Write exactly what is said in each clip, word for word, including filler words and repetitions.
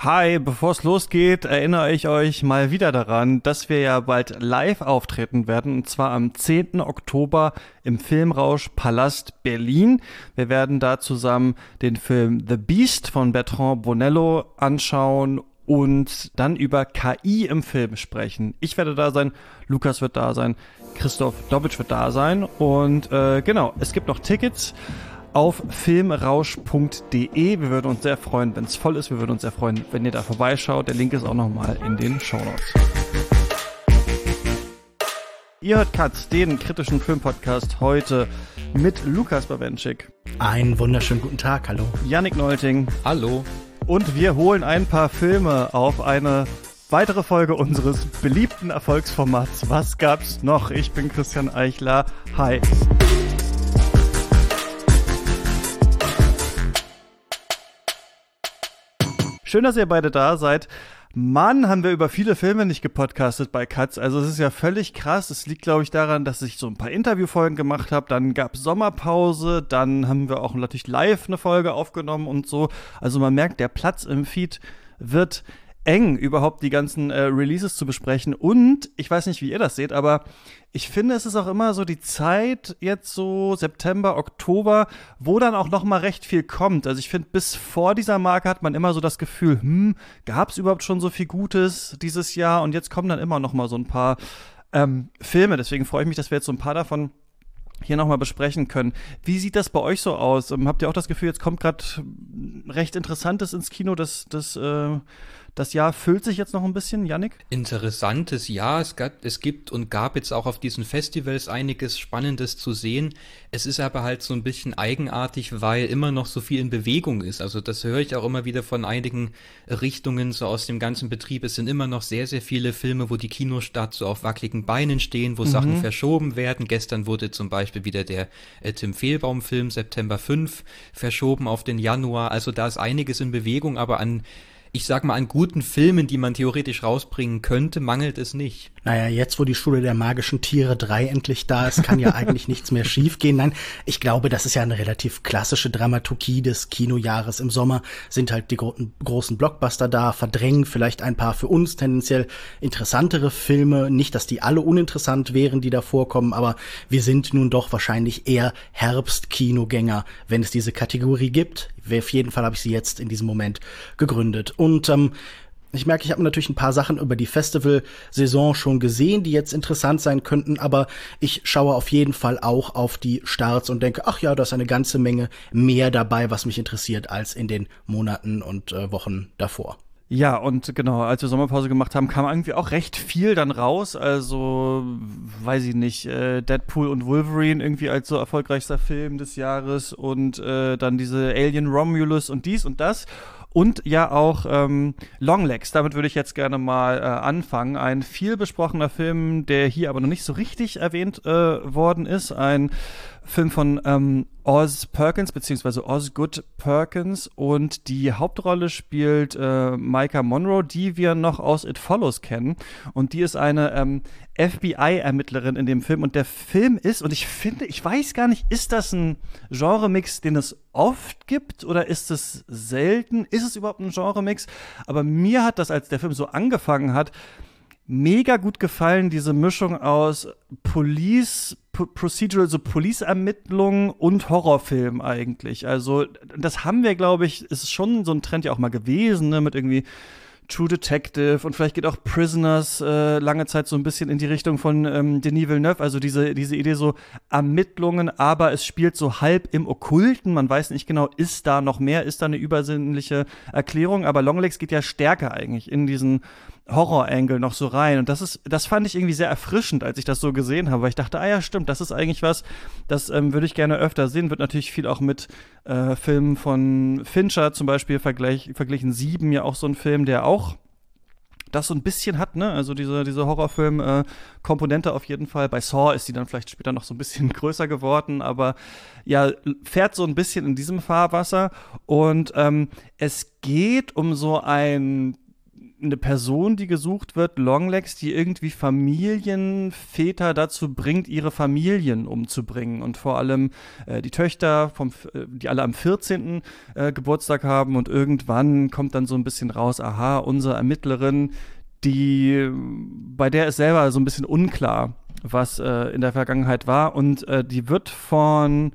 Hi, bevor es losgeht, erinnere ich euch mal wieder daran, dass wir ja bald live auftreten werden, und zwar am zehnten Oktober im Filmrausch Palast Berlin. Wir werden da zusammen den Film The Beast von Bertrand Bonello anschauen und dann über K I im Film sprechen. Ich werde da sein, Lukas wird da sein, Christoph Dobitsch wird da sein und äh, genau, es gibt noch Tickets auf filmrausch punkt de. Wir würden uns sehr freuen, wenn es voll ist. Wir würden uns sehr freuen, wenn ihr da vorbeischaut. Der Link ist auch nochmal in den Shownotes. Ihr hört Katz, den kritischen Filmpodcast, heute mit Lukas Bawenschik. Einen wunderschönen guten Tag, hallo. Yannick Nolting. Hallo. Und wir holen ein paar Filme auf eine weitere Folge unseres beliebten Erfolgsformats. Was gab's noch? Ich bin Christian Eichler. Hi. Schön, dass ihr beide da seid. Mann, haben wir über viele Filme nicht gepodcastet bei Katz. Also es ist ja völlig krass. Es liegt, glaube ich, daran, dass ich so ein paar Interviewfolgen gemacht habe. Dann gab es Sommerpause. Dann haben wir auch natürlich live eine Folge aufgenommen und so. Also man merkt, der Platz im Feed wird eng, überhaupt die ganzen äh, Releases zu besprechen. Und ich weiß nicht, wie ihr das seht, aber ich finde, es ist auch immer so die Zeit, jetzt so September, Oktober, wo dann auch noch mal recht viel kommt. Also ich finde, bis vor dieser Marke hat man immer so das Gefühl, hm, gab es überhaupt schon so viel Gutes dieses Jahr? Und jetzt kommen dann immer noch mal so ein paar ähm, Filme. Deswegen freue ich mich, dass wir jetzt so ein paar davon hier nochmal besprechen können. Wie sieht das bei euch so aus? Ähm, habt ihr auch das Gefühl, jetzt kommt gerade recht Interessantes ins Kino, das, das, äh, das Jahr füllt sich jetzt noch ein bisschen, Yannick? Interessantes Jahr. Es, gab, es gibt und gab jetzt auch auf diesen Festivals einiges Spannendes zu sehen. Es ist aber halt so ein bisschen eigenartig, weil immer noch so viel in Bewegung ist. Also das höre ich auch immer wieder von einigen Richtungen so aus dem ganzen Betrieb. Es sind immer noch sehr, sehr viele Filme, wo die Kinostarts so auf wackeligen Beinen stehen, wo mhm. Sachen verschoben werden. Gestern wurde zum Beispiel wieder der äh, Tim Fehlbaum-Film September fünften verschoben auf den Januar. Also da ist einiges in Bewegung, aber an ich sag mal, an guten Filmen, die man theoretisch rausbringen könnte, mangelt es nicht. Naja, jetzt, wo die Schule der magischen Tiere drei endlich da ist, kann ja eigentlich nichts mehr schiefgehen. Nein, ich glaube, das ist ja eine relativ klassische Dramaturgie des Kinojahres. Im Sommer sind halt die gro- großen Blockbuster da, verdrängen vielleicht ein paar für uns tendenziell interessantere Filme. Nicht, dass die alle uninteressant wären, die da vorkommen, aber wir sind nun doch wahrscheinlich eher Herbstkinogänger, wenn es diese Kategorie gibt. Auf jeden Fall habe ich sie jetzt in diesem Moment gegründet. Und ähm, ich merke, ich habe natürlich ein paar Sachen über die Festival-Saison schon gesehen, die jetzt interessant sein könnten, aber ich schaue auf jeden Fall auch auf die Starts und denke, ach ja, da ist eine ganze Menge mehr dabei, was mich interessiert, als in den Monaten und äh, Wochen davor. Ja, und genau, als wir Sommerpause gemacht haben, kam irgendwie auch recht viel dann raus. Also, weiß ich nicht, äh, Deadpool und Wolverine irgendwie als so erfolgreichster Film des Jahres und äh, dann diese Alien Romulus und dies und das. Und ja auch ähm, Longlegs, damit würde ich jetzt gerne mal äh, anfangen. Ein viel besprochener Film, der hier aber noch nicht so richtig erwähnt äh, worden ist. Ein Film von ähm, Oz Perkins, beziehungsweise Osgood Perkins. Und die Hauptrolle spielt äh, Maika Monroe, die wir noch aus It Follows kennen. Und die ist eine ähm, F B I-Ermittlerin in dem Film. Und der Film ist, und ich finde, ich weiß gar nicht, ist das ein Genremix, den es oft gibt oder ist es selten? Ist es überhaupt ein Genremix? Aber mir hat das, als der Film so angefangen hat, mega gut gefallen, diese Mischung aus Police, P- Procedural, so Police-Ermittlungen und Horrorfilm eigentlich. Also das haben wir, glaube ich, ist schon so ein Trend ja auch mal gewesen, ne, mit irgendwie True Detective und vielleicht geht auch Prisoners äh, lange Zeit so ein bisschen in die Richtung von ähm, Denis Villeneuve, also diese, diese Idee so Ermittlungen, aber es spielt so halb im Okkulten, man weiß nicht genau, ist da noch mehr, ist da eine übersinnliche Erklärung, aber Longlegs geht ja stärker eigentlich in diesen Horror-Angle noch so rein und das ist, das fand ich irgendwie sehr erfrischend, als ich das so gesehen habe, weil ich dachte, ah ja, stimmt, das ist eigentlich was, das ähm, würde ich gerne öfter sehen, wird natürlich viel auch mit äh, Filmen von Fincher zum Beispiel vergleich, verglichen, Sieben ja auch so ein Film, der auch das so ein bisschen hat, ne, also diese, diese Horrorfilm-Komponente äh, auf jeden Fall. Bei Saw ist die dann vielleicht später noch so ein bisschen größer geworden, aber ja, fährt so ein bisschen in diesem Fahrwasser und ähm, es geht um so ein eine Person, die gesucht wird, Longlegs, die irgendwie Familienväter dazu bringt, ihre Familien umzubringen. Und vor allem äh, die Töchter, vom, die alle am vierzehnten Äh, Geburtstag haben. Und irgendwann kommt dann so ein bisschen raus, aha, unsere Ermittlerin, die, bei der ist selber so ein bisschen unklar, was äh, in der Vergangenheit war. Und äh, die wird von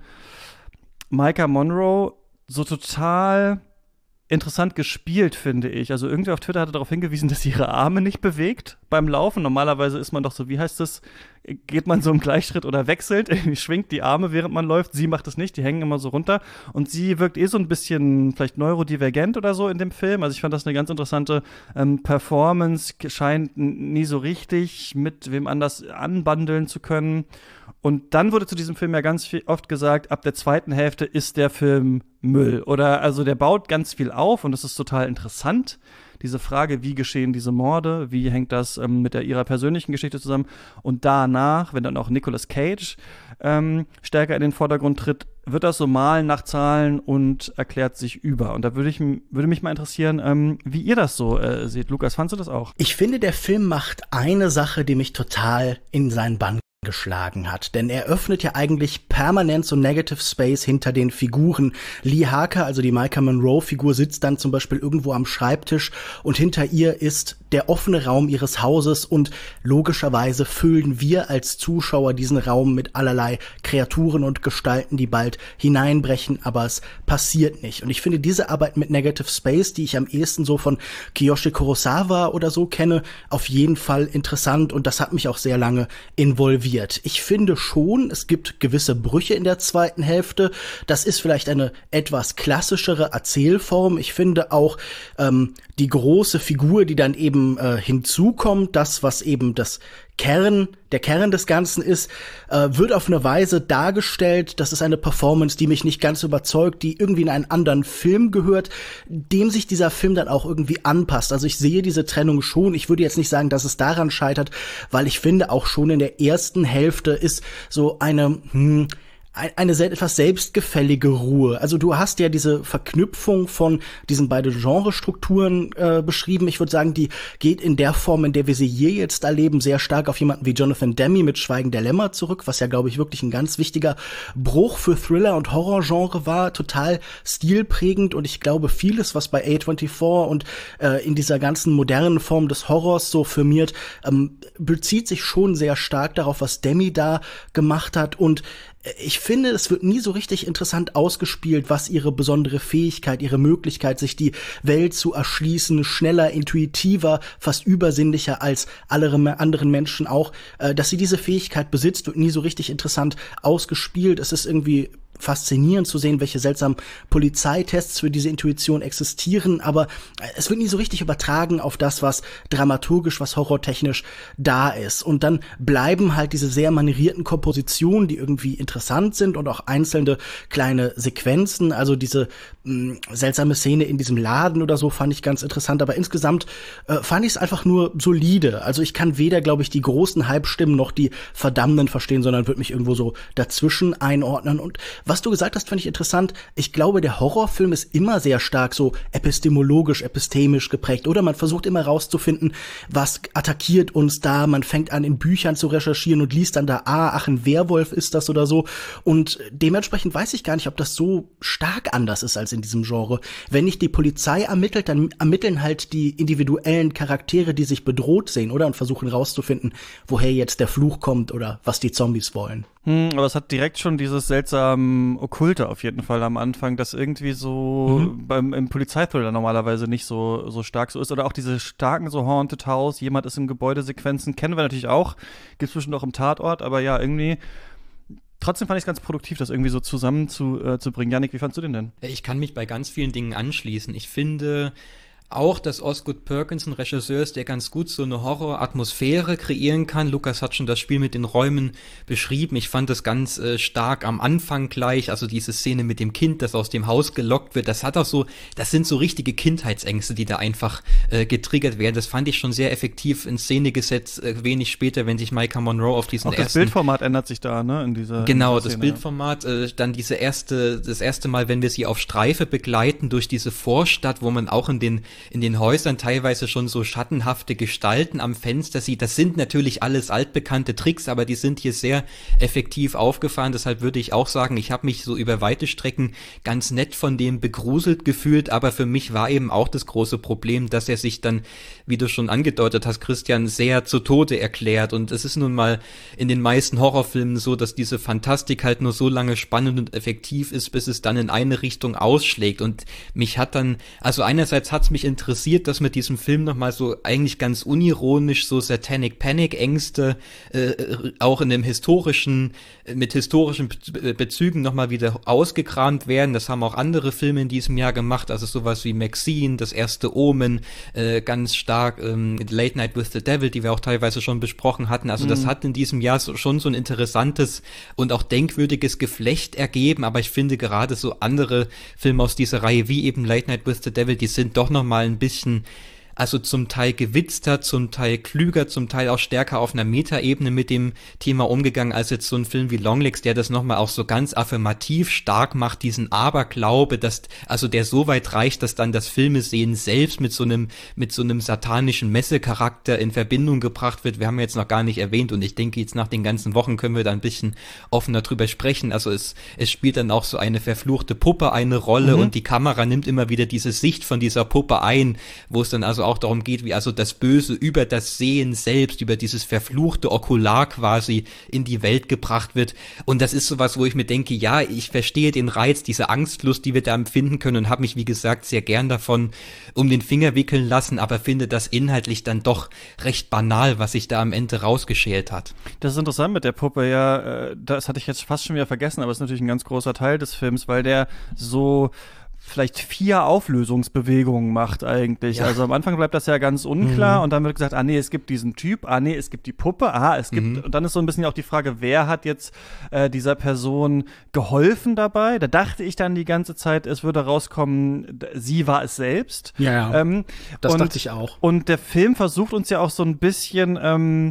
Maika Monroe so total interessant gespielt, finde ich. Also irgendwer auf Twitter hatte darauf hingewiesen, dass sie ihre Arme nicht bewegt beim Laufen. Normalerweise ist man doch so, wie heißt das, geht man so im Gleichschritt oder wechselt, schwingt die Arme, während man läuft. Sie macht es nicht, die hängen immer so runter. Und sie wirkt eh so ein bisschen vielleicht neurodivergent oder so in dem Film. Also ich fand das eine ganz interessante ähm, Performance, scheint nie so richtig mit wem anders anbandeln zu können. Und dann wurde zu diesem Film ja ganz viel, oft gesagt, ab der zweiten Hälfte ist der Film Müll. Oder also der baut ganz viel auf und das ist total interessant. Diese Frage, wie geschehen diese Morde, wie hängt das ähm, mit der, ihrer persönlichen Geschichte zusammen. Und danach, wenn dann auch Nicolas Cage ähm, stärker in den Vordergrund tritt, wird das so malen nach Zahlen und erklärt sich über. Und da würde ich würde mich mal interessieren, ähm, wie ihr das so äh, seht. Lukas, fandst du das auch? Ich finde, der Film macht eine Sache, die mich total in seinen Bann geschlagen hat. Denn er öffnet ja eigentlich permanent so Negative Space hinter den Figuren. Lee Harker, also die Maika Monroe-Figur, sitzt dann zum Beispiel irgendwo am Schreibtisch und hinter ihr ist der offene Raum ihres Hauses und logischerweise füllen wir als Zuschauer diesen Raum mit allerlei Kreaturen und Gestalten, die bald hineinbrechen, aber es passiert nicht. Und ich finde diese Arbeit mit Negative Space, die ich am ehesten so von Kiyoshi Kurosawa oder so kenne, auf jeden Fall interessant und das hat mich auch sehr lange involviert. Ich finde schon, es gibt gewisse Brüche in der zweiten Hälfte. Das ist vielleicht eine etwas klassischere Erzählform. Ich finde auch ähm, die große Figur, die dann eben äh, hinzukommt, das, was eben das Kern, der Kern des Ganzen ist, äh, wird auf eine Weise dargestellt, das ist eine Performance, die mich nicht ganz überzeugt, die irgendwie in einen anderen Film gehört, dem sich dieser Film dann auch irgendwie anpasst. Also ich sehe diese Trennung schon. Ich würde jetzt nicht sagen, dass es daran scheitert, weil ich finde, auch schon in der ersten Hälfte ist so eine, hm, eine sehr, etwas selbstgefällige Ruhe. Also du hast ja diese Verknüpfung von diesen beiden Genrestrukturen äh, beschrieben. Ich würde sagen, die geht in der Form, in der wir sie hier jetzt erleben, sehr stark auf jemanden wie Jonathan Demme mit Schweigen der Lämmer zurück, was ja, glaube ich, wirklich ein ganz wichtiger Bruch für Thriller- und Horrorgenre war, total stilprägend und ich glaube, vieles, was bei A vierundzwanzig und äh, in dieser ganzen modernen Form des Horrors so firmiert, ähm, bezieht sich schon sehr stark darauf, was Demme da gemacht hat und ich finde, es wird nie so richtig interessant ausgespielt, was ihre besondere Fähigkeit, ihre Möglichkeit, sich die Welt zu erschließen, schneller, intuitiver, fast übersinnlicher als alle anderen Menschen auch, äh, dass sie diese Fähigkeit besitzt, wird nie so richtig interessant ausgespielt. Es ist irgendwie faszinierend zu sehen, welche seltsamen Polizeitests für diese Intuition existieren, aber es wird nie so richtig übertragen auf das, was dramaturgisch, was horrortechnisch da ist. Und dann bleiben halt diese sehr manierierten Kompositionen, die irgendwie interessant sind und auch einzelne kleine Sequenzen, also diese mh, seltsame Szene in diesem Laden oder so fand ich ganz interessant, aber insgesamt äh, fand ich es einfach nur solide. Also ich kann weder, glaube ich, die großen Hype-Stimmen noch die Verdammenden verstehen, sondern würde mich irgendwo so dazwischen einordnen. Und was du gesagt hast, finde ich interessant. Ich glaube, der Horrorfilm ist immer sehr stark so epistemologisch, epistemisch geprägt. Oder man versucht immer rauszufinden, was attackiert uns da. Man fängt an, in Büchern zu recherchieren und liest dann da, ah, ach, ein Werwolf ist das oder so. Und dementsprechend weiß ich gar nicht, ob das so stark anders ist als in diesem Genre. Wenn nicht die Polizei ermittelt, dann ermitteln halt die individuellen Charaktere, die sich bedroht sehen, oder? Und versuchen rauszufinden, woher jetzt der Fluch kommt oder was die Zombies wollen. Hm, aber es hat direkt schon dieses seltsame Okkulte auf jeden Fall am Anfang, das irgendwie so mhm. beim im Polizeithriller normalerweise nicht so so stark so ist. Oder auch diese starken so Haunted House, jemand ist im Gebäudesequenzen, kennen wir natürlich auch, gibt's bestimmt auch im Tatort, aber ja, irgendwie trotzdem fand ich es ganz produktiv, das irgendwie so zusammen zu, äh, zu bringen. Jannik, wie fandst du den denn? Ich kann mich bei ganz vielen Dingen anschließen. Ich finde auch, dass Osgood Perkins ein Regisseur ist, der ganz gut so eine Horroratmosphäre kreieren kann. Lukas hat schon das Spiel mit den Räumen beschrieben. Ich fand das ganz äh, stark am Anfang gleich, also diese Szene mit dem Kind, das aus dem Haus gelockt wird, das hat auch so, das sind so richtige Kindheitsängste, die da einfach äh, getriggert werden. Das fand ich schon sehr effektiv in Szene gesetzt, äh, wenig später, wenn sich Maika Monroe auf diesen auch das ersten... Bildformat ändert sich da, ne, in dieser Genau, in dieser das Szene, Bildformat, äh, dann diese erste, das erste Mal, wenn wir sie auf Streife begleiten durch diese Vorstadt, wo man auch in den in den Häusern teilweise schon so schattenhafte Gestalten am Fenster sieht. Das sind natürlich alles altbekannte Tricks, aber die sind hier sehr effektiv aufgefahren. Deshalb würde ich auch sagen, ich habe mich so über weite Strecken ganz nett von dem begruselt gefühlt, aber für mich war eben auch das große Problem, dass er sich dann, wie du schon angedeutet hast, Christian, sehr zu Tode erklärt. Und es ist nun mal in den meisten Horrorfilmen so, dass diese Fantastik halt nur so lange spannend und effektiv ist, bis es dann in eine Richtung ausschlägt. Und mich hat dann, also einerseits hat es mich interessiert, dass mit diesem Film nochmal so eigentlich ganz unironisch so Satanic Panic Ängste äh, auch in dem historischen, mit historischen Be- Bezügen nochmal wieder ausgekramt werden. Das haben auch andere Filme in diesem Jahr gemacht, also sowas wie Maxine, das erste Omen, äh, ganz stark ähm, Late Night with the Devil, die wir auch teilweise schon besprochen hatten. Also mhm. das hat in diesem Jahr so, schon so ein interessantes und auch denkwürdiges Geflecht ergeben, aber ich finde gerade so andere Filme aus dieser Reihe, wie eben Late Night with the Devil, die sind doch nochmal ein bisschen, also zum Teil gewitzter, zum Teil klüger, zum Teil auch stärker auf einer Metaebene mit dem Thema umgegangen, als jetzt so ein Film wie Longlegs, der das nochmal auch so ganz affirmativ stark macht, diesen Aberglaube, dass, also der so weit reicht, dass dann das Filmesehen selbst mit so einem, mit so einem satanischen Messecharakter in Verbindung gebracht wird. Wir haben jetzt noch gar nicht erwähnt und ich denke, jetzt nach den ganzen Wochen können wir da ein bisschen offener drüber sprechen. Also es, es spielt dann auch so eine verfluchte Puppe eine Rolle mhm. und die Kamera nimmt immer wieder diese Sicht von dieser Puppe ein, wo es dann also auch darum geht, wie also das Böse über das Sehen selbst, über dieses verfluchte Okular quasi in die Welt gebracht wird. Und das ist sowas, wo ich mir denke, ja, ich verstehe den Reiz, diese Angstlust, die wir da empfinden können und habe mich, wie gesagt, sehr gern davon um den Finger wickeln lassen, aber finde das inhaltlich dann doch recht banal, was sich da am Ende rausgeschält hat. Das ist interessant mit der Puppe, ja, das hatte ich jetzt fast schon wieder vergessen, aber es ist natürlich ein ganz großer Teil des Films, weil der so vielleicht vier Auflösungsbewegungen macht eigentlich. Ja. Also am Anfang bleibt das ja ganz unklar mhm. und dann wird gesagt, ah nee, es gibt diesen Typ, ah nee, es gibt die Puppe, ah, es gibt, mhm. und dann ist so ein bisschen auch die Frage, wer hat jetzt äh, dieser Person geholfen dabei? Da dachte ich dann die ganze Zeit, es würde rauskommen, sie war es selbst. Ja, ja. Ähm, das und, dachte ich auch. Und der Film versucht uns ja auch so ein bisschen, ähm,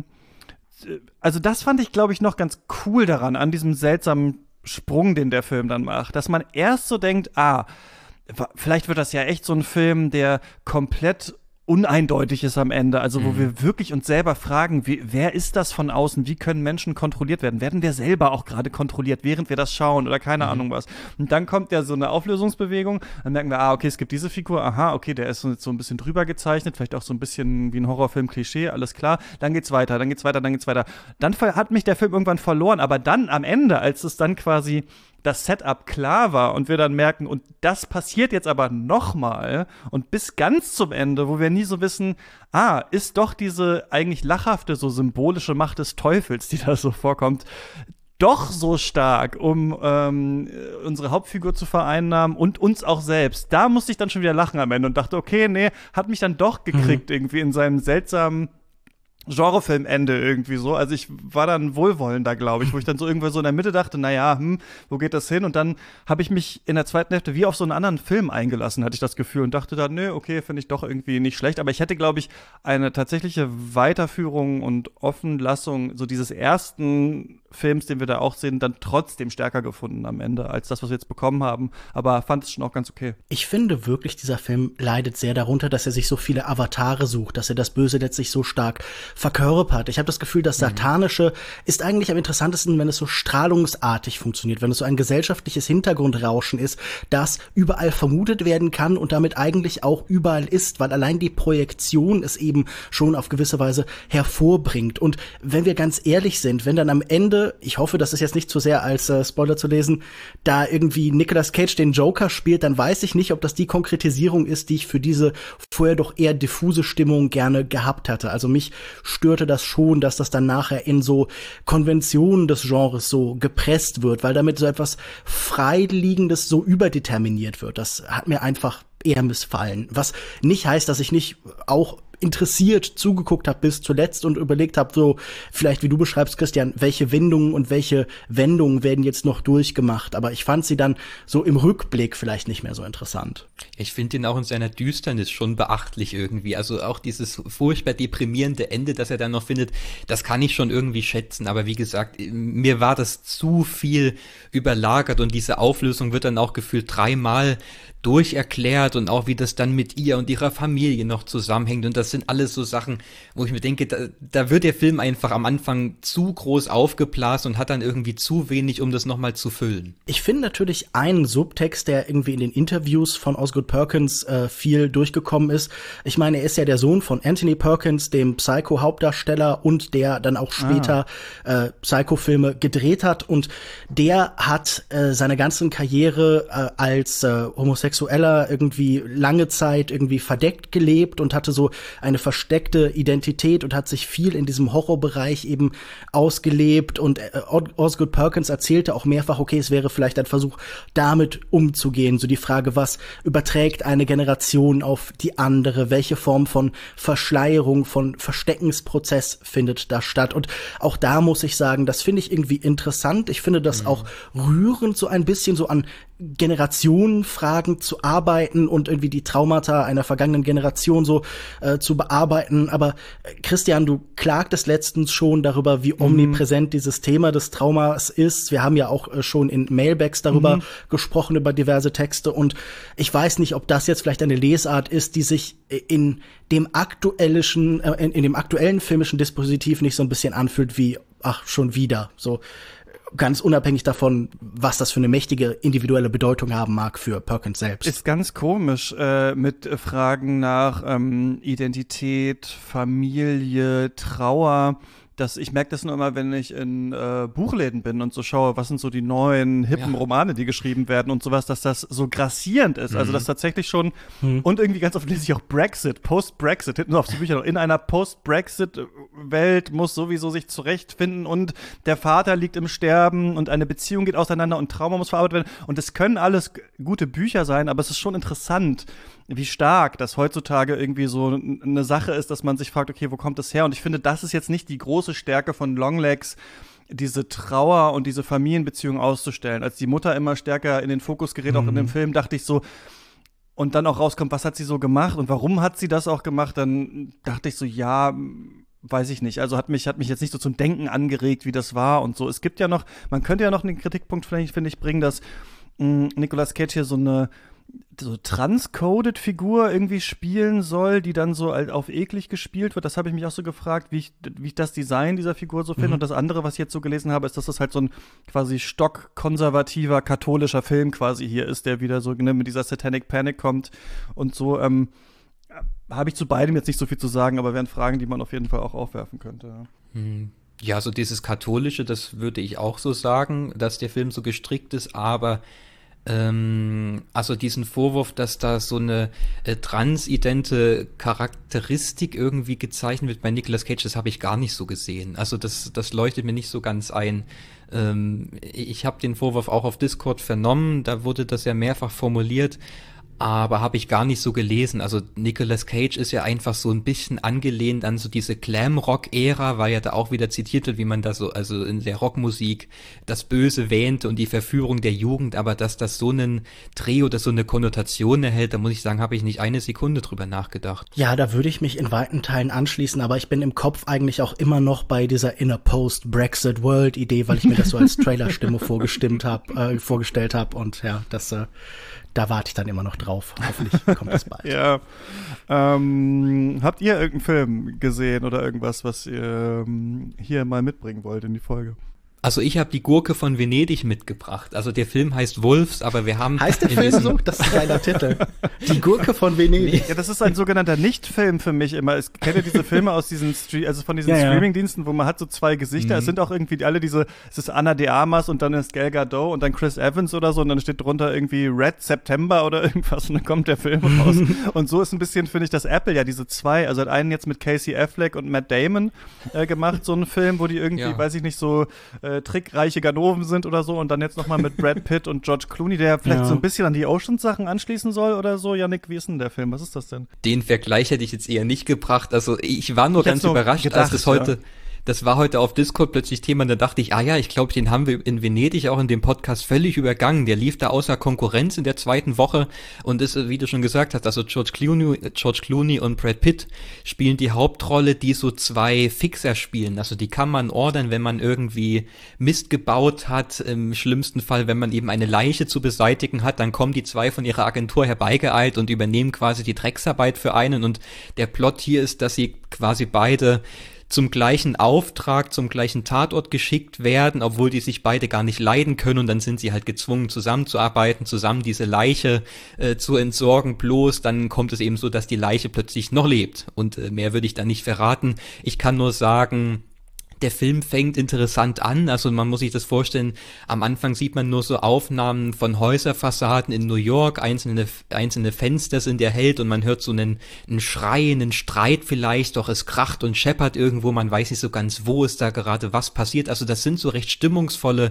also das fand ich, glaube ich, noch ganz cool daran, an diesem seltsamen Sprung, den der Film dann macht, dass man erst so denkt, ah, vielleicht wird das ja echt so ein Film, der komplett uneindeutig ist am Ende, also wo mhm. wir wirklich uns selber fragen, wie, wer ist das von außen, wie können Menschen kontrolliert werden, werden wir selber auch gerade kontrolliert, während wir das schauen oder keine mhm. Ahnung was. Und dann kommt ja so eine Auflösungsbewegung, dann merken wir, ah, okay, es gibt diese Figur, aha, okay, der ist so, so ein bisschen drüber gezeichnet, vielleicht auch so ein bisschen wie ein Horrorfilm-Klischee, alles klar, dann geht's weiter, dann geht's weiter, dann geht's weiter. Dann hat mich der Film irgendwann verloren, aber dann am Ende, als es dann quasi das Setup klar war und wir dann merken, und das passiert jetzt aber nochmal und bis ganz zum Ende, wo wir nie so wissen, ah, ist doch diese eigentlich lachhafte, so symbolische Macht des Teufels, die da so vorkommt, doch so stark, um ähm, unsere Hauptfigur zu vereinnahmen und uns auch selbst. Da musste ich dann schon wieder lachen am Ende und dachte, okay, nee, hat mich dann doch gekriegt mhm. irgendwie in seinem seltsamen Genrefilmende irgendwie so. Also ich war dann wohlwollender, glaube ich, wo ich dann so irgendwo so in der Mitte dachte, naja, hm, wo geht das hin? Und dann habe ich mich in der zweiten Hälfte wie auf so einen anderen Film eingelassen, hatte ich das Gefühl und dachte dann, nö, okay, finde ich doch irgendwie nicht schlecht. Aber ich hätte, glaube ich, eine tatsächliche Weiterführung und Offenlassung so dieses ersten Films, den wir da auch sehen, dann trotzdem stärker gefunden am Ende, als das, was wir jetzt bekommen haben. Aber fand es schon auch ganz okay. Ich finde wirklich, dieser Film leidet sehr darunter, dass er sich so viele Avatare sucht, dass er das Böse letztlich so stark verkörpert. Ich habe das Gefühl, das Satanische ist eigentlich am interessantesten, wenn es so strahlungsartig funktioniert, wenn es so ein gesellschaftliches Hintergrundrauschen ist, das überall vermutet werden kann und damit eigentlich auch überall ist, weil allein die Projektion es eben schon auf gewisse Weise hervorbringt. Und wenn wir ganz ehrlich sind, wenn dann am Ende, ich hoffe, das ist jetzt nicht zu sehr als äh, Spoiler zu lesen, da irgendwie Nicolas Cage den Joker spielt, dann weiß ich nicht, ob das die Konkretisierung ist, die ich für diese vorher doch eher diffuse Stimmung gerne gehabt hatte. Also mich störte das schon, dass das dann nachher in so Konventionen des Genres so gepresst wird, weil damit so etwas Freiliegendes so überdeterminiert wird. Das hat mir einfach eher missfallen. Was nicht heißt, dass ich nicht auch interessiert zugeguckt habe bis zuletzt und überlegt habe, so vielleicht wie du beschreibst, Christian, welche Wendungen und welche Wendungen werden jetzt noch durchgemacht. Aber ich fand sie dann so im Rückblick vielleicht nicht mehr so interessant. Ich finde ihn auch in seiner Düsternis schon beachtlich irgendwie. Also auch dieses furchtbar deprimierende Ende, das er dann noch findet, das kann ich schon irgendwie schätzen. Aber wie gesagt, mir war das zu viel überlagert und diese Auflösung wird dann auch gefühlt dreimal durcherklärt und auch wie das dann mit ihr und ihrer Familie noch zusammenhängt und das sind alles so Sachen, wo ich mir denke, da, da wird der Film einfach am Anfang zu groß aufgeblasen und hat dann irgendwie zu wenig, um das nochmal zu füllen. Ich finde natürlich einen Subtext, der irgendwie in den Interviews von Osgood Perkins äh, viel durchgekommen ist. Ich meine, er ist ja der Sohn von Anthony Perkins, dem Psycho-Hauptdarsteller und der dann auch später ah. äh, Psycho-Filme gedreht hat und der hat äh, seine ganze Karriere äh, als äh, Homosexueller irgendwie lange Zeit irgendwie verdeckt gelebt und hatte so eine versteckte Identität und hat sich viel in diesem Horrorbereich eben ausgelebt und äh, Osgood Perkins erzählte auch mehrfach, okay, es wäre vielleicht ein Versuch, damit umzugehen. So die Frage, was überträgt eine Generation auf die andere? Welche Form von Verschleierung, von Versteckensprozess findet da statt? Und auch da muss ich sagen, das finde ich irgendwie interessant. Ich finde das mhm. auch rührend, so ein bisschen so an Generationenfragen zu arbeiten und irgendwie die Traumata einer vergangenen Generation so äh, zu bearbeiten. Aber äh, Christian, du klagtest letztens schon darüber, wie omnipräsent mhm. dieses Thema des Traumas ist. Wir haben ja auch äh, schon in Mailbacks darüber mhm. gesprochen, über diverse Texte. Und ich weiß nicht, ob das jetzt vielleicht eine Lesart ist, die sich in dem aktuellen, äh, in, in dem aktuellen filmischen Dispositiv nicht so ein bisschen anfühlt wie, ach, schon wieder. So ganz unabhängig davon, was das für eine mächtige individuelle Bedeutung haben mag für Perkins selbst. Ist ganz komisch äh, mit Fragen nach ähm, Identität, Familie, Trauer. Das, ich merke das nur immer, wenn ich in äh, Buchläden bin und so schaue, was sind so die neuen, hippen ja. Romane, die geschrieben werden und sowas, dass das so grassierend ist. Mhm. Also, dass tatsächlich schon, mhm. und irgendwie ganz oft lese ich auch Brexit, Post-Brexit, hinten auf die Bücher noch, in einer Post-Brexit-Welt muss sowieso sich zurechtfinden und der Vater liegt im Sterben und eine Beziehung geht auseinander und Trauma muss verarbeitet werden. Und es können alles gute Bücher sein, aber es ist schon interessant, wie stark das heutzutage irgendwie so eine Sache ist, dass man sich fragt, okay, wo kommt das her? Und ich finde, das ist jetzt nicht die große Stärke von Longlegs, diese Trauer und diese Familienbeziehung auszustellen. Als die Mutter immer stärker in den Fokus gerät, mhm. auch in dem Film, dachte ich so, und dann auch rauskommt, was hat sie so gemacht und warum hat sie das auch gemacht, dann dachte ich so, ja, weiß ich nicht. Also hat mich, hat mich jetzt nicht so zum Denken angeregt, wie das war und so. Es gibt ja noch, man könnte ja noch einen Kritikpunkt, vielleicht, finde ich, bringen, dass mh, Nicolas Cage hier so eine so transcoded Figur irgendwie spielen soll, die dann so auf eklig gespielt wird. Das habe ich mich auch so gefragt, wie ich, wie ich das Design dieser Figur so finde. Mhm. Und das andere, was ich jetzt so gelesen habe, ist, dass das halt so ein quasi stockkonservativer, katholischer Film quasi hier ist, der wieder so ne, mit dieser Satanic Panic kommt und so. Ähm, habe ich zu beidem jetzt nicht so viel zu sagen, aber wären Fragen, die man auf jeden Fall auch aufwerfen könnte. Mhm. Ja, so dieses Katholische, das würde ich auch so sagen, dass der Film so gestrickt ist, aber also diesen Vorwurf, dass da so eine äh, transidente Charakteristik irgendwie gezeichnet wird bei Nicolas Cage, das habe ich gar nicht so gesehen. Also das, das leuchtet mir nicht so ganz ein. Ähm, ich habe den Vorwurf auch auf Discord vernommen, da wurde das ja mehrfach formuliert, aber habe ich gar nicht so gelesen. Also Nicolas Cage ist ja einfach so ein bisschen angelehnt an so diese Glam-Rock-Ära, weil ja da auch wieder zitiert wird, wie man da so, also in der Rockmusik das Böse wähnte und die Verführung der Jugend, aber dass das so einen Dreh oder so eine Konnotation erhält, da muss ich sagen, habe ich nicht eine Sekunde drüber nachgedacht. Ja, da würde ich mich in weiten Teilen anschließen, aber ich bin im Kopf eigentlich auch immer noch bei dieser Inner Post-Brexit-World-Idee, weil ich mir das so als Trailerstimme vorgestimmt habe, äh, vorgestellt habe und ja, das äh, da warte ich dann immer noch drauf. Hoffentlich kommt das bald. Ja. Ähm, habt ihr irgendeinen Film gesehen oder irgendwas, was ihr ähm, hier mal mitbringen wollt in die Folge? Also ich habe die Gurke von Venedig mitgebracht. Also der Film heißt Wolves, aber wir haben... Heißt der Film so? Das ist ein geiler Titel. Die Gurke von Venedig. Ja, das ist ein sogenannter Nicht-Film für mich immer. Ich kenne diese Filme aus diesen Stre- also von diesen ja, Streaming-Diensten, wo man hat so zwei Gesichter. Mhm. Es sind auch irgendwie alle diese, es ist Ana de Armas und dann ist Gal Gadot und dann Chris Evans oder so und dann steht drunter irgendwie Red September oder irgendwas und dann kommt der Film raus. Und so ist ein bisschen, finde ich, dass Apple ja diese zwei, also hat einen jetzt mit Casey Affleck und Matt Damon äh, gemacht, so einen Film, wo die irgendwie, ja. weiß ich nicht, so äh, äh, trickreiche Ganoven sind oder so und dann jetzt nochmal mit Brad Pitt und George Clooney, der vielleicht ja. so ein bisschen an die Oceans-Sachen anschließen soll oder so. Yannick, wie ist denn der Film? Was ist das denn? Den Vergleich hätte ich jetzt eher nicht gebracht. Also ich war nur ich ganz überrascht, gedacht, als es heute... Ja. Das war heute auf Discord plötzlich Thema, und da dachte ich, ah ja, ich glaube, den haben wir in Venedig auch in dem Podcast völlig übergangen. Der lief da außer Konkurrenz in der zweiten Woche und ist, wie du schon gesagt hast, also George Clooney, George Clooney und Brad Pitt spielen die Hauptrolle, die so zwei Fixer spielen. Also die kann man ordern, wenn man irgendwie Mist gebaut hat. Im schlimmsten Fall, wenn man eben eine Leiche zu beseitigen hat, dann kommen die zwei von ihrer Agentur herbeigeeilt und übernehmen quasi die Drecksarbeit für einen. Und der Plot hier ist, dass sie quasi beide zum gleichen Auftrag, zum gleichen Tatort geschickt werden, obwohl die sich beide gar nicht leiden können, und dann sind sie halt gezwungen, zusammenzuarbeiten, zusammen diese Leiche äh, zu entsorgen, bloß dann kommt es eben so, dass die Leiche plötzlich noch lebt, und äh, mehr würde ich da nicht verraten. Ich kann nur sagen, der Film fängt interessant an, also man muss sich das vorstellen, am Anfang sieht man nur so Aufnahmen von Häuserfassaden in New York, einzelne einzelne Fenster sind erhellt und man hört so einen, einen Schrei, einen Streit vielleicht, doch es kracht und scheppert irgendwo, man weiß nicht so ganz, wo ist da gerade was passiert, also das sind so recht stimmungsvolle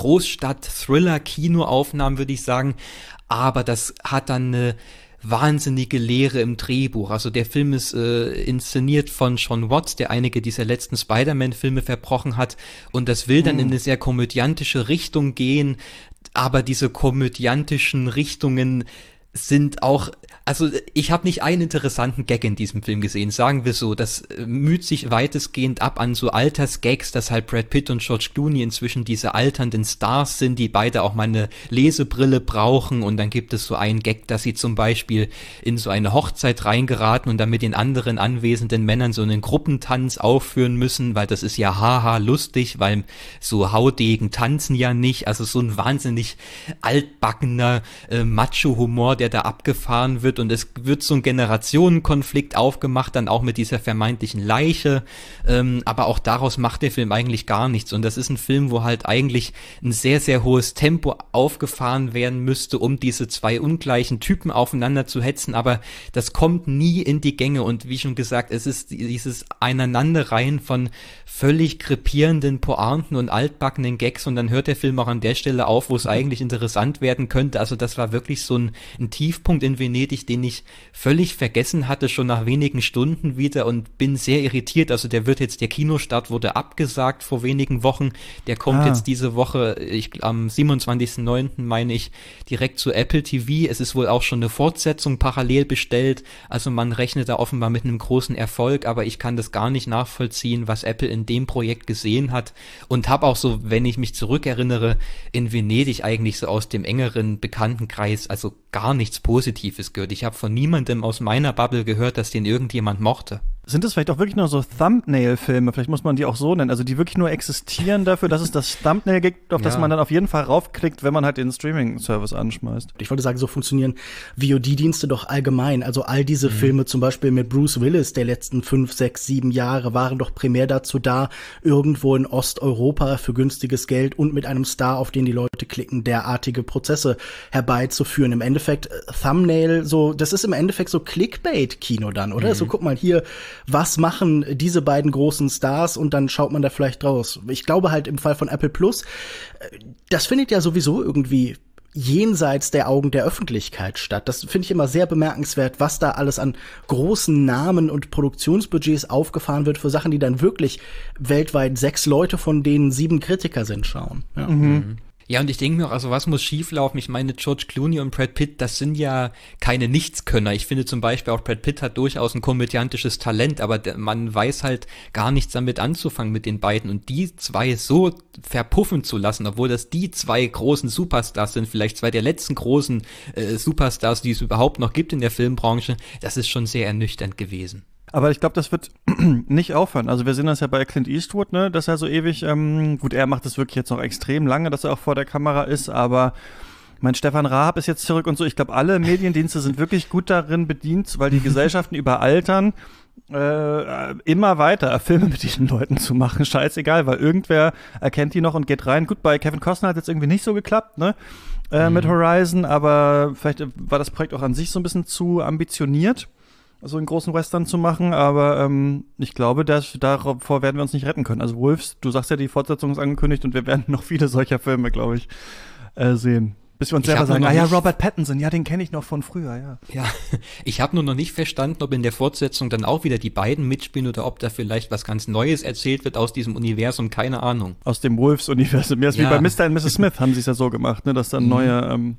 Großstadt-Thriller-Kinoaufnahmen, würde ich sagen, aber das hat dann eine wahnsinnige Leere im Drehbuch. Also der Film ist äh, inszeniert von Sean Watts, der einige dieser letzten Spider-Man-Filme verbrochen hat, und das will dann mhm. in eine sehr komödiantische Richtung gehen, aber diese komödiantischen Richtungen sind auch, also ich habe nicht einen interessanten Gag in diesem Film gesehen, sagen wir so, das müht sich weitestgehend ab an so Altersgags, dass halt Brad Pitt und George Clooney inzwischen diese alternden Stars sind, die beide auch mal eine Lesebrille brauchen, und dann gibt es so einen Gag, dass sie zum Beispiel in so eine Hochzeit reingeraten und dann mit den anderen anwesenden Männern so einen Gruppentanz aufführen müssen, weil das ist ja haha lustig, weil so Haudegen tanzen ja nicht, also so ein wahnsinnig altbackener äh, Macho-Humor, der da abgefahren wird, und es wird so ein Generationenkonflikt aufgemacht, dann auch mit dieser vermeintlichen Leiche, ähm, aber auch daraus macht der Film eigentlich gar nichts, und das ist ein Film, wo halt eigentlich ein sehr, sehr hohes Tempo aufgefahren werden müsste, um diese zwei ungleichen Typen aufeinander zu hetzen, aber das kommt nie in die Gänge, und wie schon gesagt, es ist dieses Aneinanderreihen von völlig krepierenden Pointen und altbackenen Gags, und dann hört der Film auch an der Stelle auf, wo es eigentlich interessant werden könnte. Also das war wirklich so ein, ein Tiefpunkt in Venedig, den ich völlig vergessen hatte, schon nach wenigen Stunden wieder, und bin sehr irritiert. Also der wird jetzt, der Kinostart wurde abgesagt vor wenigen Wochen, der kommt ah. jetzt diese Woche, ich, am siebenundzwanzigsten neunten meine ich, direkt zu Apple T V. Es ist wohl auch schon eine Fortsetzung parallel bestellt, also man rechnet da offenbar mit einem großen Erfolg, aber ich kann das gar nicht nachvollziehen, was Apple in dem Projekt gesehen hat, und habe auch so, wenn ich mich zurückerinnere, in Venedig eigentlich so aus dem engeren Bekanntenkreis also gar nichts Positives gehört. Ich habe von niemandem aus meiner Bubble gehört, dass den irgendjemand mochte. Sind das vielleicht auch wirklich nur so Thumbnail-Filme? Vielleicht muss man die auch so nennen. Also die wirklich nur existieren dafür, dass es das Thumbnail gibt, auf ja. das man dann auf jeden Fall raufklickt, wenn man halt den Streaming-Service anschmeißt. Ich wollte sagen, so funktionieren V O D-Dienste doch allgemein. Also all diese mhm. Filme, zum Beispiel mit Bruce Willis der letzten fünf, sechs, sieben Jahre, waren doch primär dazu da, irgendwo in Osteuropa für günstiges Geld und mit einem Star, auf den die Leute klicken, derartige Prozesse herbeizuführen. Im Endeffekt Thumbnail, so, das ist im Endeffekt so Clickbait-Kino dann, oder? Mhm. So, guck mal hier, was machen diese beiden großen Stars, und dann schaut man da vielleicht draus. Ich glaube halt im Fall von Apple Plus, das findet ja sowieso irgendwie jenseits der Augen der Öffentlichkeit statt. Das finde ich immer sehr bemerkenswert, was da alles an großen Namen und Produktionsbudgets aufgefahren wird für Sachen, die dann wirklich weltweit sechs Leute, von denen sieben Kritiker sind, schauen. Ja. Mhm. Ja, und ich denke mir auch, also was muss schieflaufen? Ich meine, George Clooney und Brad Pitt, das sind ja keine Nichtskönner. Ich finde zum Beispiel auch, Brad Pitt hat durchaus ein komödiantisches Talent, aber der, man weiß halt gar nichts damit anzufangen mit den beiden. Und die zwei so verpuffen zu lassen, obwohl das die zwei großen Superstars sind, vielleicht zwei der letzten großen äh, Superstars, die es überhaupt noch gibt in der Filmbranche, das ist schon sehr ernüchternd gewesen. Aber ich glaube, das wird nicht aufhören. Also wir sehen das ja bei Clint Eastwood, ne, dass er so ewig, ähm, gut, er macht das wirklich jetzt noch extrem lange, dass er auch vor der Kamera ist, aber mein Stefan Raab ist jetzt zurück und so. Ich glaube, alle Mediendienste sind wirklich gut darin bedient, weil die Gesellschaften überaltern, äh, immer weiter Filme mit diesen Leuten zu machen. Scheißegal, weil irgendwer erkennt die noch und geht rein. Gut, bei Kevin Costner hat es jetzt irgendwie nicht so geklappt, ne, äh, mhm. mit Horizon, aber vielleicht war das Projekt auch an sich so ein bisschen zu ambitioniert. so einen großen Western zu machen, aber ähm, ich glaube, dass, davor werden wir uns nicht retten können. Also Wolves, du sagst ja, die Fortsetzung ist angekündigt und wir werden noch viele solcher Filme, glaube ich, äh, sehen. Bis wir uns selber sagen, ah ja, Robert Pattinson, ja, den kenne ich noch von früher, ja. Ja, ich habe nur noch nicht verstanden, ob in der Fortsetzung dann auch wieder die beiden mitspielen oder ob da vielleicht was ganz Neues erzählt wird aus diesem Universum, keine Ahnung. Aus dem Wolves-Universum. Ja, ist ja. Wie bei Mister und Misses Smith haben sie es ja so gemacht, ne, dass dann mhm. neue ähm,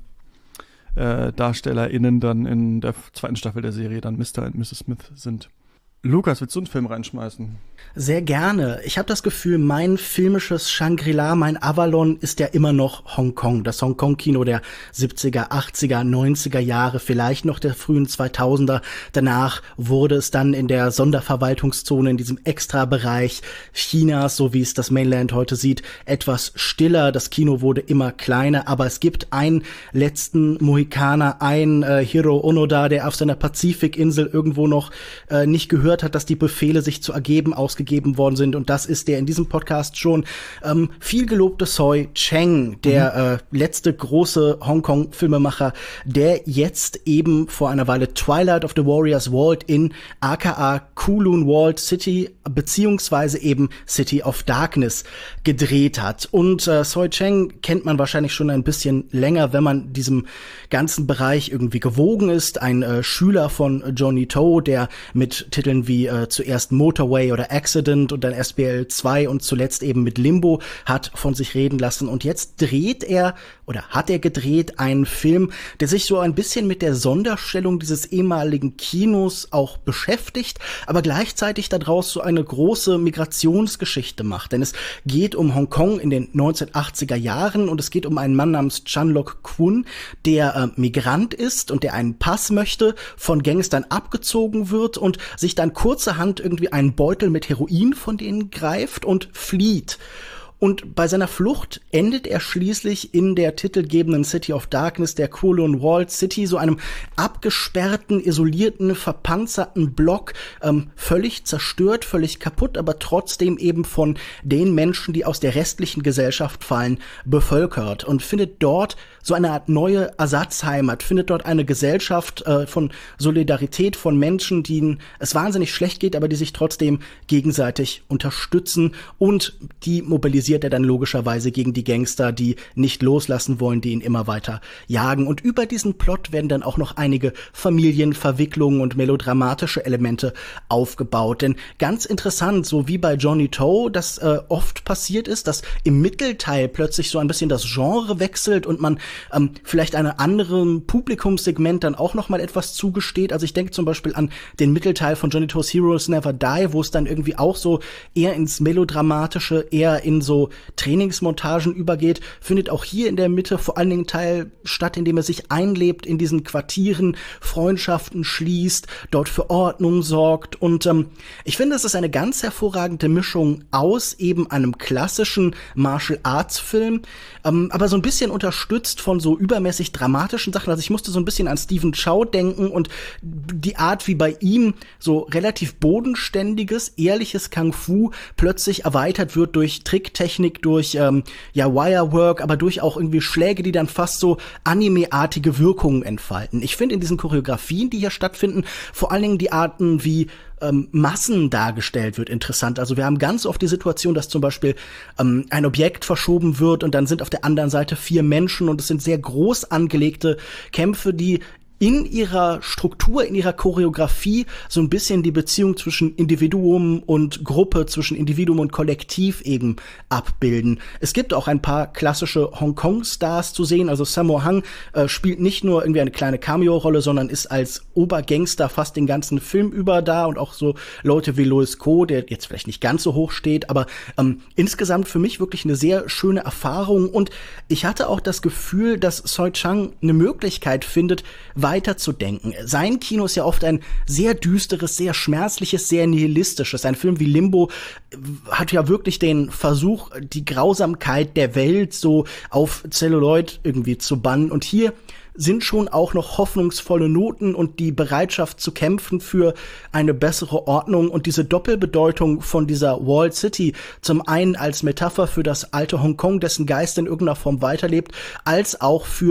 äh, DarstellerInnen dann in der zweiten Staffel der Serie dann Mister und Misses Smith sind. Lukas, willst du einen Film reinschmeißen? Sehr gerne. Ich habe das Gefühl, mein filmisches Shangri-La, mein Avalon ist ja immer noch Hongkong. Das Hongkong-Kino der siebziger, achtziger, neunziger Jahre, vielleicht noch der frühen zweitausender. Danach wurde es dann in der Sonderverwaltungszone, in diesem Extrabereich Chinas, so wie es das Mainland heute sieht, etwas stiller. Das Kino wurde immer kleiner, aber es gibt einen letzten Mohikaner, einen äh, Hiro Onoda, der auf seiner Pazifikinsel irgendwo noch äh, nicht gehört hat, dass die Befehle, sich zu ergeben, ausgegeben worden sind. Und das ist der in diesem Podcast schon ähm, viel gelobte Soi Cheng, der mhm. äh, letzte große Hongkong-Filmemacher, der jetzt eben vor einer Weile Twilight of the Warriors Walled in aka Kowloon Walled City beziehungsweise eben City of Darkness gedreht hat. Und äh, Soi Cheng kennt man wahrscheinlich schon ein bisschen länger, wenn man diesem ganzen Bereich irgendwie gewogen ist. Ein äh, Schüler von Johnny To, der mit Titeln wie äh, zuerst Motorway oder Accident und dann S B L zwei und zuletzt eben mit Limbo hat von sich reden lassen. Und jetzt dreht er oder hat er gedreht einen Film, der sich so ein bisschen mit der Sonderstellung dieses ehemaligen Kinos auch beschäftigt, aber gleichzeitig daraus so eine große Migrationsgeschichte macht. Denn es geht um Hongkong in den neunzehnhundertachtziger Jahren und es geht um einen Mann namens Chan Lok Kwun, der äh, Migrant ist und der einen Pass möchte, von Gangstern abgezogen wird und sich dann kurzerhand irgendwie einen Beutel mit Heroin von denen greift und flieht. Und bei seiner Flucht endet er schließlich in der titelgebenden City of Darkness, der Kowloon Walled City, so einem abgesperrten, isolierten, verpanzerten Block, ähm, völlig zerstört, völlig kaputt, aber trotzdem eben von den Menschen, die aus der restlichen Gesellschaft fallen, bevölkert und findet dort so eine Art neue Ersatzheimat, findet dort eine Gesellschaft äh, von Solidarität, von Menschen, denen es wahnsinnig schlecht geht, aber die sich trotzdem gegenseitig unterstützen, und die mobilisiert er dann logischerweise gegen die Gangster, die nicht loslassen wollen, die ihn immer weiter jagen. Und über diesen Plot werden dann auch noch einige Familienverwicklungen und melodramatische Elemente aufgebaut. Denn ganz interessant, so wie bei Johnny To das äh, oft passiert ist, dass im Mittelteil plötzlich so ein bisschen das Genre wechselt und man ähm, vielleicht einem anderen Publikumssegment dann auch noch mal etwas zugesteht. Also ich denke zum Beispiel an den Mittelteil von Johnny To's Heroes Never Die, wo es dann irgendwie auch so eher ins Melodramatische, eher in so Trainingsmontagen übergeht, findet auch hier in der Mitte vor allen Dingen Teil statt, indem er sich einlebt in diesen Quartieren, Freundschaften schließt, dort für Ordnung sorgt. Und ähm, ich finde, es ist eine ganz hervorragende Mischung aus eben einem klassischen Martial Arts Film, ähm, aber so ein bisschen unterstützt von so übermäßig dramatischen Sachen. Also ich musste so ein bisschen an Stephen Chow denken und die Art, wie bei ihm so relativ bodenständiges, ehrliches Kung-Fu plötzlich erweitert wird durch Tricktechnik, durch ähm, ja Wirework, aber durch auch irgendwie Schläge, die dann fast so Anime-artige Wirkungen entfalten. Ich finde in diesen Choreografien, die hier stattfinden, vor allen Dingen die Arten, wie ähm, Massen dargestellt wird, interessant. Also wir haben ganz oft die Situation, dass zum Beispiel ähm, ein Objekt verschoben wird und dann sind auf der anderen Seite vier Menschen und es sind sehr groß angelegte Kämpfe, die in ihrer Struktur, in ihrer Choreografie so ein bisschen die Beziehung zwischen Individuum und Gruppe, zwischen Individuum und Kollektiv eben abbilden. Es gibt auch ein paar klassische Hongkong-Stars zu sehen. Also Sammo Hung äh, spielt nicht nur irgendwie eine kleine Cameo-Rolle, sondern ist als Obergangster fast den ganzen Film über da, und auch so Leute wie Louis Ko, der jetzt vielleicht nicht ganz so hoch steht, aber ähm, insgesamt für mich wirklich eine sehr schöne Erfahrung. Und ich hatte auch das Gefühl, dass Soi Cheng eine Möglichkeit findet, weiterzudenken. Sein Kino ist ja oft ein sehr düsteres, sehr schmerzliches, sehr nihilistisches. Ein Film wie Limbo hat ja wirklich den Versuch, die Grausamkeit der Welt so auf Celluloid irgendwie zu bannen. Und hier sind schon auch noch hoffnungsvolle Noten und die Bereitschaft zu kämpfen für eine bessere Ordnung und diese Doppelbedeutung von dieser Walled City, zum einen als Metapher für das alte Hongkong, dessen Geist in irgendeiner Form weiterlebt, als auch für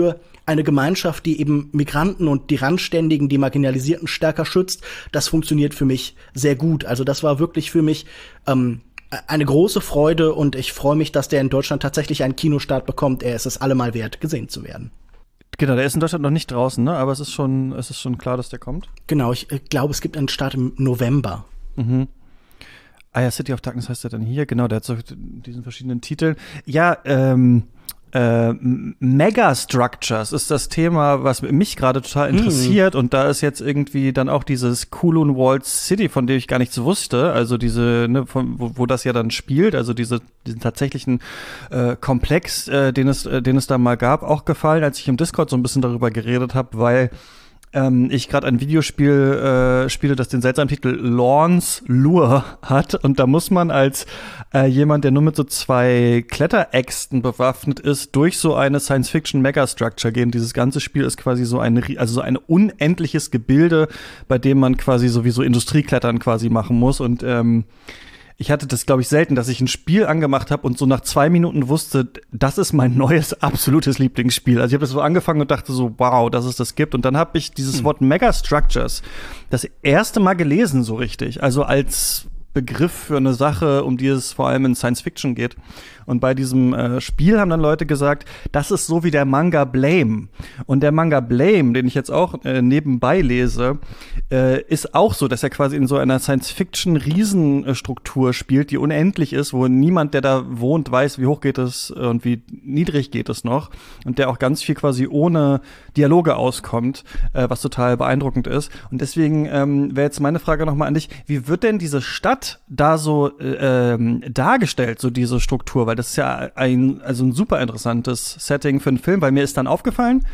eine Gemeinschaft, die eben Migranten und die Randständigen, die Marginalisierten stärker schützt, das funktioniert für mich sehr gut. Also das war wirklich für mich ähm, eine große Freude und ich freue mich, dass der in Deutschland tatsächlich einen Kinostart bekommt. Er ist es allemal wert, gesehen zu werden. Genau, der ist in Deutschland noch nicht draußen, ne? Aber es ist schon, es ist schon klar, dass der kommt. Genau, ich äh, glaube, es gibt einen Start im November. Mhm. Ah ja, City of Darkness heißt der dann hier, genau, der hat so diesen verschiedenen Titeln. Ja, ähm, äh, Megastructures ist das Thema, was mich gerade total interessiert. Mm. Und da ist jetzt irgendwie dann auch dieses Kowloon Walled City, von dem ich gar nichts wusste. Also diese, ne, von, wo, wo das ja dann spielt, also diese, diesen tatsächlichen äh, Komplex, äh, den es, äh, den es da mal gab, auch gefallen, als ich im Discord so ein bisschen darüber geredet habe, weil ähm, ich gerade ein Videospiel äh, spiele, das den seltsamen Titel Lorne's Lure hat. Und da muss man als äh, jemand, der nur mit so zwei Kletteräxten bewaffnet ist, durch so eine Science-Fiction-Megastructure gehen. Dieses ganze Spiel ist quasi so ein, also so ein unendliches Gebilde, bei dem man quasi sowieso Industrieklettern quasi machen muss. Und ähm, ich hatte das, glaube ich, selten, dass ich ein Spiel angemacht habe und so nach zwei Minuten wusste, das ist mein neues, absolutes Lieblingsspiel. Also ich habe das so angefangen und dachte so, wow, dass es das gibt. Und dann habe ich dieses hm. Wort Megastructures das erste Mal gelesen so richtig. Also als Begriff für eine Sache, um die es vor allem in Science Fiction geht. Und bei diesem äh, Spiel haben dann Leute gesagt, das ist so wie der Manga Blame. Und der Manga Blame, den ich jetzt auch äh, nebenbei lese, äh, ist auch so, dass er quasi in so einer Science-Fiction-Riesenstruktur spielt, die unendlich ist, wo niemand, der da wohnt, weiß, wie hoch geht es und wie niedrig geht es noch. Und der auch ganz viel quasi ohne Dialoge auskommt, äh, was total beeindruckend ist. Und deswegen ähm, wäre jetzt meine Frage nochmal an dich, wie wird denn diese Stadt da so äh, ähm, dargestellt, so diese Struktur? Weil das ist ja ein, also ein super interessantes Setting für einen Film, weil mir ist dann aufgefallen,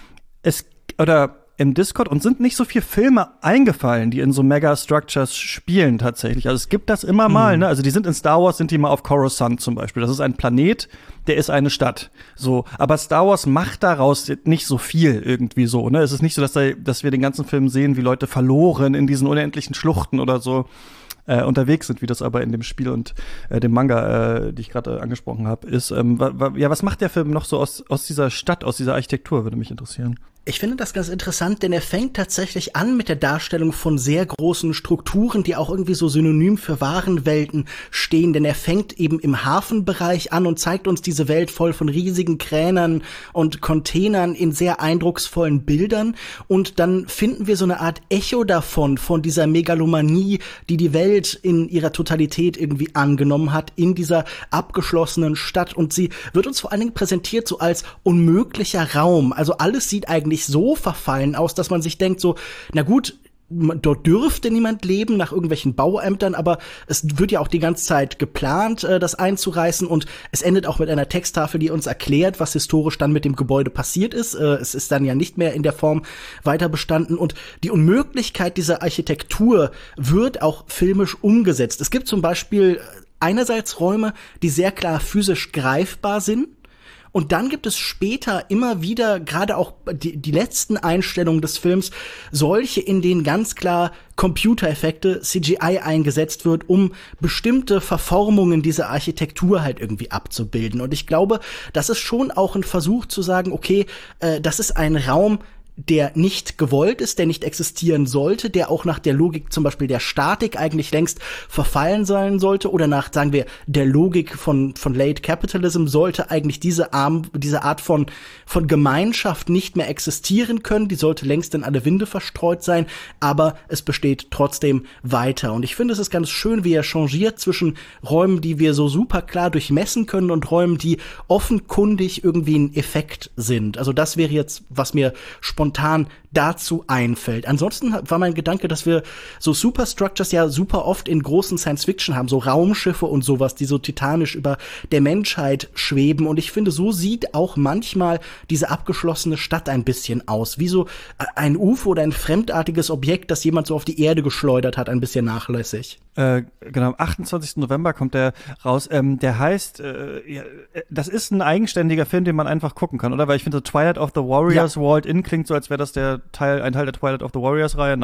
es, oder im Discord, uns sind nicht so viele Filme eingefallen, die in so Megastructures spielen tatsächlich. Also es gibt das immer mhm. mal, ne? Also die sind in Star Wars, sind die mal auf Coruscant zum Beispiel. Das ist ein Planet, der ist eine Stadt. So, aber Star Wars macht daraus nicht so viel irgendwie so, ne? Es ist nicht so, dass, da, dass wir den ganzen Film sehen, wie Leute verloren in diesen unendlichen Schluchten oder so Äh, unterwegs sind, wie das aber in dem Spiel und äh, dem Manga, äh, die ich gerade äh, angesprochen habe, ist. Ähm, wa- wa- ja, was macht der Film noch so aus, aus dieser Stadt, aus dieser Architektur, würde mich interessieren. Ich finde das ganz interessant, denn er fängt tatsächlich an mit der Darstellung von sehr großen Strukturen, die auch irgendwie so synonym für Warenwelten stehen, denn er fängt eben im Hafenbereich an und zeigt uns diese Welt voll von riesigen Kränern und Containern in sehr eindrucksvollen Bildern und dann finden wir so eine Art Echo davon, von dieser Megalomanie, die die Welt in ihrer Totalität irgendwie angenommen hat, in dieser abgeschlossenen Stadt und sie wird uns vor allen Dingen präsentiert so als unmöglicher Raum, also alles sieht eigentlich so verfallen aus, dass man sich denkt so, na gut, dort dürfte niemand leben nach irgendwelchen Bauämtern, aber es wird ja auch die ganze Zeit geplant, das einzureißen und es endet auch mit einer Texttafel, die uns erklärt, was historisch dann mit dem Gebäude passiert ist. Es ist dann ja nicht mehr in der Form weiter bestanden und die Unmöglichkeit dieser Architektur wird auch filmisch umgesetzt. Es gibt zum Beispiel einerseits Räume, die sehr klar physisch greifbar sind. Und dann gibt es später immer wieder, gerade auch die, die letzten Einstellungen des Films, solche, in denen ganz klar Computereffekte, C G I eingesetzt wird, um bestimmte Verformungen dieser Architektur halt irgendwie abzubilden. Und ich glaube, das ist schon auch ein Versuch zu sagen, okay, äh, das ist ein Raum, der nicht gewollt ist, der nicht existieren sollte, der auch nach der Logik zum Beispiel der Statik eigentlich längst verfallen sein sollte oder nach, sagen wir, der Logik von von Late Capitalism sollte eigentlich diese Arm, diese Art von von Gemeinschaft nicht mehr existieren können, die sollte längst in alle Winde verstreut sein, aber es besteht trotzdem weiter. Und ich finde, es ist ganz schön, wie er changiert zwischen Räumen, die wir so super klar durchmessen können und Räumen, die offenkundig irgendwie ein Effekt sind. Also das wäre jetzt, was mir spontan dazu einfällt. Ansonsten war mein Gedanke, dass wir so Superstructures ja super oft in großen Science-Fiction haben, so Raumschiffe und sowas, die so titanisch über der Menschheit schweben. Und ich finde, so sieht auch manchmal diese abgeschlossene Stadt ein bisschen aus. Wie so ein U F O oder ein fremdartiges Objekt, das jemand so auf die Erde geschleudert hat, ein bisschen nachlässig. Äh, genau, am achtundzwanzigsten November kommt der raus. Ähm, der heißt, äh, ja, das ist ein eigenständiger Film, den man einfach gucken kann, oder? Weil ich finde, so Twilight of the Warriors, ja. Walled In klingt so, als wäre das der Teil, ein Teil der Twilight of the Warriors-Reihe. Nein.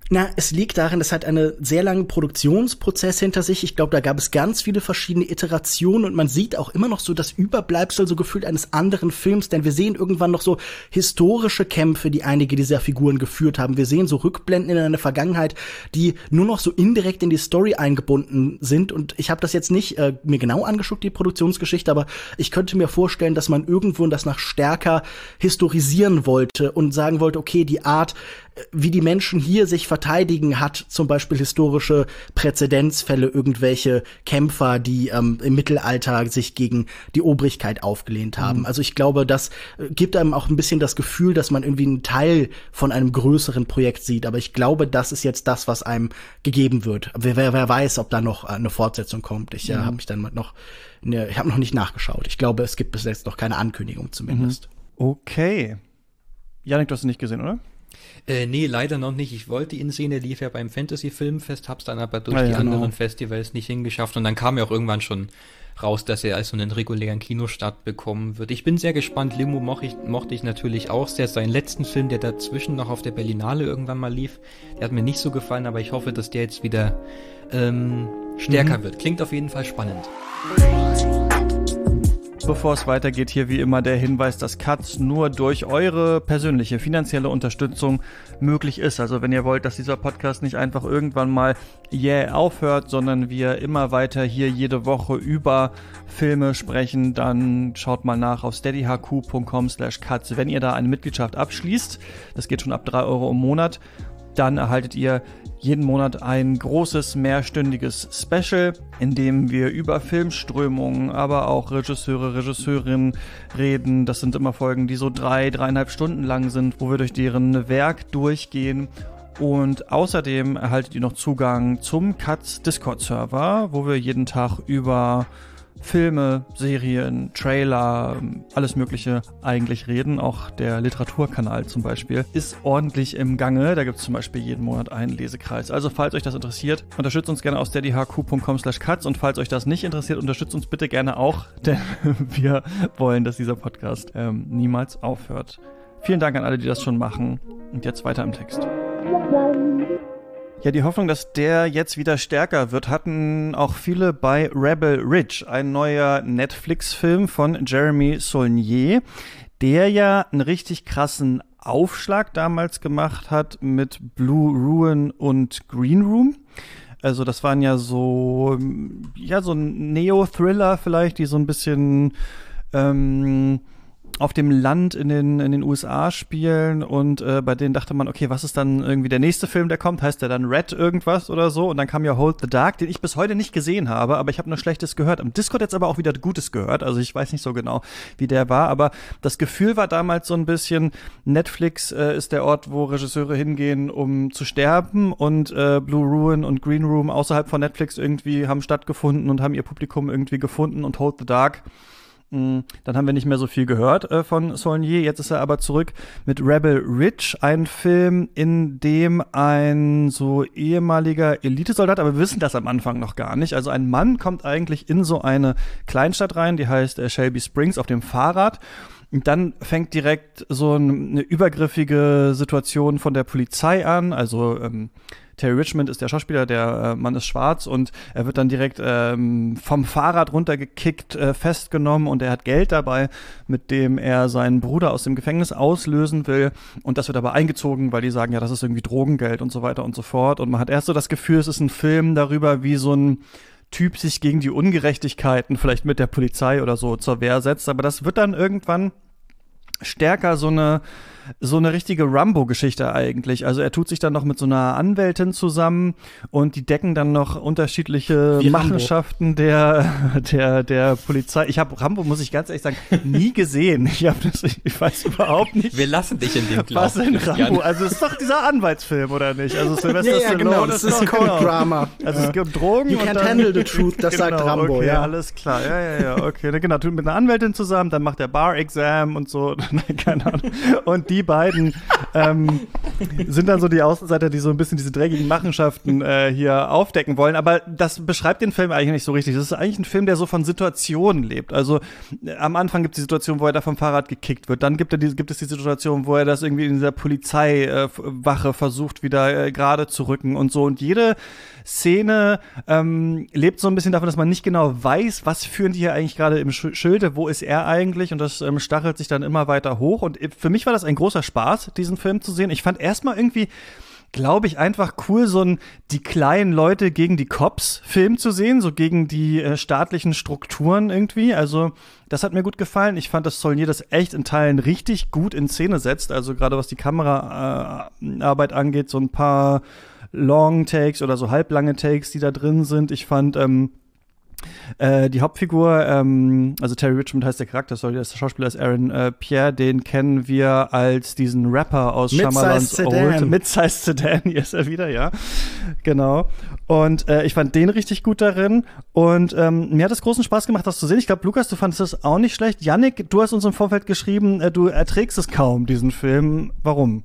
Na, es liegt darin, es hat einen sehr langen Produktionsprozess hinter sich. Ich glaube, da gab es ganz viele verschiedene Iterationen und man sieht auch immer noch so das Überbleibsel so gefühlt eines anderen Films, denn wir sehen irgendwann noch so historische Kämpfe, die einige dieser Figuren geführt haben. Wir sehen so Rückblenden in eine Vergangenheit, die nur noch so indirekt in die Story eingebunden sind und ich habe das jetzt nicht äh, mir genau angeschaut, die Produktionsgeschichte, aber ich könnte mir vorstellen, dass man irgendwo das nach stärker historisieren wollte und sagen wollte, okay, die Art, wie die Menschen hier sich verteidigen, hat zum Beispiel historische Präzedenzfälle, irgendwelche Kämpfer, die ähm, im Mittelalter sich gegen die Obrigkeit aufgelehnt haben. Mhm. Also ich glaube, das gibt einem auch ein bisschen das Gefühl, dass man irgendwie einen Teil von einem größeren Projekt sieht. Aber ich glaube, das ist jetzt das, was einem gegeben wird. Wer, wer, wer weiß, ob da noch eine Fortsetzung kommt. Ich mhm. äh, habe mich dann noch, ne, ich habe noch nicht nachgeschaut. Ich glaube, es gibt bis jetzt noch keine Ankündigung zumindest. Mhm. Okay. Jannik, du hast ihn nicht gesehen, oder? Äh, nee, leider noch nicht. Ich wollte ihn sehen, er lief ja beim Fantasy-Filmfest, hab's dann aber durch ja, die ja, anderen genau. Festivals nicht hingeschafft und dann kam ja auch irgendwann schon raus, dass er also einen regulären Kinostart bekommen wird. Ich bin sehr gespannt. Limo mochte ich, mochte ich natürlich auch sehr. Seinen letzten Film, der dazwischen noch auf der Berlinale irgendwann mal lief, der hat mir nicht so gefallen, aber ich hoffe, dass der jetzt wieder ähm, stärker mhm. wird. Klingt auf jeden Fall spannend. Bevor es weitergeht, hier wie immer der Hinweis, dass Katz nur durch eure persönliche finanzielle Unterstützung möglich ist. Also wenn ihr wollt, dass dieser Podcast nicht einfach irgendwann mal yeah aufhört, sondern wir immer weiter hier jede Woche über Filme sprechen, dann schaut mal nach auf steadyhq punkt com slash katz. Wenn ihr da eine Mitgliedschaft abschließt, das geht schon ab drei Euro im Monat, dann erhaltet ihr jeden Monat ein großes, mehrstündiges Special, in dem wir über Filmströmungen, aber auch Regisseure, Regisseurinnen reden. Das sind immer Folgen, die so drei, dreieinhalb Stunden lang sind, wo wir durch deren Werk durchgehen. Und außerdem erhaltet ihr noch Zugang zum Katz Discord-Server, wo wir jeden Tag über Filme, Serien, Trailer, alles Mögliche eigentlich reden. Auch der Literaturkanal zum Beispiel ist ordentlich im Gange. Da gibt es zum Beispiel jeden Monat einen Lesekreis. Also falls euch das interessiert, unterstützt uns gerne auf steadyhq punkt com slash katz und falls euch das nicht interessiert, unterstützt uns bitte gerne auch, denn wir wollen, dass dieser Podcast ähm, niemals aufhört. Vielen Dank an alle, die das schon machen. Und jetzt weiter im Text. Ja, die Hoffnung, dass der jetzt wieder stärker wird, hatten auch viele bei Rebel Ridge, ein neuer Netflix-Film von Jeremy Saulnier, der ja einen richtig krassen Aufschlag damals gemacht hat mit Blue Ruin und Green Room. Also das waren ja so, ja, so ein Neo-Thriller vielleicht, die so ein bisschen ähm, auf dem Land in den in den U S A spielen und äh, bei denen dachte man, okay, was ist dann irgendwie der nächste Film, der kommt? Heißt der dann Red irgendwas oder so? Und dann kam ja Hold the Dark, den ich bis heute nicht gesehen habe, aber ich habe nur Schlechtes gehört. Am Discord jetzt aber auch wieder Gutes gehört, also ich weiß nicht so genau, wie der war, aber das Gefühl war damals so ein bisschen, Netflix äh, ist der Ort, wo Regisseure hingehen, um zu sterben und äh, Blue Ruin und Green Room außerhalb von Netflix irgendwie haben stattgefunden und haben ihr Publikum irgendwie gefunden und Hold the Dark, dann haben wir nicht mehr so viel gehört äh, von Saulnier. Jetzt ist er aber zurück mit Rebel Ridge, ein Film, in dem ein so ehemaliger Elitesoldat, aber wir wissen das am Anfang noch gar nicht. Also ein Mann kommt eigentlich in so eine Kleinstadt rein, die heißt äh, Shelby Springs, auf dem Fahrrad. Und dann fängt direkt so eine übergriffige Situation von der Polizei an. Also ähm, Terry Richmond ist der Schauspieler, der äh, Mann ist schwarz und er wird dann direkt ähm, vom Fahrrad runtergekickt, äh, festgenommen und er hat Geld dabei, mit dem er seinen Bruder aus dem Gefängnis auslösen will und das wird aber eingezogen, weil die sagen, ja, das ist irgendwie Drogengeld und so weiter und so fort und man hat erst so das Gefühl, es ist ein Film darüber, wie so ein Typ sich gegen die Ungerechtigkeiten vielleicht mit der Polizei oder so zur Wehr setzt, aber das wird dann irgendwann stärker so eine so eine richtige Rambo-Geschichte eigentlich. Also er tut sich dann noch mit so einer Anwältin zusammen und die decken dann noch unterschiedliche Wie Machenschaften der der der Polizei. Ich habe Rambo, muss ich ganz ehrlich sagen, nie gesehen. Ich habe das, ich weiß überhaupt nicht. Wir lassen dich in dem Was in Rambo? Also es ist doch dieser Anwaltsfilm oder nicht? Also Sylvester ja, ja, Stallone genau. Das ist Cold genau. Drama. Also es gibt Drogen. You und can't dann, handle the truth. Das genau, sagt Rambo. Okay, ja, alles klar. Ja, ja, ja. Okay, genau. Tut mit einer Anwältin zusammen, dann macht er Bar-Exam und so. Keine Ahnung. Und die beiden ähm, sind dann so die Außenseiter, die so ein bisschen diese dreckigen Machenschaften äh, hier aufdecken wollen. Aber das beschreibt den Film eigentlich nicht so richtig. Das ist eigentlich ein Film, der so von Situationen lebt. Also äh, am Anfang gibt es die Situation, wo er da vom Fahrrad gekickt wird. Dann gibt, er die, gibt es die Situation, wo er das irgendwie in dieser Polizeiwache äh, versucht, wieder äh, gerade zu rücken und so. Und jede Szene ähm, lebt so ein bisschen davon, dass man nicht genau weiß, was führen die hier eigentlich gerade im Schilde, wo ist er eigentlich? Und das ähm, stachelt sich dann immer weiter hoch. Und für mich war das ein großer Spaß, diesen Film zu sehen. Ich fand erstmal irgendwie, glaube ich, einfach cool, so ein die kleinen Leute gegen die Cops-Film zu sehen, so gegen die äh, staatlichen Strukturen irgendwie. Also das hat mir gut gefallen. Ich fand, dass Saulnier das echt in Teilen richtig gut in Szene setzt. Also gerade was die Kameraarbeit äh, angeht, so ein paar Long Takes oder so halblange Takes, die da drin sind. Ich fand ähm, äh, die Hauptfigur, ähm, also Terry Richmond heißt der Charakter, sorry, der Schauspieler ist Aaron äh, Pierre, den kennen wir als diesen Rapper aus Shyamalans Old. Mid-Size Sedan, hier ist er wieder, ja. Genau. Und äh, ich fand den richtig gut darin. Und ähm, mir hat es großen Spaß gemacht, das zu sehen. Ich glaube, Lukas, du fandest das auch nicht schlecht. Yannick, du hast uns im Vorfeld geschrieben, äh, du erträgst es kaum, diesen Film. Warum?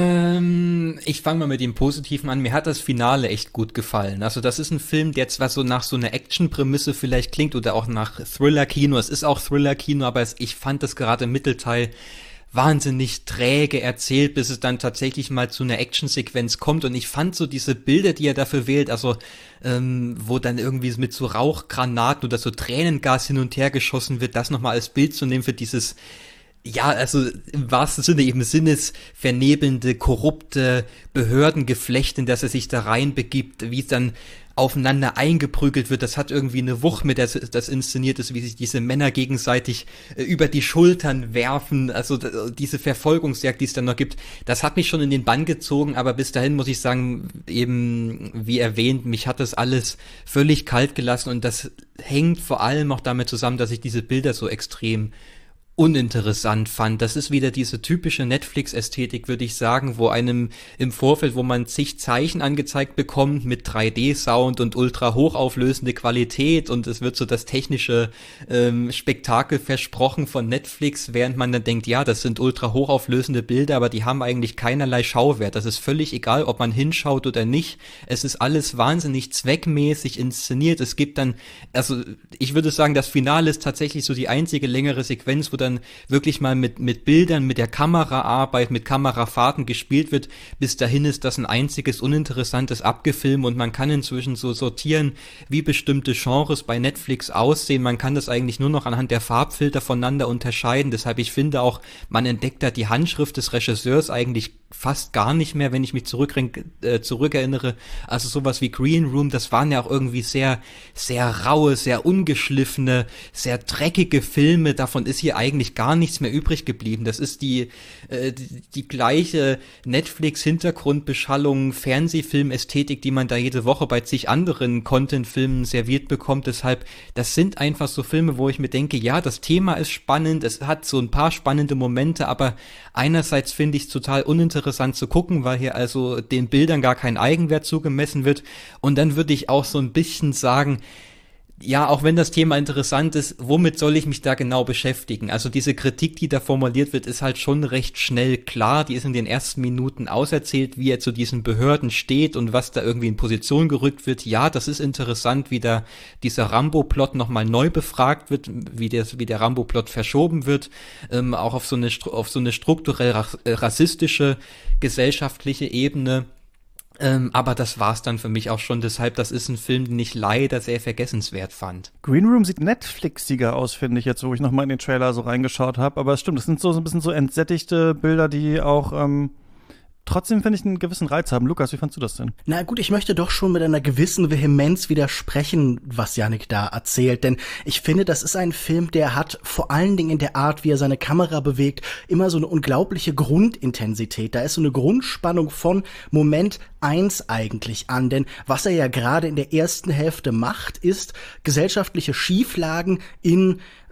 Ähm, ich fange mal mit dem Positiven an. Mir hat das Finale echt gut gefallen. Also das ist ein Film, der zwar so nach so einer Action-Prämisse vielleicht klingt oder auch nach Thriller-Kino. Es ist auch Thriller-Kino, aber es, ich fand das gerade im Mittelteil wahnsinnig träge erzählt, bis es dann tatsächlich mal zu einer Action-Sequenz kommt. Und ich fand so diese Bilder, die er dafür wählt, also ähm, wo dann irgendwie mit so Rauchgranaten oder so Tränengas hin und her geschossen wird, das nochmal als Bild zu nehmen für dieses, ja, also im wahrsten Sinne eben sinnesvernebelnde, korrupte Behördengeflecht, in das er sich da reinbegibt, wie es dann aufeinander eingeprügelt wird, das hat irgendwie eine Wucht, mit der das inszeniert ist, wie sich diese Männer gegenseitig äh, über die Schultern werfen, also d- diese Verfolgungsjagd, die es dann noch gibt, das hat mich schon in den Bann gezogen, aber bis dahin muss ich sagen, eben wie erwähnt, mich hat das alles völlig kalt gelassen und das hängt vor allem auch damit zusammen, dass ich diese Bilder so extrem uninteressant fand. Das ist wieder diese typische Netflix-Ästhetik, würde ich sagen, wo einem im Vorfeld, wo man zig Zeichen angezeigt bekommt mit drei D-Sound und ultra hochauflösende Qualität und es wird so das technische ähm, Spektakel versprochen von Netflix, während man dann denkt, ja, das sind ultra hochauflösende Bilder, aber die haben eigentlich keinerlei Schauwert. Das ist völlig egal, ob man hinschaut oder nicht. Es ist alles wahnsinnig zweckmäßig inszeniert. Es gibt dann, also ich würde sagen, das Finale ist tatsächlich so die einzige längere Sequenz, wo dann wirklich mal mit mit Bildern, mit der Kameraarbeit, mit Kamerafahrten gespielt wird. Bis dahin ist das ein einziges uninteressantes Abgefilm und man kann inzwischen so sortieren, wie bestimmte Genres bei Netflix aussehen. Man kann das eigentlich nur noch anhand der Farbfilter voneinander unterscheiden. Deshalb, ich finde auch, man entdeckt da die Handschrift des Regisseurs eigentlich fast gar nicht mehr, wenn ich mich zurück, äh, zurückerinnere. Also sowas wie Green Room, das waren ja auch irgendwie sehr, sehr raue, sehr ungeschliffene, sehr dreckige Filme. Davon ist hier eigentlich gar nichts mehr übrig geblieben. Das ist die, äh, die, die gleiche Netflix-Hintergrundbeschallung, Fernsehfilm-Ästhetik, die man da jede Woche bei zig anderen Content-Filmen serviert bekommt. Deshalb, das sind einfach so Filme, wo ich mir denke, ja, das Thema ist spannend, es hat so ein paar spannende Momente, aber einerseits finde ich es total uninteressant zu gucken, weil hier also den Bildern gar kein Eigenwert zugemessen wird. Und dann würde ich auch so ein bisschen sagen, ja, auch wenn das Thema interessant ist, womit soll ich mich da genau beschäftigen? Also diese Kritik, die da formuliert wird, ist halt schon recht schnell klar. Die ist in den ersten Minuten auserzählt, wie er zu diesen Behörden steht und was da irgendwie in Position gerückt wird. Ja, das ist interessant, wie da dieser Rambo-Plot nochmal neu befragt wird, wie der, wie der Rambo-Plot verschoben wird, ähm, auch auf so eine, auf so eine strukturell rassistische gesellschaftliche Ebene. Ähm, aber das war's dann für mich auch schon. Deshalb, das ist ein Film, den ich leider sehr vergessenswert fand. Green Room sieht Netflixiger aus, finde ich, jetzt, wo ich nochmal in den Trailer so reingeschaut habe. Aber es stimmt, das sind so, so ein bisschen so entsättigte Bilder, die auch ähm, trotzdem, finde ich, einen gewissen Reiz haben. Lukas, wie fandst du das denn? Na gut, ich möchte doch schon mit einer gewissen Vehemenz widersprechen, was Yannick da erzählt. Denn ich finde, das ist ein Film, der hat vor allen Dingen in der Art, wie er seine Kamera bewegt, immer so eine unglaubliche Grundintensität. Da ist so eine Grundspannung von Moment eins eigentlich an. Denn was er ja gerade in der ersten Hälfte macht, ist gesellschaftliche Schieflagen in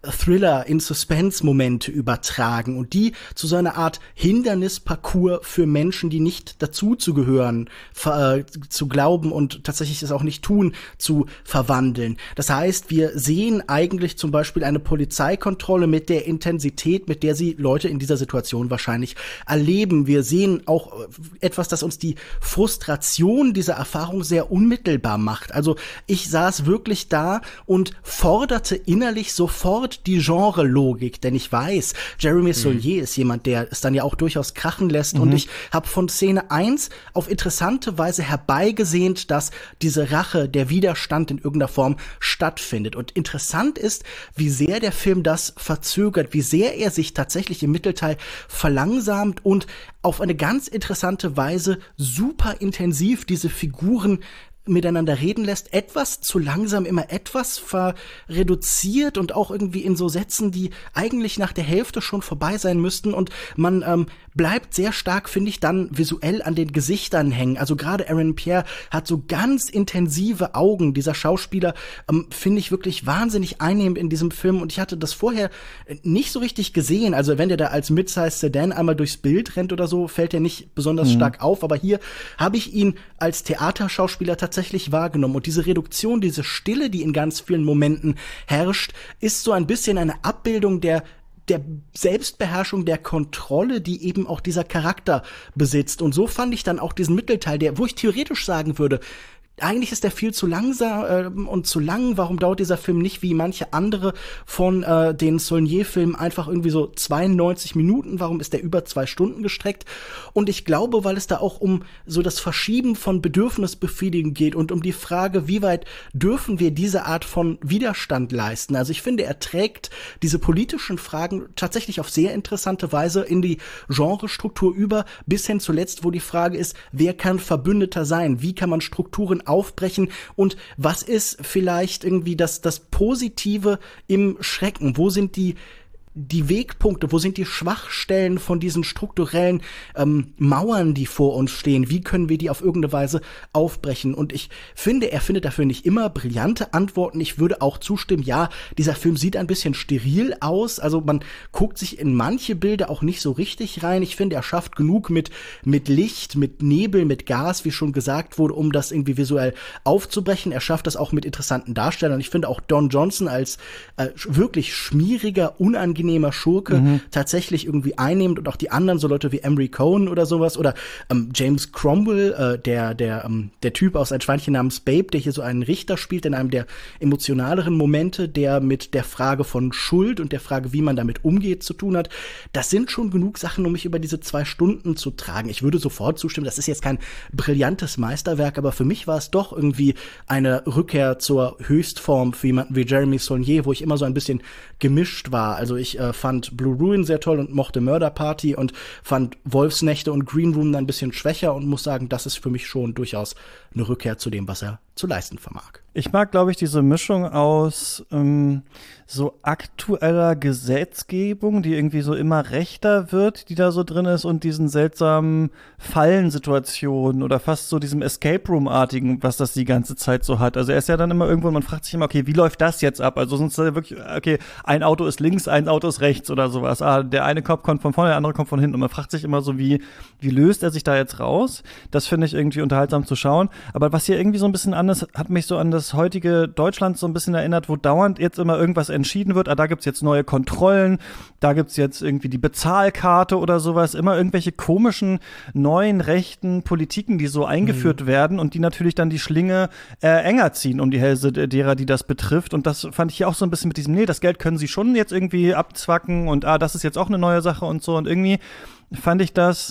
Thriller, in Suspense-Momente übertragen und die zu so einer Art Hindernisparcours für Menschen, die nicht dazuzugehören, äh, zu glauben und tatsächlich es auch nicht tun, zu verwandeln. Das heißt, wir sehen eigentlich zum Beispiel eine Polizeikontrolle mit der Intensität, mit der sie Leute in dieser Situation wahrscheinlich erleben. Wir sehen auch etwas, das uns die Frustration dieser Erfahrung sehr unmittelbar macht. Also ich saß wirklich da und forderte innerlich sofort die Genre-Logik, denn ich weiß, Jeremy Saulnier mhm. ist jemand, der es dann ja auch durchaus krachen lässt mhm. und ich habe von Szene eins auf interessante Weise herbeigesehnt, dass diese Rache, der Widerstand in irgendeiner Form stattfindet. Und interessant ist, wie sehr der Film das verzögert, wie sehr er sich tatsächlich im Mittelteil verlangsamt und auf eine ganz interessante Weise super intensiv diese Figuren miteinander reden lässt, etwas zu langsam, immer etwas verreduziert und auch irgendwie in so Sätzen, die eigentlich nach der Hälfte schon vorbei sein müssten und man ähm, bleibt sehr stark, finde ich, dann visuell an den Gesichtern hängen. Also gerade Aaron Pierre hat so ganz intensive Augen. Dieser Schauspieler ähm, finde ich wirklich wahnsinnig einnehmend in diesem Film und ich hatte das vorher nicht so richtig gesehen. Also wenn der da als Mid-Sized Sedan einmal durchs Bild rennt oder so, fällt er nicht besonders mhm. stark auf, aber hier habe ich ihn als Theaterschauspieler tatsächlich tatsächlich wahrgenommen. Und diese Reduktion, diese Stille, die in ganz vielen Momenten herrscht, ist so ein bisschen eine Abbildung der der Selbstbeherrschung, der Kontrolle, die eben auch dieser Charakter besitzt. Und so fand ich dann auch diesen Mittelteil, der, wo ich theoretisch sagen würde, eigentlich ist der viel zu langsam äh, und zu lang. Warum dauert dieser Film nicht wie manche andere von äh, den Saulnier-Filmen einfach irgendwie so zweiundneunzig Minuten? Warum ist der über zwei Stunden gestreckt? Und ich glaube, weil es da auch um so das Verschieben von Bedürfnisbefriedigung geht und um die Frage, wie weit dürfen wir diese Art von Widerstand leisten? Also ich finde, er trägt diese politischen Fragen tatsächlich auf sehr interessante Weise in die Genrestruktur über, bis hin zuletzt, wo die Frage ist, wer kann Verbündeter sein? Wie kann man Strukturen aufbrechen und was ist vielleicht irgendwie das, das Positive im Schrecken? Wo sind die die Wegpunkte, wo sind die Schwachstellen von diesen strukturellen ähm, Mauern, die vor uns stehen? Wie können wir die auf irgendeine Weise aufbrechen? Und ich finde, er findet dafür nicht immer brillante Antworten. Ich würde auch zustimmen, ja, dieser Film sieht ein bisschen steril aus. Also man guckt sich in manche Bilder auch nicht so richtig rein. Ich finde, er schafft genug mit, mit Licht, mit Nebel, mit Gas, wie schon gesagt wurde, um das irgendwie visuell aufzubrechen. Er schafft das auch mit interessanten Darstellern. Ich finde auch Don Johnson als äh, wirklich schmieriger, unangenehmer Schurke mhm. tatsächlich irgendwie einnehmend und auch die anderen, so Leute wie Emery Cohen oder sowas oder ähm, James Cromwell, äh, der der ähm, der Typ aus Ein Schweinchen namens Babe, der hier so einen Richter spielt in einem der emotionaleren Momente, der mit der Frage von Schuld und der Frage, wie man damit umgeht, zu tun hat. Das sind schon genug Sachen, um mich über diese zwei Stunden zu tragen. Ich würde sofort zustimmen, das ist jetzt kein brillantes Meisterwerk, aber für mich war es doch irgendwie eine Rückkehr zur Höchstform für jemanden wie Jeremy Saulnier, wo ich immer so ein bisschen gemischt war. Also ich äh, fand Blue Ruin sehr toll und mochte Murder Party und fand Wolfsnächte und Green Room dann ein bisschen schwächer und muss sagen, das ist für mich schon durchaus eine Rückkehr zu dem, was er zu leisten vermag. Ich mag, glaube ich, diese Mischung aus ähm, so aktueller Gesetzgebung, die irgendwie so immer rechter wird, die da so drin ist, und diesen seltsamen Fallensituationen oder fast so diesem Escape Room-artigen, was das die ganze Zeit so hat. Also er ist ja dann immer irgendwo, man fragt sich immer, okay, wie läuft das jetzt ab? Also sonst ist ja wirklich, okay, ein Auto ist links, ein Auto ist rechts oder sowas. Ah, der eine Kopf kommt von vorne, der andere kommt von hinten. Und man fragt sich immer so, wie, wie löst er sich da jetzt raus? Das finde ich irgendwie unterhaltsam zu schauen. Aber was hier irgendwie so ein bisschen anders, hat mich so an das heutige Deutschland so ein bisschen erinnert, wo dauernd jetzt immer irgendwas entschieden wird. Ah, da gibt's jetzt neue Kontrollen, da gibt's jetzt irgendwie die Bezahlkarte oder sowas. Immer irgendwelche komischen, neuen, rechten Politiken, die so eingeführt mhm. werden und die natürlich dann die Schlinge äh, enger ziehen um die Hälse derer, die das betrifft. Und das fand ich hier auch so ein bisschen mit diesem, nee, das Geld können sie schon jetzt irgendwie abzwacken und ah, das ist jetzt auch eine neue Sache und so. Und irgendwie fand ich das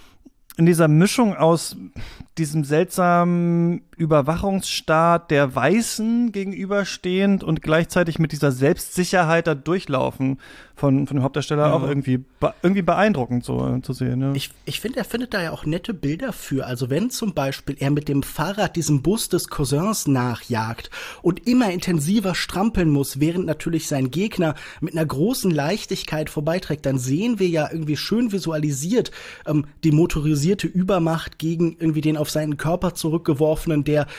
in dieser Mischung aus diesem seltsamen Überwachungsstaat der Weißen gegenüberstehend und gleichzeitig mit dieser Selbstsicherheit da durchlaufen von, von dem Hauptdarsteller ja. auch irgendwie, be- irgendwie beeindruckend so zu sehen. Ja. Ich, ich finde, er findet da ja auch nette Bilder für. Also wenn zum Beispiel er mit dem Fahrrad diesem Bus des Cousins nachjagt und immer intensiver strampeln muss, während natürlich sein Gegner mit einer großen Leichtigkeit vorbeiträgt, dann sehen wir ja irgendwie schön visualisiert ähm, die motorisierte Übermacht gegen irgendwie den auf seinen Körper zurückgeworfenen, der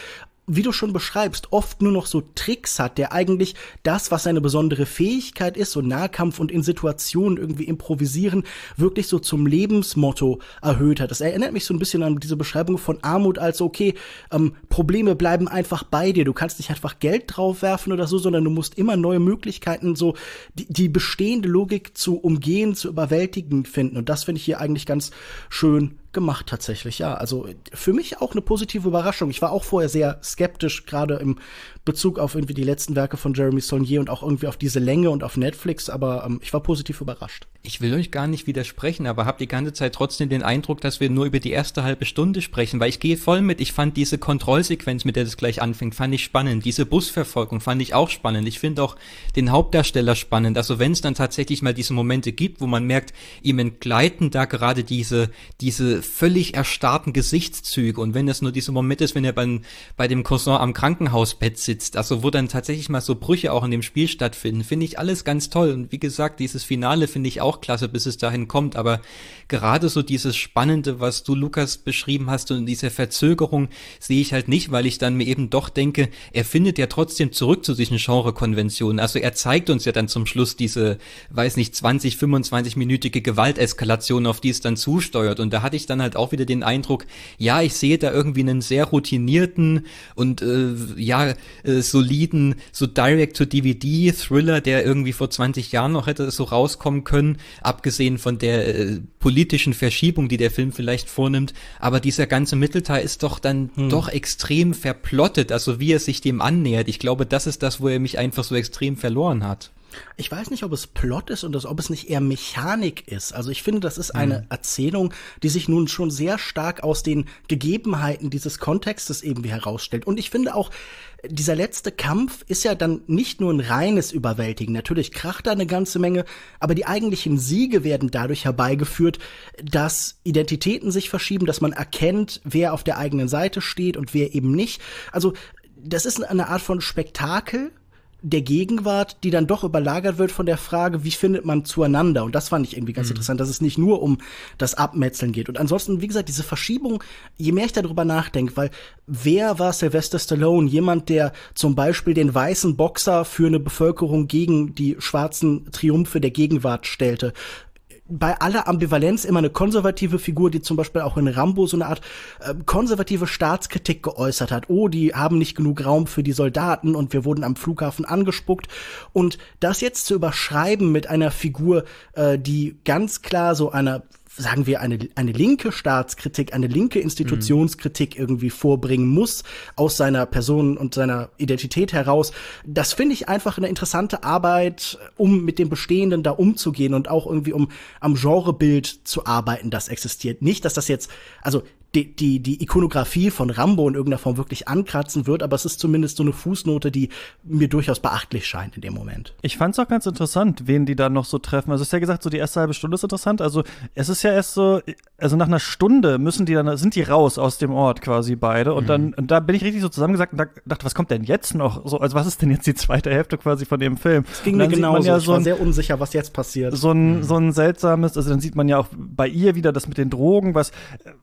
wie du schon beschreibst, oft nur noch so Tricks hat, der eigentlich das, was seine besondere Fähigkeit ist, so Nahkampf und in Situationen irgendwie improvisieren, wirklich so zum Lebensmotto erhöht hat. Das erinnert mich so ein bisschen an diese Beschreibung von Armut als, okay, ähm, Probleme bleiben einfach bei dir. Du kannst nicht einfach Geld draufwerfen oder so, sondern du musst immer neue Möglichkeiten, so die, die bestehende Logik zu umgehen, zu überwältigen finden. Und das finde ich hier eigentlich ganz schön gemacht tatsächlich, ja. Also für mich auch eine positive Überraschung. Ich war auch vorher sehr skeptisch, gerade im Bezug auf irgendwie die letzten Werke von Jeremy Saulnier und auch irgendwie auf diese Länge und auf Netflix, aber ähm, ich war positiv überrascht. Ich will euch gar nicht widersprechen, aber habe die ganze Zeit trotzdem den Eindruck, dass wir nur über die erste halbe Stunde sprechen, weil ich gehe voll mit. Ich fand diese Kontrollsequenz, mit der das gleich anfängt, fand ich spannend. Diese Busverfolgung fand ich auch spannend. Ich finde auch den Hauptdarsteller spannend. Also wenn es dann tatsächlich mal diese Momente gibt, wo man merkt, ihm entgleiten da gerade diese diese völlig erstarrten Gesichtszüge, und wenn das nur dieser Moment ist, wenn er bei, bei dem Cousin am Krankenhausbett sitzt, also wo dann tatsächlich mal so Brüche auch in dem Spiel stattfinden, finde ich alles ganz toll. Und wie gesagt, dieses Finale finde ich auch klasse, bis es dahin kommt, aber gerade so dieses Spannende, was du, Lukas, beschrieben hast, und diese Verzögerung sehe ich halt nicht, weil ich dann mir eben doch denke, er findet ja trotzdem zurück zu diesen Genrekonventionen. Also er zeigt uns ja dann zum Schluss diese, weiß nicht, zwanzig, fünfundzwanzig-minütige Gewalteskalation, auf die es dann zusteuert, und da hatte ich dann halt auch wieder den Eindruck, ja, ich sehe da irgendwie einen sehr routinierten und äh, ja, äh, soliden, so Direct-to-D V D-Thriller, der irgendwie vor zwanzig Jahren noch hätte so rauskommen können, abgesehen von der äh, politischen Verschiebung, die der Film vielleicht vornimmt, aber dieser ganze Mittelteil ist doch dann hm. doch extrem verplottet, also wie er sich dem annähert. Ich glaube, das ist das, wo er mich einfach so extrem verloren hat. Ich weiß nicht, ob es Plot ist und das, ob es nicht eher Mechanik ist. Also ich finde, das ist eine mhm. Erzählung, die sich nun schon sehr stark aus den Gegebenheiten dieses Kontextes irgendwie herausstellt. Und ich finde auch, dieser letzte Kampf ist ja dann nicht nur ein reines Überwältigen. Natürlich kracht da eine ganze Menge, aber die eigentlichen Siege werden dadurch herbeigeführt, dass Identitäten sich verschieben, dass man erkennt, wer auf der eigenen Seite steht und wer eben nicht. Also das ist eine Art von Spektakel der Gegenwart, die dann doch überlagert wird von der Frage, wie findet man zueinander? Und das fand ich irgendwie ganz mhm. interessant, dass es nicht nur um das Abmetzeln geht. Und ansonsten, wie gesagt, diese Verschiebung, je mehr ich darüber nachdenke, weil wer war Sylvester Stallone? Jemand, der zum Beispiel den weißen Boxer für eine Bevölkerung gegen die schwarzen Triumphe der Gegenwart stellte. Bei aller Ambivalenz immer eine konservative Figur, die zum Beispiel auch in Rambo so eine Art äh, konservative Staatskritik geäußert hat. Oh, die haben nicht genug Raum für die Soldaten und wir wurden am Flughafen angespuckt. Und das jetzt zu überschreiben mit einer Figur, äh, die ganz klar so einer, sagen wir, eine, eine linke Staatskritik, eine linke Institutionskritik mhm. irgendwie vorbringen muss, aus seiner Person und seiner Identität heraus. Das finde ich einfach eine interessante Arbeit, um mit dem Bestehenden da umzugehen und auch irgendwie um am Genrebild zu arbeiten, das existiert. Nicht, dass das jetzt, also die, die, die Ikonografie von Rambo in irgendeiner Form wirklich ankratzen wird, aber es ist zumindest so eine Fußnote, die mir durchaus beachtlich scheint in dem Moment. Ich fand's auch ganz interessant, wen die da noch so treffen. Also, es ist ja gesagt, so die erste halbe Stunde ist interessant. Also, es ist ja erst so, also nach einer Stunde müssen die dann, sind die raus aus dem Ort quasi beide. Und mhm. dann, und da bin ich richtig so zusammengesackt und dachte, was kommt denn jetzt noch? So, also, was ist denn jetzt die zweite Hälfte quasi von dem Film? Es ging mir genauso. Ja, so ich war sehr unsicher, was jetzt passiert. So ein, mhm. so ein seltsames, also dann sieht man ja auch bei ihr wieder das mit den Drogen, was,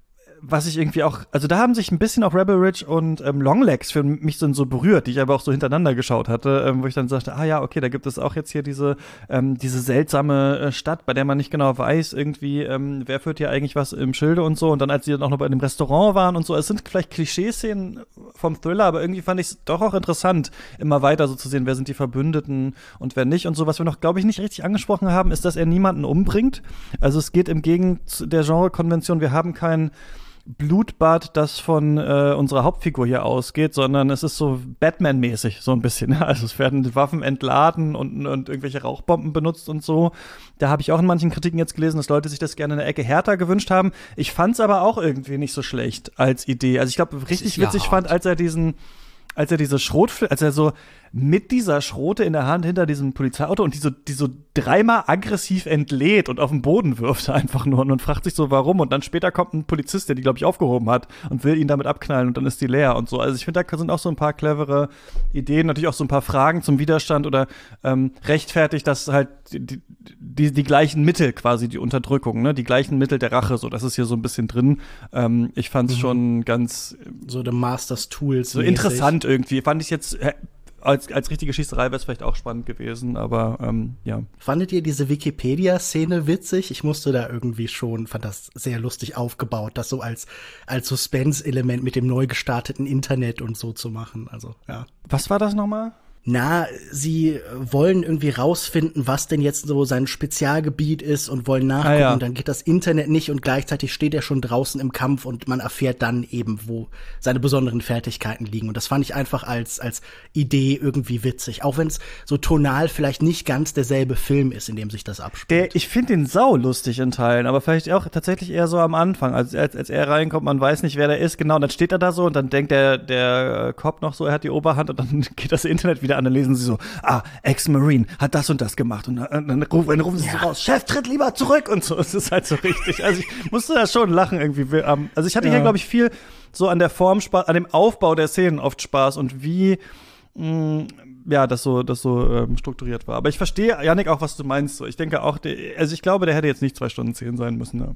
was ich irgendwie auch, also da haben sich ein bisschen auch Rebel Ridge und ähm, Longlegs für mich so, so berührt, die ich aber auch so hintereinander geschaut hatte, ähm, wo ich dann sagte, ah ja, okay, da gibt es auch jetzt hier diese ähm, diese seltsame äh, Stadt, bei der man nicht genau weiß, irgendwie, ähm, wer führt hier eigentlich was im Schilde und so. Und dann, als sie dann auch noch bei einem Restaurant waren und so, es sind vielleicht Klischeeszenen vom Thriller, aber irgendwie fand ich es doch auch interessant, immer weiter so zu sehen, wer sind die Verbündeten und wer nicht und so. Was wir noch, glaube ich, nicht richtig angesprochen haben, ist, dass er niemanden umbringt. Also es geht im Gegensatz der Genrekonvention, wir haben kein Blutbad, das von äh, unserer Hauptfigur hier ausgeht, sondern es ist so Batman-mäßig, so ein bisschen. Also es werden Waffen entladen und, und irgendwelche Rauchbomben benutzt und so. Da habe ich auch in manchen Kritiken jetzt gelesen, dass Leute sich das gerne in der Ecke härter gewünscht haben. Ich fand es aber auch irgendwie nicht so schlecht als Idee. Also ich glaube, richtig witzig fand, als er diesen als er diese Schrot, als er so mit dieser Schrote in der Hand hinter diesem Polizeiauto und die so, die so dreimal aggressiv entlädt und auf den Boden wirft einfach nur und fragt sich so, warum. Und dann später kommt ein Polizist, der die, glaube ich, aufgehoben hat und will ihn damit abknallen und dann ist die leer und so. Also ich finde, da sind auch so ein paar clevere Ideen, natürlich auch so ein paar Fragen zum Widerstand oder ähm, rechtfertigt, dass halt die, die, die gleichen Mittel quasi, die Unterdrückung, ne, die gleichen Mittel der Rache, so, das ist hier so ein bisschen drin. Ähm, ich fand es mhm. schon ganz so the Master's Tools. So interessant irgendwie. Fand ich jetzt Als, als richtige Schießerei wäre es vielleicht auch spannend gewesen, aber ähm, ja. Fandet ihr diese Wikipedia-Szene witzig? Ich musste da irgendwie schon, fand das sehr lustig aufgebaut, das so als, als Suspense-Element mit dem neu gestarteten Internet und so zu machen. Also, ja. Was war das nochmal? Na, sie wollen irgendwie rausfinden, was denn jetzt so sein Spezialgebiet ist und wollen nachgucken. Ah, ja. Dann geht das Internet nicht und gleichzeitig steht er schon draußen im Kampf und man erfährt dann eben, wo seine besonderen Fertigkeiten liegen. Und das fand ich einfach als als Idee irgendwie witzig. Auch wenn es so tonal vielleicht nicht ganz derselbe Film ist, in dem sich das abspielt. Der, ich finde den sau lustig in Teilen, aber vielleicht auch tatsächlich eher so am Anfang. Als, als, als er reinkommt, man weiß nicht, wer der ist. Genau, und dann steht er da so und dann denkt der, der Cop noch so, er hat die Oberhand und dann geht das Internet wieder an, dann lesen sie so, ah, Ex-Marine hat das und das gemacht und dann, dann, rufen, dann rufen sie ja. so raus, Chef, tritt lieber zurück und so, es ist halt so richtig, also ich musste da schon lachen irgendwie, also ich hatte ja. hier, glaube ich, viel so an der Form, an dem Aufbau der Szenen oft Spaß und wie, mh, ja, das so, das so ähm, strukturiert war, aber ich verstehe, Yannick, auch, was du meinst, so, ich denke auch, der, also ich glaube, der hätte jetzt nicht zwei Stunden zehn sein müssen, ja.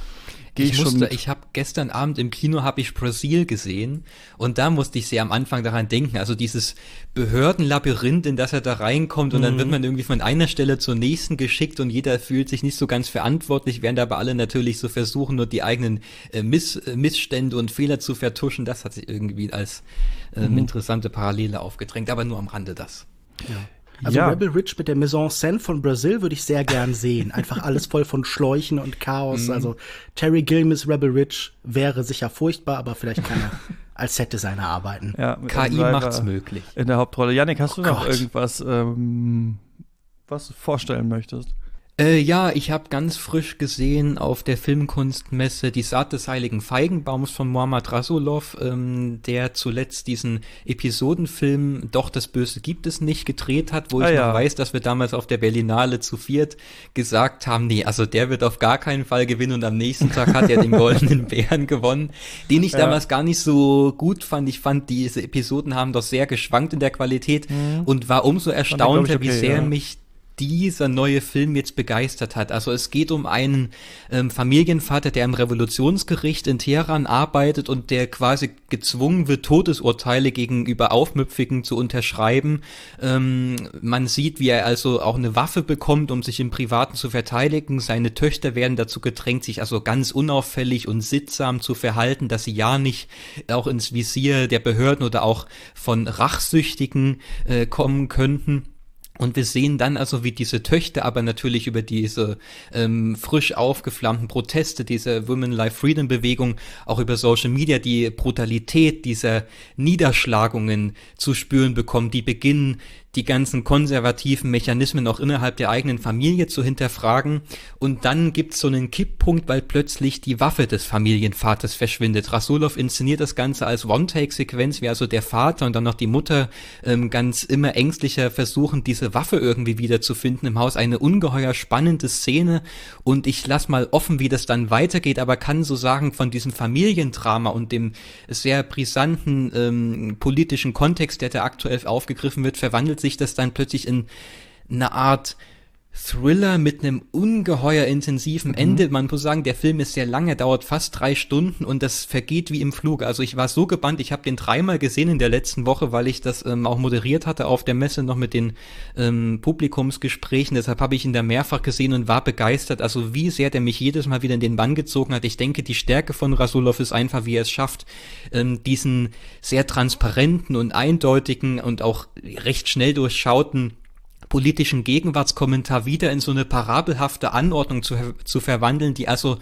Geh ich, ich musste, ich habe gestern Abend im Kino habe ich Brazil gesehen und da musste ich sehr am Anfang daran denken, also dieses Behördenlabyrinth, in das er da reinkommt und mhm. dann wird man irgendwie von einer Stelle zur nächsten geschickt und jeder fühlt sich nicht so ganz verantwortlich, während aber alle natürlich so versuchen, nur die eigenen äh, Miss, äh, Missstände und Fehler zu vertuschen. Das hat sich irgendwie als äh, mhm. interessante Parallele aufgedrängt, aber nur am Rande das. Ja. Also ja. Rebel Ridge mit der Mise en Scène von Brazil würde ich sehr gern sehen. Einfach alles voll von Schläuchen und Chaos. Mhm. Also Terry Gilliam's Rebel Ridge wäre sicher furchtbar, aber vielleicht kann er als Set-Designer arbeiten. Ja, K I macht's möglich. In der Hauptrolle. Yannick, hast du oh noch Gott. irgendwas, ähm, was du vorstellen möchtest? Äh, ja, ich habe ganz frisch gesehen auf der Filmkunstmesse Die Saat des heiligen Feigenbaums von Mohammad Rasulov, ähm, der zuletzt diesen Episodenfilm Doch das Böse gibt es nicht gedreht hat, wo ah, ich ja. noch weiß, dass wir damals auf der Berlinale zu viert gesagt haben, nee, also der wird auf gar keinen Fall gewinnen und am nächsten Tag hat er den Goldenen Bären gewonnen, den ich ja. damals gar nicht so gut fand. Ich fand, diese Episoden haben doch sehr geschwankt in der Qualität mhm. und war umso erstaunter, okay, wie sehr ja. mich dieser neue Film jetzt begeistert hat. Also es geht um einen ähm, Familienvater, der im Revolutionsgericht in Teheran arbeitet und der quasi gezwungen wird, Todesurteile gegenüber Aufmüpfigen zu unterschreiben. Ähm, man sieht, wie er also auch eine Waffe bekommt, um sich im Privaten zu verteidigen. Seine Töchter werden dazu gedrängt, sich also ganz unauffällig und sittsam zu verhalten, dass sie ja nicht auch ins Visier der Behörden oder auch von Rachsüchtigen äh, kommen könnten. Und wir sehen dann also, wie diese Töchter aber natürlich über diese ähm, frisch aufgeflammten Proteste dieser Women Life Freedom Bewegung, auch über Social Media, die Brutalität dieser Niederschlagungen zu spüren bekommen, die beginnen, die ganzen konservativen Mechanismen auch innerhalb der eigenen Familie zu hinterfragen. Und dann gibt's so einen Kipppunkt, weil plötzlich die Waffe des Familienvaters verschwindet. Rasulov inszeniert das Ganze als One-Take-Sequenz, wie also der Vater und dann noch die Mutter ähm, ganz immer ängstlicher versuchen, diese Waffe irgendwie wiederzufinden im Haus. Eine ungeheuer spannende Szene. Und ich lass mal offen, wie das dann weitergeht, aber kann so sagen, von diesem Familiendrama und dem sehr brisanten ähm, politischen Kontext, der da aktuell aufgegriffen wird, verwandelt sich das dann plötzlich in eine Art Thriller mit einem ungeheuer intensiven Ende. Mhm. Man muss sagen, der Film ist sehr lang, er dauert fast drei Stunden und das vergeht wie im Flug. Also ich war so gebannt, ich habe den dreimal gesehen in der letzten Woche, weil ich das ähm, auch moderiert hatte auf der Messe noch mit den ähm, Publikumsgesprächen. Deshalb habe ich ihn da mehrfach gesehen und war begeistert. Also wie sehr der mich jedes Mal wieder in den Bann gezogen hat. Ich denke, die Stärke von Rasulov ist einfach, wie er es schafft, ähm, diesen sehr transparenten und eindeutigen und auch recht schnell durchschauten politischen Gegenwartskommentar wieder in so eine parabelhafte Anordnung zu, zu verwandeln, die also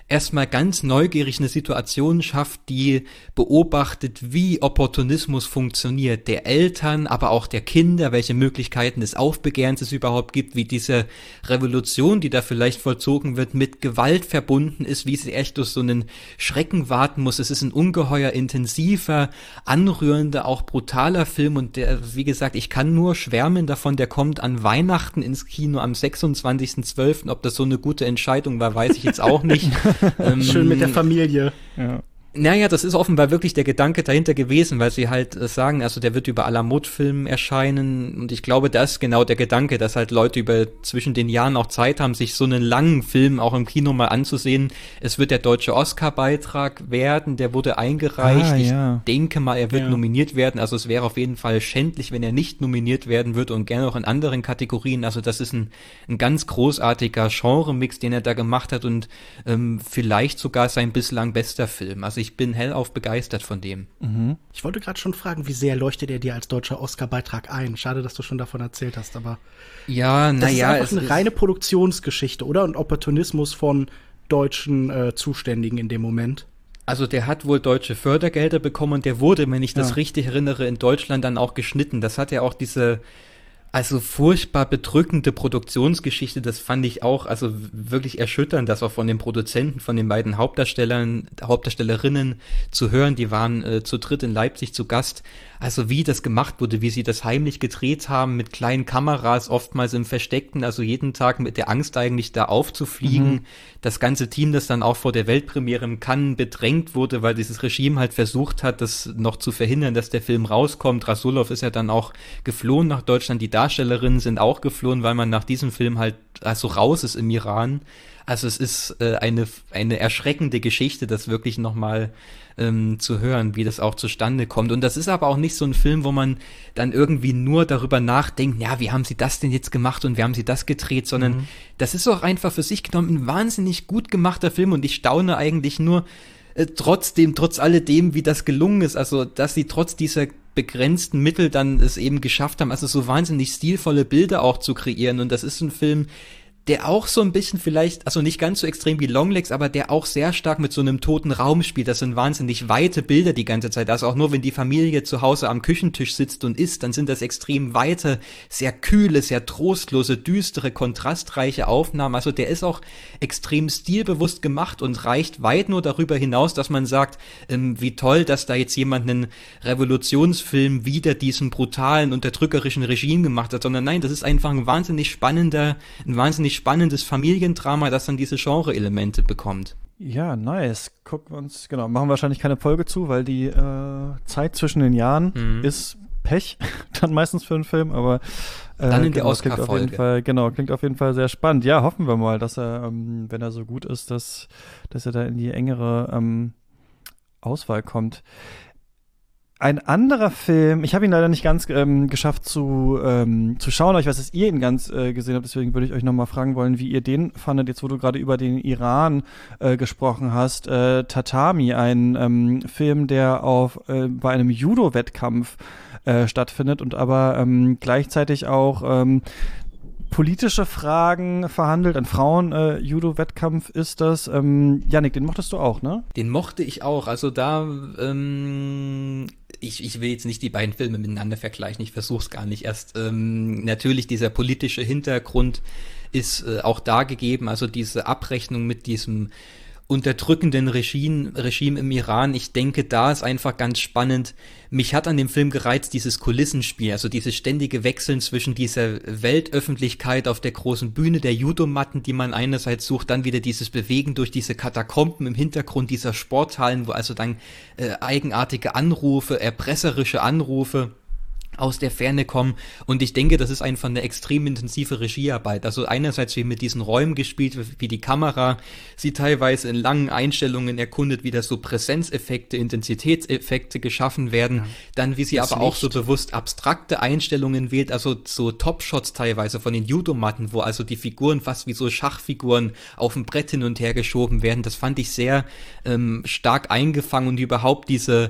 erstmal ganz neugierig eine Situation schafft, die beobachtet, wie Opportunismus funktioniert, der Eltern, aber auch der Kinder, welche Möglichkeiten des Aufbegehrens es überhaupt gibt, wie diese Revolution, die da vielleicht vollzogen wird, mit Gewalt verbunden ist, wie sie echt durch so einen Schrecken warten muss. Es ist ein ungeheuer intensiver, anrührender, auch brutaler Film und der, wie gesagt, ich kann nur schwärmen davon, der kommt an Weihnachten ins Kino am sechsundzwanzigsten zwölften Ob das so eine gute Entscheidung war, weiß ich jetzt auch nicht. ähm, Schön mit der Familie. Ja. Naja, das ist offenbar wirklich der Gedanke dahinter gewesen, weil sie halt äh, sagen, also der wird über Alamut-Film erscheinen und ich glaube, das ist genau der Gedanke, dass halt Leute über zwischen den Jahren auch Zeit haben, sich so einen langen Film auch im Kino mal anzusehen. Es wird der deutsche Oscar-Beitrag werden, der wurde eingereicht. Ah, ja. Ich denke mal, er wird Ja. nominiert werden, also es wäre auf jeden Fall schändlich, wenn er nicht nominiert werden würde und gerne auch in anderen Kategorien. Also das ist ein, ein ganz großartiger Genre-Mix, den er da gemacht hat und ähm, vielleicht sogar sein bislang bester Film. Also ich bin hellauf begeistert von dem. Mhm. Ich wollte gerade schon fragen, wie sehr leuchtet er dir als deutscher Oscar-Beitrag ein? Schade, dass du schon davon erzählt hast, aber Ja, das naja, ist einfach eine reine Produktionsgeschichte, oder? Und Opportunismus von deutschen äh, Zuständigen in dem Moment. Also der hat wohl deutsche Fördergelder bekommen und der wurde, wenn ich das Ja. richtig erinnere, in Deutschland dann auch geschnitten. Das hat ja auch diese, also furchtbar bedrückende Produktionsgeschichte, das fand ich auch, also wirklich erschütternd, das auch von den Produzenten, von den beiden Hauptdarstellern, Hauptdarstellerinnen zu hören, die waren äh, zu dritt in Leipzig zu Gast. Also wie das gemacht wurde, wie sie das heimlich gedreht haben, mit kleinen Kameras, oftmals im Versteckten, also jeden Tag mit der Angst eigentlich da aufzufliegen. Mhm. Das ganze Team, das dann auch vor der Weltpremiere im Cannes bedrängt wurde, weil dieses Regime halt versucht hat, das noch zu verhindern, dass der Film rauskommt. Rasulov ist ja dann auch geflohen nach Deutschland, die Darstellerinnen sind auch geflohen, weil man nach diesem Film halt also raus ist im Iran. Also es ist äh, eine eine erschreckende Geschichte, das wirklich nochmal ähm, zu hören, wie das auch zustande kommt. Und das ist aber auch nicht so ein Film, wo man dann irgendwie nur darüber nachdenkt, ja, wie haben sie das denn jetzt gemacht und wie haben sie das gedreht, sondern mhm. das ist auch einfach für sich genommen ein wahnsinnig gut gemachter Film und ich staune eigentlich nur äh, trotzdem, trotz alledem, wie das gelungen ist, also dass sie trotz dieser begrenzten Mittel dann es eben geschafft haben, also so wahnsinnig stilvolle Bilder auch zu kreieren und das ist ein Film, der auch so ein bisschen vielleicht, also nicht ganz so extrem wie Longlegs, aber der auch sehr stark mit so einem toten Raum spielt. Das sind wahnsinnig weite Bilder die ganze Zeit. Also auch nur, wenn die Familie zu Hause am Küchentisch sitzt und isst, dann sind das extrem weite, sehr kühle, sehr trostlose, düstere, kontrastreiche Aufnahmen. Also der ist auch extrem stilbewusst gemacht und reicht weit nur darüber hinaus, dass man sagt, ähm, wie toll, dass da jetzt jemand einen Revolutionsfilm wider diesen brutalen, unterdrückerischen Regime gemacht hat, sondern nein, das ist einfach ein wahnsinnig spannender, ein wahnsinnig spannendes Familiendrama, das dann diese Genre-Elemente bekommt. Ja, nice. Gucken wir uns, genau, machen wir wahrscheinlich keine Folge zu, weil die äh, Zeit zwischen den Jahren Mhm. ist Pech, dann meistens für einen Film, aber äh, Dann in der genau, klingt auf Oscar-Folge. jeden Fall, genau, klingt auf jeden Fall sehr spannend. Ja, hoffen wir mal, dass er, ähm, wenn er so gut ist, dass, dass er da in die engere ähm, Auswahl kommt. Ein anderer Film, ich habe ihn leider nicht ganz ähm, geschafft zu, ähm, zu schauen, aber ich weiß, dass ihr ihn ganz äh, gesehen habt, deswegen würde ich euch nochmal fragen wollen, wie ihr den fandet, jetzt wo du gerade über den Iran äh, gesprochen hast. Äh, Tatami, ein ähm, Film, der auf äh, bei einem Judo-Wettkampf äh, stattfindet und aber ähm, gleichzeitig auch ähm, politische Fragen verhandelt. Ein Frauen-Judo-Wettkampf ist das. Ähm, Yannick, den mochtest du auch, ne? Den mochte ich auch. Also da, ähm, ich, ich will jetzt nicht die beiden Filme miteinander vergleichen. Ich versuch's gar nicht erst. Ähm, natürlich dieser politische Hintergrund ist äh, auch da gegeben. Also diese Abrechnung mit diesem unterdrückenden Regime, Regime im Iran. Ich denke, da ist einfach ganz spannend. Mich hat an dem Film gereizt dieses Kulissenspiel, also dieses ständige Wechseln zwischen dieser Weltöffentlichkeit auf der großen Bühne der Judomatten, die man einerseits sucht, dann wieder dieses Bewegen durch diese Katakomben im Hintergrund dieser Sporthallen, wo also dann äh, eigenartige Anrufe, erpresserische Anrufe aus der Ferne kommen und ich denke, das ist einfach eine extrem intensive Regiearbeit. Also einerseits wie mit diesen Räumen gespielt, wie die Kamera sie teilweise in langen Einstellungen erkundet, wie da so Präsenzeffekte, Intensitätseffekte geschaffen werden, ja, dann wie sie aber Licht. Auch so bewusst abstrakte Einstellungen wählt, also so Topshots teilweise von den Judomatten, wo also die Figuren fast wie so Schachfiguren auf dem Brett hin und her geschoben werden. Das fand ich sehr ähm, stark eingefangen und überhaupt diese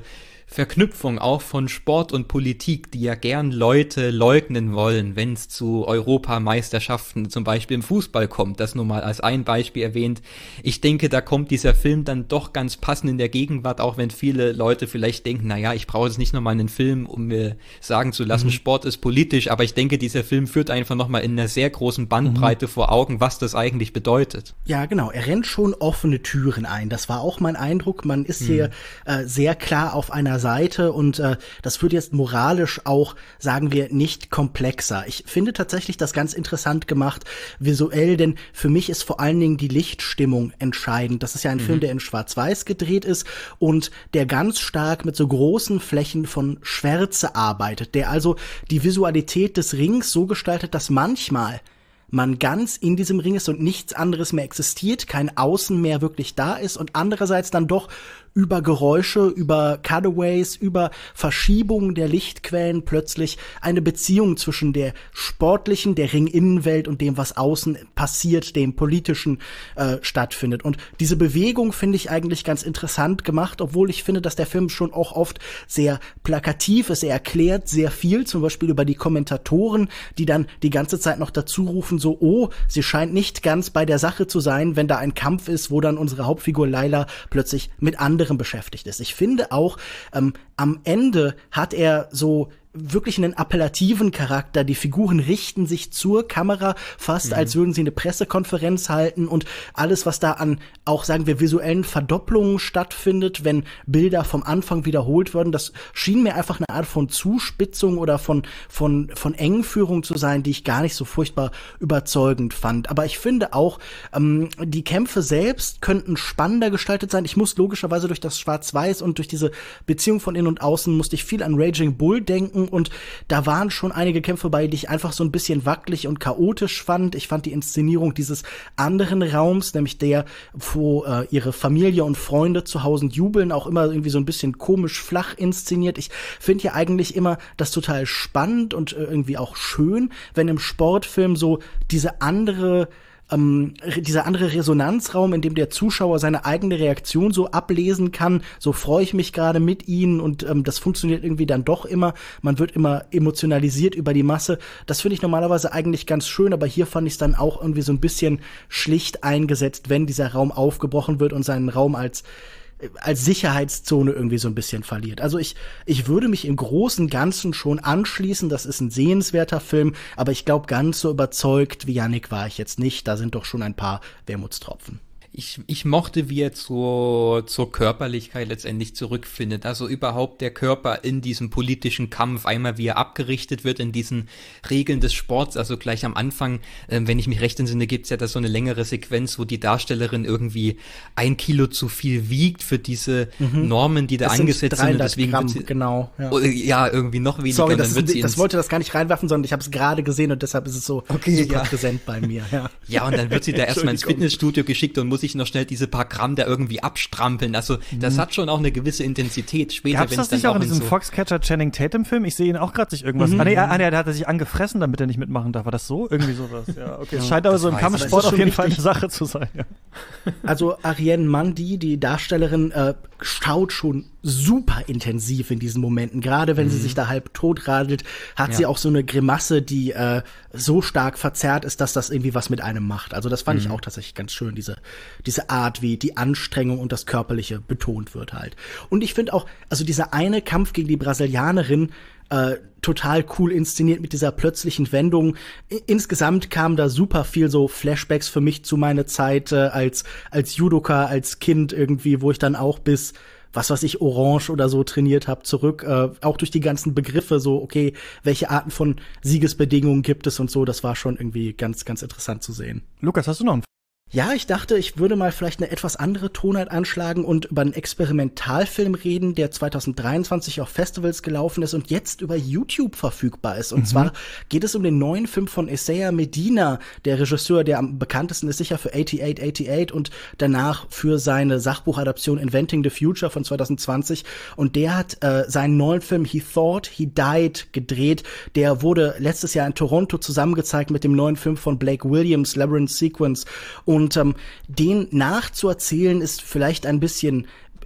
Verknüpfung auch von Sport und Politik, die ja gern Leute leugnen wollen, wenn es zu Europameisterschaften zum Beispiel im Fußball kommt, das nur mal als ein Beispiel erwähnt. Ich denke, da kommt dieser Film dann doch ganz passend in der Gegenwart, auch wenn viele Leute vielleicht denken, naja, ich brauche jetzt nicht nochmal einen Film, um mir sagen zu lassen, mhm. Sport ist politisch, aber ich denke, dieser Film führt einfach nochmal in einer sehr großen Bandbreite mhm. vor Augen, was das eigentlich bedeutet. Ja, genau, er rennt schon offene Türen ein, das war auch mein Eindruck, man ist mhm. hier äh, sehr klar auf einer Seite und äh, das wird jetzt moralisch auch, sagen wir, nicht komplexer. Ich finde tatsächlich das ganz interessant gemacht, visuell, denn für mich ist vor allen Dingen die Lichtstimmung entscheidend. Das ist ja ein mhm. Film, der in Schwarz-Weiß gedreht ist und der ganz stark mit so großen Flächen von Schwärze arbeitet, der also die Visualität des Rings so gestaltet, dass manchmal man ganz in diesem Ring ist und nichts anderes mehr existiert, kein Außen mehr wirklich da ist und andererseits dann doch über Geräusche, über Cutaways, über Verschiebungen der Lichtquellen plötzlich eine Beziehung zwischen der sportlichen, der Ringinnenwelt und dem, was außen passiert, dem politischen äh, stattfindet. Und diese Bewegung finde ich eigentlich ganz interessant gemacht, obwohl ich finde, dass der Film schon auch oft sehr plakativ ist. Er erklärt sehr viel, zum Beispiel über die Kommentatoren, die dann die ganze Zeit noch dazu rufen, so, oh, sie scheint nicht ganz bei der Sache zu sein, wenn da ein Kampf ist, wo dann unsere Hauptfigur Layla plötzlich mit anderen beschäftigt ist. Ich finde auch, ähm, am Ende hat er so wirklich einen appellativen Charakter. Die Figuren richten sich zur Kamera, fast mhm. als würden sie eine Pressekonferenz halten und alles, was da an auch, sagen wir, visuellen Verdopplungen stattfindet, wenn Bilder vom Anfang wiederholt werden, das schien mir einfach eine Art von Zuspitzung oder von von von Engführung zu sein, die ich gar nicht so furchtbar überzeugend fand. Aber ich finde auch, ähm, die Kämpfe selbst könnten spannender gestaltet sein. Ich muss logischerweise durch das Schwarz-Weiß und durch diese Beziehung von innen und außen musste ich viel an Raging Bull denken und da waren schon einige Kämpfe bei, die ich einfach so ein bisschen wackelig und chaotisch fand. Ich fand die Inszenierung dieses anderen Raums, nämlich der, wo äh, ihre Familie und Freunde zu Hause jubeln, auch immer irgendwie so ein bisschen komisch flach inszeniert. Ich finde ja eigentlich immer das total spannend und äh, irgendwie auch schön, wenn im Sportfilm so diese andere Ähm, dieser andere Resonanzraum, in dem der Zuschauer seine eigene Reaktion so ablesen kann, so freue ich mich gerade mit ihnen und ähm, das funktioniert irgendwie dann doch immer, man wird immer emotionalisiert über die Masse, das finde ich normalerweise eigentlich ganz schön, aber hier fand ich es dann auch irgendwie so ein bisschen schlicht eingesetzt, wenn dieser Raum aufgebrochen wird und seinen Raum als als Sicherheitszone irgendwie so ein bisschen verliert. Also ich ich würde mich im Großen und Ganzen schon anschließen, das ist ein sehenswerter Film, aber ich glaube, ganz so überzeugt wie Yannick war ich jetzt nicht, da sind doch schon ein paar Wermutstropfen. Ich, ich mochte, wie er zur, zur Körperlichkeit letztendlich zurückfindet. Also überhaupt der Körper in diesem politischen Kampf, einmal wie er abgerichtet wird in diesen Regeln des Sports. Also gleich am Anfang, äh, wenn ich mich recht entsinne, gibt's ja da so eine längere Sequenz, wo die Darstellerin irgendwie ein Kilo zu viel wiegt für diese mhm. Normen, die da das angesetzt sind. Und deswegen Gramm, wird sie, genau. Ja. Oh, ja, irgendwie noch weniger. Sorry, und dann das, wird ist, sie das wollte das gar nicht reinwerfen, sondern ich habe es gerade gesehen und deshalb ist es so okay, super ja. präsent bei mir. Ja. ja, und dann wird sie da erstmal ins Fitnessstudio geschickt und muss sich noch schnell diese paar Gramm da irgendwie abstrampeln. Also das mhm. hat schon auch eine gewisse Intensität. Später, Gab's das nicht auch in diesem so Foxcatcher Channing Tatum Film? Ich sehe ihn auch gerade sich irgendwas. Mhm. Ah, nee, ah, nee, da hat er sich angefressen, damit er nicht mitmachen darf. War das so? Irgendwie sowas. Ja, okay. Es ja, scheint aber so im Kampfsport auf jeden richtig. Fall eine Sache zu sein. Ja. Also Ariane Mundy, die Darstellerin, äh, schaut schon super intensiv in diesen Momenten. Gerade wenn mhm. sie sich da halb tot radelt, hat ja. sie auch so eine Grimasse, die äh, so stark verzerrt ist, dass das irgendwie was mit einem macht. Also das fand mhm. ich auch tatsächlich ganz schön, diese diese Art, wie die Anstrengung und das Körperliche betont wird halt. Und ich finde auch, also dieser eine Kampf gegen die Brasilianerin, äh, total cool inszeniert mit dieser plötzlichen Wendung. I- insgesamt kam da super viel so Flashbacks für mich zu meiner Zeit äh, als als Judoka, als Kind irgendwie, wo ich dann auch bis was weiß ich, Orange oder so trainiert habe, zurück, äh, auch durch die ganzen Begriffe, so, okay, welche Arten von Siegesbedingungen gibt es und so, das war schon irgendwie ganz, ganz interessant zu sehen. Lukas, hast du noch einen? Ja, ich dachte, ich würde mal vielleicht eine etwas andere Tonart anschlagen und über einen Experimentalfilm reden, der zwanzig dreiundzwanzig auf Festivals gelaufen ist und jetzt über YouTube verfügbar ist. Und mhm. zwar geht es um den neuen Film von Isaiah Medina, der Regisseur, der am bekanntesten ist sicher für achtundachtzig achtundachtzig und danach für seine Sachbuchadaption Inventing the Future von zwanzig zwanzig. Und der hat äh, seinen neuen Film He Thought He Died gedreht. Der wurde letztes Jahr in Toronto zusammengezeigt mit dem neuen Film von Blake Williams, Labyrinth Sequence. Und Und ähm, den nachzuerzählen ist vielleicht ein bisschen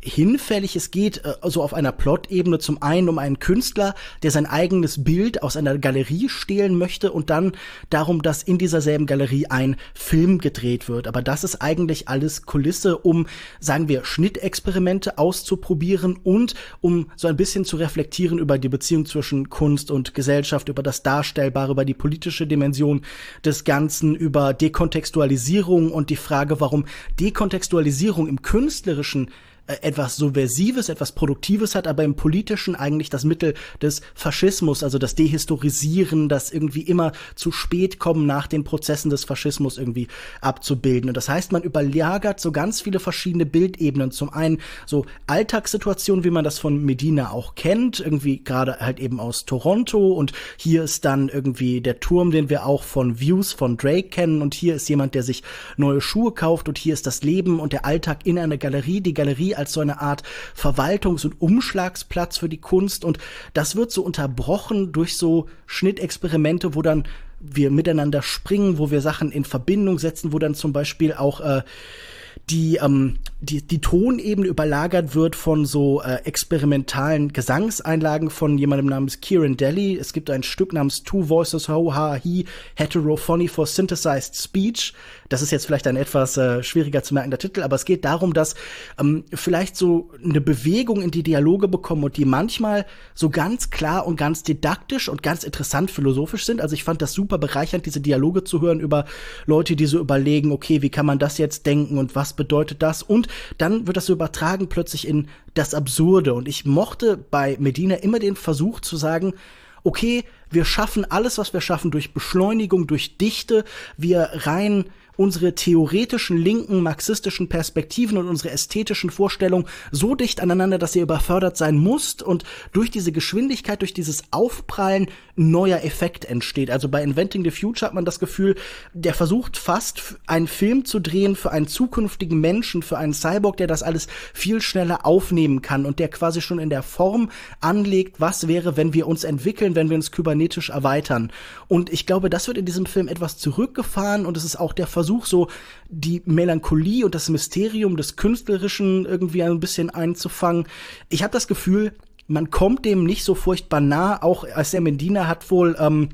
hinfällig es geht, äh, so auf einer Plot-Ebene zum einen um einen Künstler, der sein eigenes Bild aus einer Galerie stehlen möchte und dann darum, dass in dieser selben Galerie ein Film gedreht wird. Aber das ist eigentlich alles Kulisse, um, sagen wir, Schnittexperimente auszuprobieren und um so ein bisschen zu reflektieren über die Beziehung zwischen Kunst und Gesellschaft, über das Darstellbare, über die politische Dimension des Ganzen, über Dekontextualisierung und die Frage, warum Dekontextualisierung im Künstlerischen etwas Subversives, etwas Produktives hat, aber im Politischen eigentlich das Mittel des Faschismus, also das Dehistorisieren, das irgendwie immer zu spät kommen nach den Prozessen des Faschismus irgendwie abzubilden. Und das heißt, man überlagert so ganz viele verschiedene Bildebenen. Zum einen so Alltagssituationen, wie man das von Medina auch kennt, irgendwie gerade halt eben aus Toronto, und hier ist dann irgendwie der Turm, den wir auch von Views von Drake kennen, und hier ist jemand, der sich neue Schuhe kauft, und hier ist das Leben und der Alltag in einer Galerie, die Galerie als so eine Art Verwaltungs- und Umschlagsplatz für die Kunst, und das wird so unterbrochen durch so Schnittexperimente, wo dann wir miteinander springen, wo wir Sachen in Verbindung setzen, wo dann zum Beispiel auch äh, die, ähm, die, die Tonebene überlagert wird von so äh, experimentalen Gesangseinlagen von jemandem namens Kieran Daly. Es gibt ein Stück namens Two Voices, Ho, Ha, He, Heterophony for Synthesized Speech. Das ist jetzt vielleicht ein etwas äh, schwieriger zu merkender Titel, aber es geht darum, dass ähm, vielleicht so eine Bewegung in die Dialoge bekommen und die manchmal so ganz klar und ganz didaktisch und ganz interessant philosophisch sind. Also ich fand das super bereichernd, diese Dialoge zu hören über Leute, die so überlegen, okay, wie kann man das jetzt denken und was bedeutet das? Und dann wird das so übertragen plötzlich in das Absurde. Und ich mochte bei Medina immer den Versuch zu sagen, okay, wir schaffen alles, was wir schaffen, durch Beschleunigung, durch Dichte. Wir reihen unsere theoretischen linken marxistischen Perspektiven und unsere ästhetischen Vorstellungen so dicht aneinander, dass ihr überfördert sein müsst, und durch diese Geschwindigkeit, durch dieses Aufprallen neuer Effekt entsteht. Also bei Inventing the Future hat man das Gefühl, der versucht fast einen Film zu drehen für einen zukünftigen Menschen, für einen Cyborg, der das alles viel schneller aufnehmen kann und der quasi schon in der Form anlegt, was wäre, wenn wir uns entwickeln, wenn wir uns kybernetisch erweitern. Und ich glaube, das wird in diesem Film etwas zurückgefahren, und es ist auch der Versuch, so die Melancholie und das Mysterium des Künstlerischen irgendwie ein bisschen einzufangen. Ich habe das Gefühl, man kommt dem nicht so furchtbar nah. Auch Sam Medina hat wohl ähm,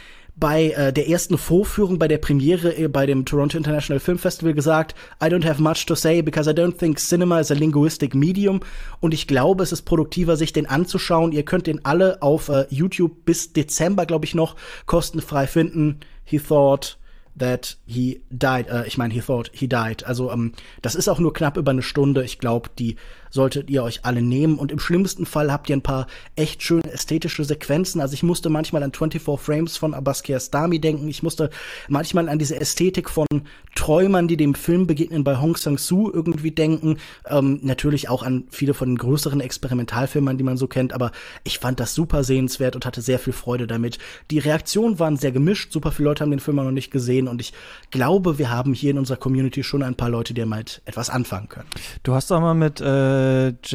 bei äh, der ersten Vorführung, bei der Premiere äh, bei dem Toronto International Film Festival gesagt, I don't have much to say because I don't think cinema is a linguistic medium. Und ich glaube, es ist produktiver, sich den anzuschauen. Ihr könnt den alle auf äh, YouTube bis Dezember, glaube ich, noch kostenfrei finden. He thought that he died. Äh, ich meine, he thought he died. Also ähm, das ist auch nur knapp über eine Stunde. Ich glaube, die solltet ihr euch alle nehmen. Und im schlimmsten Fall habt ihr ein paar echt schöne ästhetische Sequenzen. Also ich musste manchmal an twenty-four Frames von Abbas Kiarostami denken. Ich musste manchmal an diese Ästhetik von Träumern, die dem Film begegnen, bei Hong Sang-soo irgendwie denken. Ähm, natürlich auch an viele von den größeren Experimentalfilmern, die man so kennt. Aber ich fand das super sehenswert und hatte sehr viel Freude damit. Die Reaktionen waren sehr gemischt. Super viele Leute haben den Film noch nicht gesehen. Und ich glaube, wir haben hier in unserer Community schon ein paar Leute, die damit etwas anfangen können. Du hast auch mal mit äh J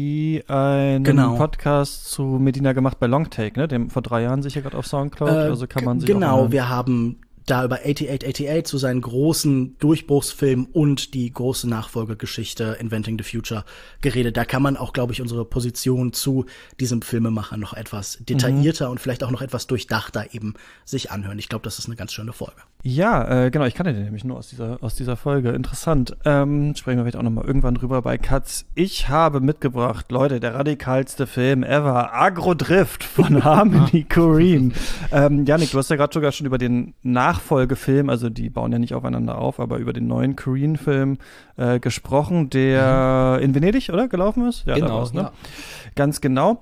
E einen genau. Podcast zu Medina gemacht bei Longtake, ne? Dem vor drei Jahren sicher gerade auf Soundcloud. Äh, also kann man sich genau, auch wir haben da über achtundsechzig achtundsechzig zu seinen großen Durchbruchsfilm und die große Nachfolgegeschichte Inventing the Future geredet. Da kann man auch, glaube ich, unsere Position zu diesem Filmemacher noch etwas detaillierter mhm. und vielleicht auch noch etwas durchdachter eben sich anhören. Ich glaube, das ist eine ganz schöne Folge. Ja, äh, genau, ich kannte den nämlich nur aus dieser aus dieser Folge. Interessant. Ähm, sprechen wir vielleicht auch noch mal irgendwann drüber bei Katz. Ich habe mitgebracht, Leute, der radikalste Film ever, Agro-Drift von Harmony Korine. ähm, Yannick, du hast ja gerade sogar schon über den Nachfolgefilm, also die bauen ja nicht aufeinander auf, aber über den neuen Korine-Film äh, gesprochen, der mhm. in Venedig, oder, gelaufen ist? Ja, genau, da war's, ne? ja. Ganz genau.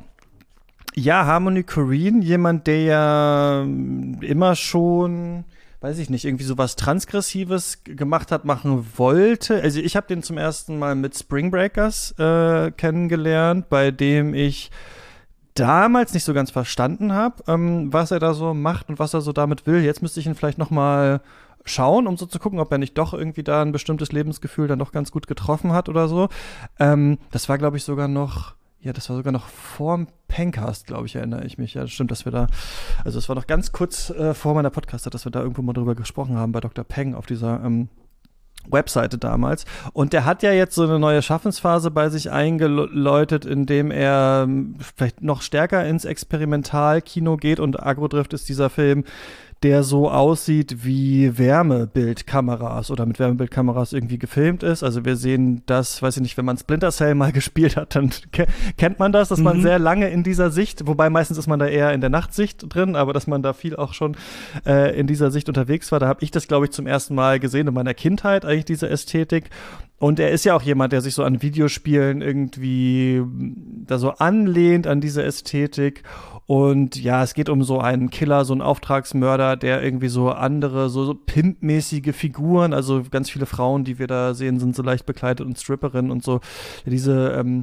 Ja, Harmony Korine, jemand, der ja immer schon, weiß ich nicht, irgendwie sowas Transgressives gemacht hat, machen wollte. Also ich habe den zum ersten Mal mit Spring Breakers äh, kennengelernt, bei dem ich damals nicht so ganz verstanden habe, ähm, was er da so macht und was er so damit will. Jetzt müsste ich ihn vielleicht noch mal schauen, um so zu gucken, ob er nicht doch irgendwie da ein bestimmtes Lebensgefühl dann doch ganz gut getroffen hat oder so. Ähm, das war, glaube ich, sogar noch Ja, das war sogar noch vorm Pencast, glaube ich, erinnere ich mich. Ja, das stimmt, dass wir da, also es war noch ganz kurz äh, vor meiner Podcast, dass wir da irgendwo mal drüber gesprochen haben bei Doktor Peng auf dieser ähm, Webseite damals. Und der hat ja jetzt so eine neue Schaffensphase bei sich eingeläutet, indem er vielleicht noch stärker ins Experimentalkino geht. Und Agrodrift ist dieser Film, der so aussieht wie Wärmebildkameras oder mit Wärmebildkameras irgendwie gefilmt ist. Also wir sehen das, weiß ich nicht, wenn man Splinter Cell mal gespielt hat, dann ke- kennt man das, dass mhm. man sehr lange in dieser Sicht, wobei meistens ist man da eher in der Nachtsicht drin, aber dass man da viel auch schon äh, in dieser Sicht unterwegs war. Da habe ich das, glaube ich, zum ersten Mal gesehen in meiner Kindheit, eigentlich diese Ästhetik. Und er ist ja auch jemand, der sich so an Videospielen irgendwie da so anlehnt an diese Ästhetik. Und ja, es geht um so einen Killer, so einen Auftragsmörder, der irgendwie so andere, so, so pimpmäßige Figuren, also ganz viele Frauen, die wir da sehen, sind so leicht bekleidet und Stripperinnen und so, diese ähm,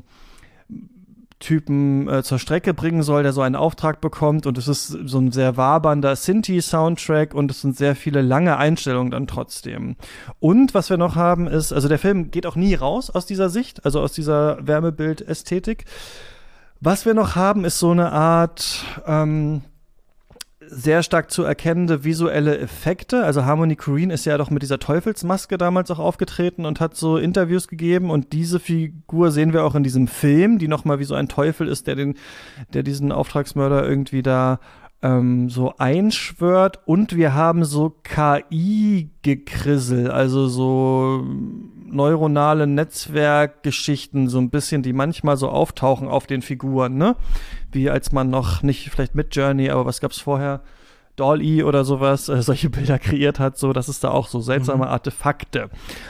Typen äh, zur Strecke bringen soll, der so einen Auftrag bekommt. Und es ist so ein sehr wabernder Sinti-Soundtrack und es sind sehr viele lange Einstellungen dann trotzdem. Und was wir noch haben ist, also der Film geht auch nie raus aus dieser Sicht, also aus dieser Wärmebild-Ästhetik. Was wir noch haben, ist so eine Art ähm, sehr stark zu erkennende visuelle Effekte. Also Harmony Korine ist ja doch mit dieser Teufelsmaske damals auch aufgetreten und hat so Interviews gegeben. Und diese Figur sehen wir auch in diesem Film, die nochmal wie so ein Teufel ist, der den, der diesen Auftragsmörder irgendwie da ähm, so einschwört. Und wir haben so K I-Gekrissel, also so neuronale Netzwerkgeschichten, so ein bisschen, die manchmal so auftauchen auf den Figuren, ne? Wie als man noch nicht, vielleicht mit Journey, aber was gab's vorher? Dall-E oder sowas, äh, solche Bilder kreiert hat, so, das ist da auch so seltsame mhm. Artefakte.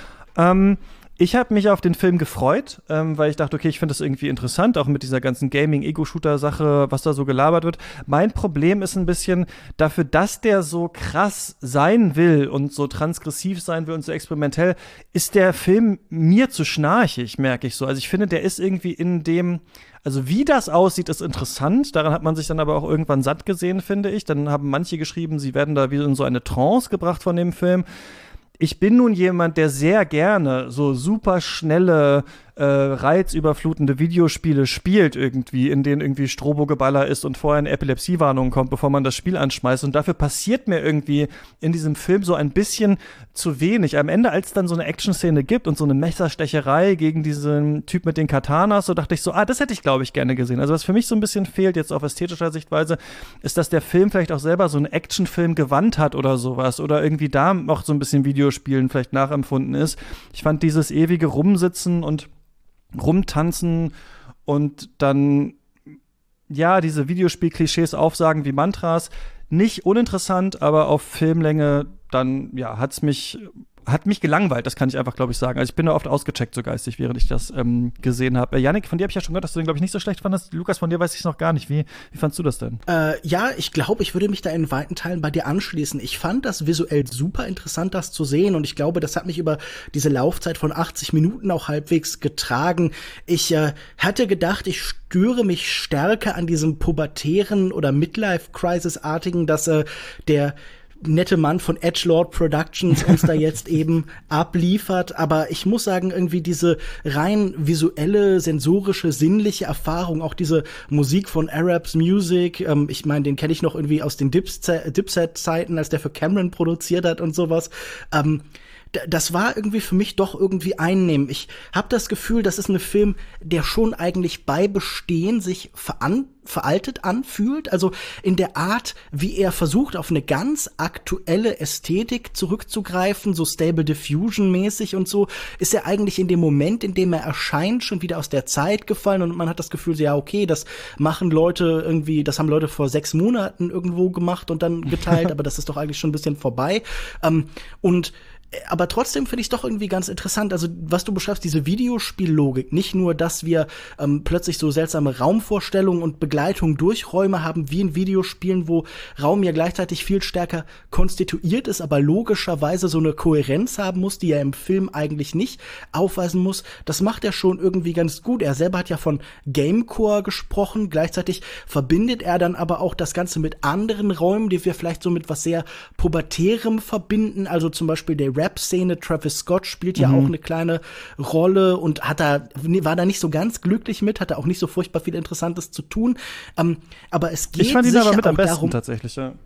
Ähm, Ich habe mich auf den Film gefreut, ähm, weil ich dachte, okay, ich finde das irgendwie interessant, auch mit dieser ganzen Gaming-Ego-Shooter-Sache, was da so gelabert wird. Mein Problem ist ein bisschen dafür, dass der so krass sein will und so transgressiv sein will und so experimentell, ist der Film mir zu schnarchig, merke ich so. Also ich finde, der ist irgendwie in dem, also wie das aussieht, ist interessant. Daran hat man sich dann aber auch irgendwann satt gesehen, finde ich. Dann haben manche geschrieben, sie werden da wieder in so eine Trance gebracht von dem Film. Ich bin nun jemand, der sehr gerne so super schnelle, äh, reizüberflutende Videospiele spielt irgendwie, in denen irgendwie Strobo-Geballer ist und vorher eine Epilepsiewarnung kommt, bevor man das Spiel anschmeißt. Und dafür passiert mir irgendwie in diesem Film so ein bisschen zu wenig. Am Ende, als es dann so eine Action-Szene gibt und so eine Messerstecherei gegen diesen Typ mit den Katanas, so dachte ich so, ah, das hätte ich, glaube ich, gerne gesehen. Also was für mich so ein bisschen fehlt, jetzt auf ästhetischer Sichtweise, ist, dass der Film vielleicht auch selber so einen Actionfilm gewandt hat oder sowas. Oder irgendwie da noch so ein bisschen Videospielen vielleicht nachempfunden ist. Ich fand dieses ewige Rumsitzen und rumtanzen und dann, ja, diese Videospiel-Klischees aufsagen wie Mantras, nicht uninteressant, aber auf Filmlänge dann, ja, hat's mich, hat mich gelangweilt, das kann ich einfach, glaube ich, sagen. Also ich bin da oft ausgecheckt so geistig, während ich das ähm, gesehen habe. Äh, Yannick, von dir habe ich ja schon gehört, dass du den, glaube ich, nicht so schlecht fandest. Lukas, von dir weiß ich es noch gar nicht. Wie, wie fandst du das denn? Äh, ja, ich glaube, ich würde mich da in weiten Teilen bei dir anschließen. Ich fand das visuell super interessant, das zu sehen. Und ich glaube, das hat mich über diese Laufzeit von achtzig Minuten auch halbwegs getragen. Ich äh, hatte gedacht, ich störe mich stärker an diesem pubertären oder Midlife-Crisis-artigen, dass äh, der nette Mann von Edgelord Productions uns da jetzt eben abliefert, aber ich muss sagen, irgendwie diese rein visuelle, sensorische, sinnliche Erfahrung, auch diese Musik von Arabs Music, ähm, ich meine, den kenne ich noch irgendwie aus den Dipset-Zeiten, als der für Cameron produziert hat und sowas, ähm, das war irgendwie für mich doch irgendwie einnehmend. Ich habe das Gefühl, das ist ein Film, der schon eigentlich bei Bestehen sich veran- veraltet anfühlt. Also in der Art, wie er versucht, auf eine ganz aktuelle Ästhetik zurückzugreifen, so Stable Diffusion-mäßig und so, ist er eigentlich in dem Moment, in dem er erscheint, schon wieder aus der Zeit gefallen und man hat das Gefühl, ja, okay, das machen Leute irgendwie, das haben Leute vor sechs Monaten irgendwo gemacht und dann geteilt, aber das ist doch eigentlich schon ein bisschen vorbei. Ähm, und aber trotzdem finde ich es doch irgendwie ganz interessant, also was du beschreibst, diese Videospiellogik, nicht nur, dass wir ähm, plötzlich so seltsame Raumvorstellungen und Begleitung durch Räume haben, wie in Videospielen, wo Raum ja gleichzeitig viel stärker konstituiert ist, aber logischerweise so eine Kohärenz haben muss, die er im Film eigentlich nicht aufweisen muss. Das macht er schon irgendwie ganz gut. Er selber hat ja von Gamecore gesprochen, gleichzeitig verbindet er dann aber auch das Ganze mit anderen Räumen, die wir vielleicht so mit was sehr Pubertärem verbinden, also zum Beispiel der Rap-Szene, Travis Scott spielt ja mhm. auch eine kleine Rolle und hat da, war da nicht so ganz glücklich mit, hatte auch nicht so furchtbar viel Interessantes zu tun. Ähm, aber es geht ich fand ihn sicher aber mit auch am besten darum, tatsächlich, ja.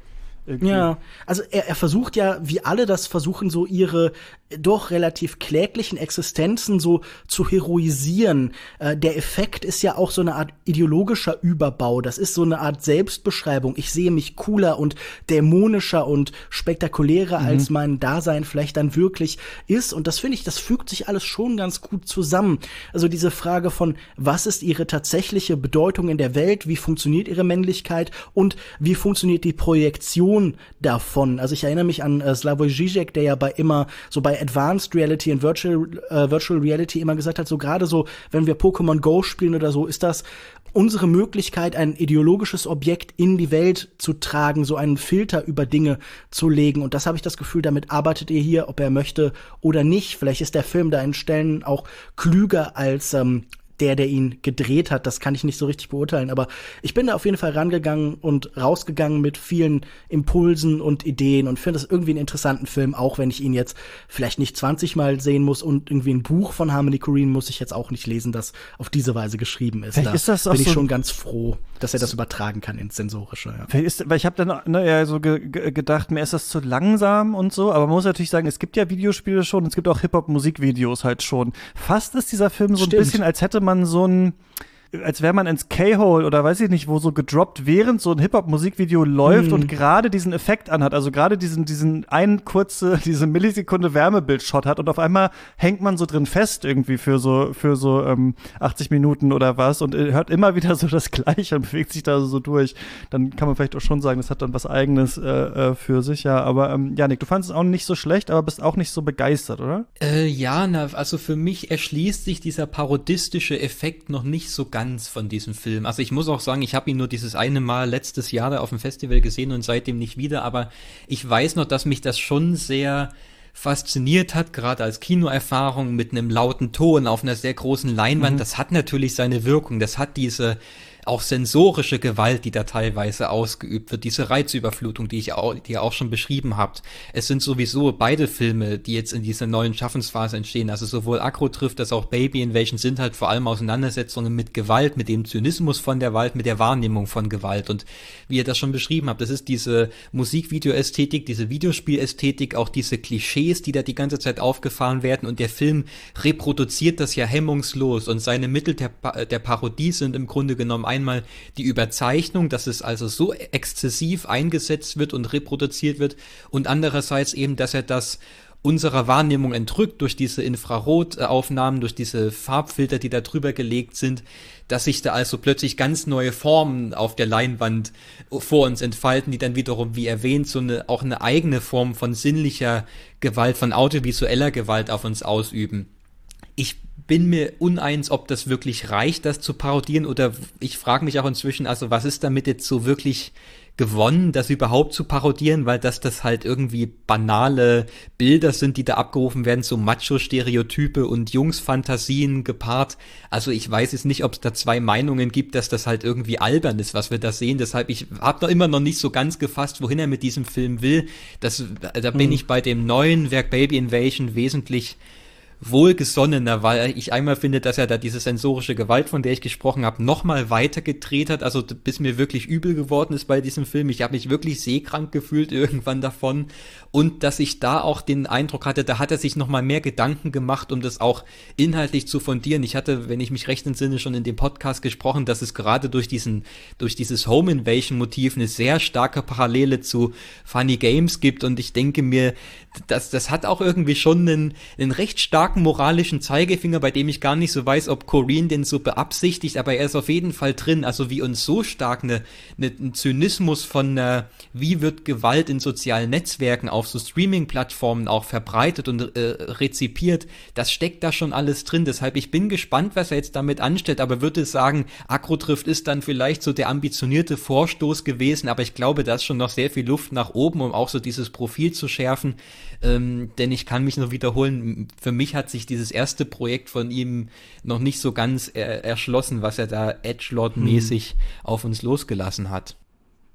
Irgendwie. Ja, also er, er versucht ja, wie alle das versuchen, so ihre doch relativ kläglichen Existenzen so zu heroisieren. Äh, der Effekt ist ja auch so eine Art ideologischer Überbau. Das ist so eine Art Selbstbeschreibung. Ich sehe mich cooler und dämonischer und spektakulärer, mhm. als mein Dasein vielleicht dann wirklich ist. Und das finde ich, das fügt sich alles schon ganz gut zusammen. Also diese Frage von, was ist ihre tatsächliche Bedeutung in der Welt? Wie funktioniert ihre Männlichkeit? Und wie funktioniert die Projektion davon? Also ich erinnere mich an äh, Slavoj Žižek, der ja bei immer so bei Advanced Reality und Virtual, äh, Virtual Reality immer gesagt hat, so gerade so, wenn wir Pokémon Go spielen oder so, ist das unsere Möglichkeit, ein ideologisches Objekt in die Welt zu tragen, so einen Filter über Dinge zu legen. Und das habe ich das Gefühl, damit arbeitet ihr hier, ob er möchte oder nicht. Vielleicht ist der Film da in Stellen auch klüger als ähm, der, der ihn gedreht hat, das kann ich nicht so richtig beurteilen, aber ich bin da auf jeden Fall rangegangen und rausgegangen mit vielen Impulsen und Ideen und finde das irgendwie einen interessanten Film, auch wenn ich ihn jetzt vielleicht nicht zwanzig Mal sehen muss und irgendwie ein Buch von Harmony Korine muss ich jetzt auch nicht lesen, das auf diese Weise geschrieben ist. Vielleicht da ist das auch bin ich so schon ganz froh, dass er das übertragen kann ins Sensorische. Ja. Vielleicht ist, weil ich habe dann ne, ja, so ge- ge- gedacht, mir ist das zu langsam und so, aber man muss natürlich sagen, es gibt ja Videospiele schon, es gibt auch Hip-Hop-Musikvideos halt schon. Fast ist dieser Film so Stimmt. ein bisschen, als hätte man so ein, als wäre man ins K-Hole oder weiß ich nicht, wo so gedroppt, während so ein Hip-Hop-Musikvideo läuft mhm. und gerade diesen Effekt anhat, also gerade diesen, diesen einen kurze, diese Millisekunde Wärmebildshot hat und auf einmal hängt man so drin fest irgendwie für so, für so ähm, achtzig Minuten oder was und hört immer wieder so das Gleiche und bewegt sich da so durch. Dann kann man vielleicht auch schon sagen, das hat dann was Eigenes äh, äh, für sich, ja. Aber ähm, Janik, du fandest es auch nicht so schlecht, aber bist auch nicht so begeistert, oder? Äh, ja, na, also für mich erschließt sich dieser parodistische Effekt noch nicht so ganz von diesem Film. Also ich muss auch sagen, ich habe ihn nur dieses eine Mal letztes Jahr da auf dem Festival gesehen und seitdem nicht wieder, aber ich weiß noch, dass mich das schon sehr fasziniert hat, gerade als Kinoerfahrung mit einem lauten Ton auf einer sehr großen Leinwand. Mhm. Das hat natürlich seine Wirkung, das hat diese auch sensorische Gewalt, die da teilweise ausgeübt wird, diese Reizüberflutung, die ich auch, die ihr auch schon beschrieben habt. Es sind sowieso beide Filme, die jetzt in dieser neuen Schaffensphase entstehen, also sowohl Agro trifft als auch Baby Invasion sind halt vor allem Auseinandersetzungen mit Gewalt, mit dem Zynismus von der Gewalt, mit der Wahrnehmung von Gewalt und wie ihr das schon beschrieben habt, das ist diese Musikvideo-Ästhetik, diese Videospielästhetik, auch diese Klischees, die da die ganze Zeit aufgefahren werden und der Film reproduziert das ja hemmungslos und seine Mittel der, der Parodie sind im Grunde genommen einmal die Überzeichnung, dass es also so exzessiv eingesetzt wird und reproduziert wird und andererseits eben, dass er das unserer Wahrnehmung entrückt durch diese Infrarotaufnahmen, durch diese Farbfilter, die da drüber gelegt sind, dass sich da also plötzlich ganz neue Formen auf der Leinwand vor uns entfalten, die dann wiederum, wie erwähnt, so eine auch eine eigene Form von sinnlicher Gewalt, von audiovisueller Gewalt auf uns ausüben. Ich bin mir uneins, ob das wirklich reicht, das zu parodieren, oder ich frage mich auch inzwischen, also was ist damit jetzt so wirklich gewonnen, das überhaupt zu parodieren, weil das das halt irgendwie banale Bilder sind, die da abgerufen werden, so Macho-Stereotype und Jungs-Fantasien gepaart. Also ich weiß jetzt nicht, ob es da zwei Meinungen gibt, dass das halt irgendwie albern ist, was wir da sehen. Deshalb, ich habe noch immer noch nicht so ganz gefasst, wohin er mit diesem Film will. Das, da bin hm. ich bei dem neuen Werk Baby Invasion wesentlich wohlgesonnener, weil ich einmal finde, dass er da diese sensorische Gewalt, von der ich gesprochen habe, nochmal weiter gedreht hat, also bis mir wirklich übel geworden ist bei diesem Film. Ich habe mich wirklich seekrank gefühlt irgendwann davon und dass ich da auch den Eindruck hatte, da hat er sich nochmal mehr Gedanken gemacht, um das auch inhaltlich zu fundieren. Ich hatte, wenn ich mich recht entsinne, schon in dem Podcast gesprochen, dass es gerade durch diesen, durch dieses Home Invasion Motiv eine sehr starke Parallele zu Funny Games gibt und ich denke mir, das, das hat auch irgendwie schon einen, einen recht starken moralischen Zeigefinger, bei dem ich gar nicht so weiß, ob Korine den so beabsichtigt, aber er ist auf jeden Fall drin, also wie uns so stark eine, eine, ein Zynismus von äh, wie wird Gewalt in sozialen Netzwerken auf so Streaming-Plattformen auch verbreitet und äh, rezipiert, das steckt da schon alles drin, deshalb ich bin gespannt, was er jetzt damit anstellt, aber würde sagen, Agro-Drift ist dann vielleicht so der ambitionierte Vorstoß gewesen, aber ich glaube, da ist schon noch sehr viel Luft nach oben, um auch so dieses Profil zu schärfen, ähm, denn ich kann mich nur wiederholen, für mich hat sich dieses erste Projekt von ihm noch nicht so ganz er- erschlossen, was er da Edgelord-mäßig hm. auf uns losgelassen hat.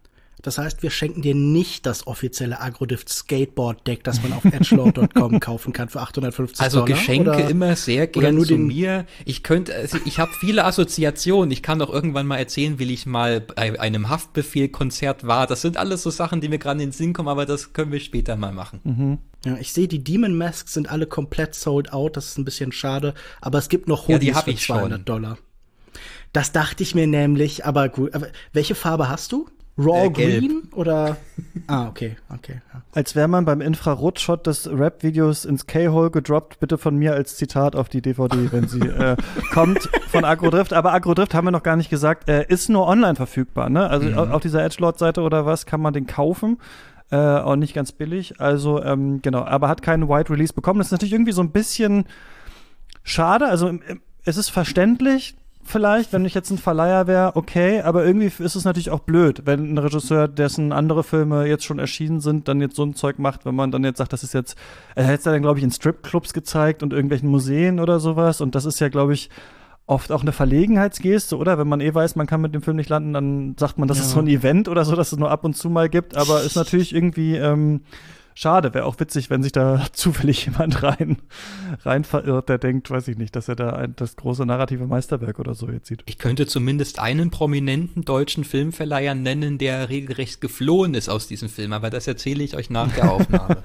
Das heißt, wir schenken dir nicht das offizielle Agrodift Skateboard Deck, das man auf edgelord Punkt com kaufen kann für achthundertfünfzig also Dollar. Also Geschenke oder, immer sehr gerne nur zu den mir. Ich könnte, also ich habe viele Assoziationen. Ich kann doch irgendwann mal erzählen, wie ich mal bei einem Haftbefehl-Konzert war. Das sind alles so Sachen, die mir gerade in den Sinn kommen, aber das können wir später mal machen. Mhm. Ja, ich sehe, die Demon Masks sind alle komplett sold out. Das ist ein bisschen schade. Aber es gibt noch Ja, Hoodies die hab für ich zweihundert schon. Dollar. Das dachte ich mir nämlich, aber gut. Aber welche Farbe hast du? Raw Äh, gelb. Green oder? Ah, okay, okay. Ja. Als wäre man beim Infrarotshot des Rap-Videos ins K-Hole gedroppt, bitte von mir als Zitat auf die D V D, wenn sie äh, kommt von Agrodrift. Aber Agrodrift haben wir noch gar nicht gesagt, äh, ist nur online verfügbar, ne? Also Mhm. auf dieser Edgelord-Seite oder was kann man den kaufen. Äh, auch nicht ganz billig. Also, ähm, genau, aber hat keinen Wide Release bekommen. Das ist natürlich irgendwie so ein bisschen schade. Also, im- im- es ist verständlich, vielleicht, wenn ich jetzt ein Verleiher wäre, okay, aber irgendwie ist es natürlich auch blöd, wenn ein Regisseur, dessen andere Filme jetzt schon erschienen sind, dann jetzt so ein Zeug macht, wenn man dann jetzt sagt, das ist jetzt, er hätte es dann, glaube ich, in Stripclubs gezeigt und irgendwelchen Museen oder sowas und das ist ja, glaube ich, oft auch eine Verlegenheitsgeste, oder? Wenn man eh weiß, man kann mit dem Film nicht landen, dann sagt man, das Ja. ist so ein Event oder so, dass es nur ab und zu mal gibt, aber ist natürlich irgendwie ähm, schade. Wäre auch witzig, wenn sich da zufällig jemand rein, rein verirrt, der denkt, weiß ich nicht, dass er da ein, das große narrative Meisterwerk oder so jetzt sieht. Ich könnte zumindest einen prominenten deutschen Filmverleiher nennen, der regelrecht geflohen ist aus diesem Film, aber das erzähle ich euch nach der Aufnahme.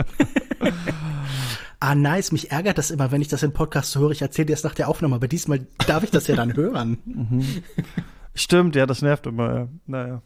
Ah, nice. Mich ärgert das immer, wenn ich das im Podcast höre. Ich erzähle dir das nach der Aufnahme, aber diesmal darf ich das ja dann hören. Stimmt, ja, das nervt immer, ja. Naja.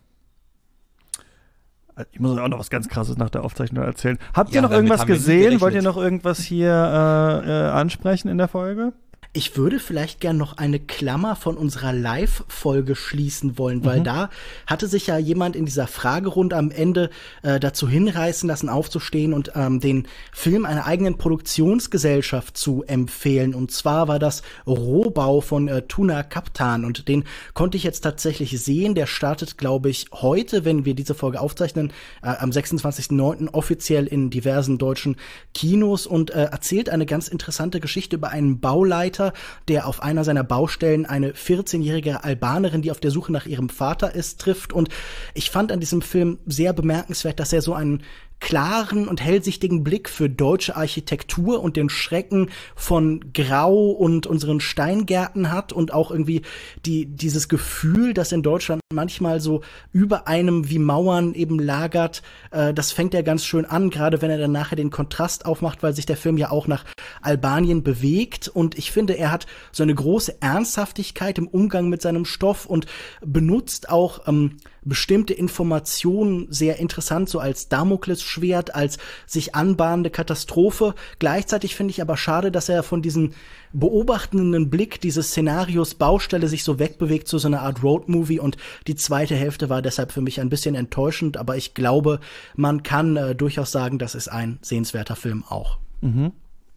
Ich muss euch auch noch was ganz Krasses nach der Aufzeichnung erzählen. Habt ihr Ja, noch damit irgendwas haben wir nie gesehen? gerechnet. Wollt ihr noch irgendwas hier äh, äh, ansprechen in der Folge? Ich würde vielleicht gern noch eine Klammer von unserer Live-Folge schließen wollen, weil Mhm. da hatte sich ja jemand in dieser Fragerunde am Ende äh, dazu hinreißen lassen, aufzustehen und ähm, den Film einer eigenen Produktionsgesellschaft zu empfehlen. Und zwar war das Rohbau von äh, Tuna Kaptan und den konnte ich jetzt tatsächlich sehen. Der startet, glaube ich, heute, wenn wir diese Folge aufzeichnen, äh, am sechsundzwanzigsten neunten offiziell in diversen deutschen Kinos und äh, erzählt eine ganz interessante Geschichte über einen Bauleiter, der auf einer seiner Baustellen eine vierzehnjährige Albanerin, die auf der Suche nach ihrem Vater ist, trifft. Und ich fand an diesem Film sehr bemerkenswert, dass er so einen klaren und hellsichtigen Blick für deutsche Architektur und den Schrecken von Grau und unseren Steingärten hat und auch irgendwie die, dieses Gefühl, das in Deutschland manchmal so über einem wie Mauern eben lagert, äh, das fängt er ganz schön an, gerade wenn er dann nachher den Kontrast aufmacht, weil sich der Film ja auch nach Albanien bewegt und ich finde, er hat so eine große Ernsthaftigkeit im Umgang mit seinem Stoff und benutzt auch ähm, bestimmte Informationen sehr interessant, so als Damoklesschwert, als sich anbahnende Katastrophe. Gleichzeitig finde ich aber schade, dass er von diesem beobachtenden Blick dieses Szenarios Baustelle sich so wegbewegt zu so einer Art Roadmovie und die zweite Hälfte war deshalb für mich ein bisschen enttäuschend, aber ich glaube, man kann äh, durchaus sagen, das ist ein sehenswerter Film auch. Mhm.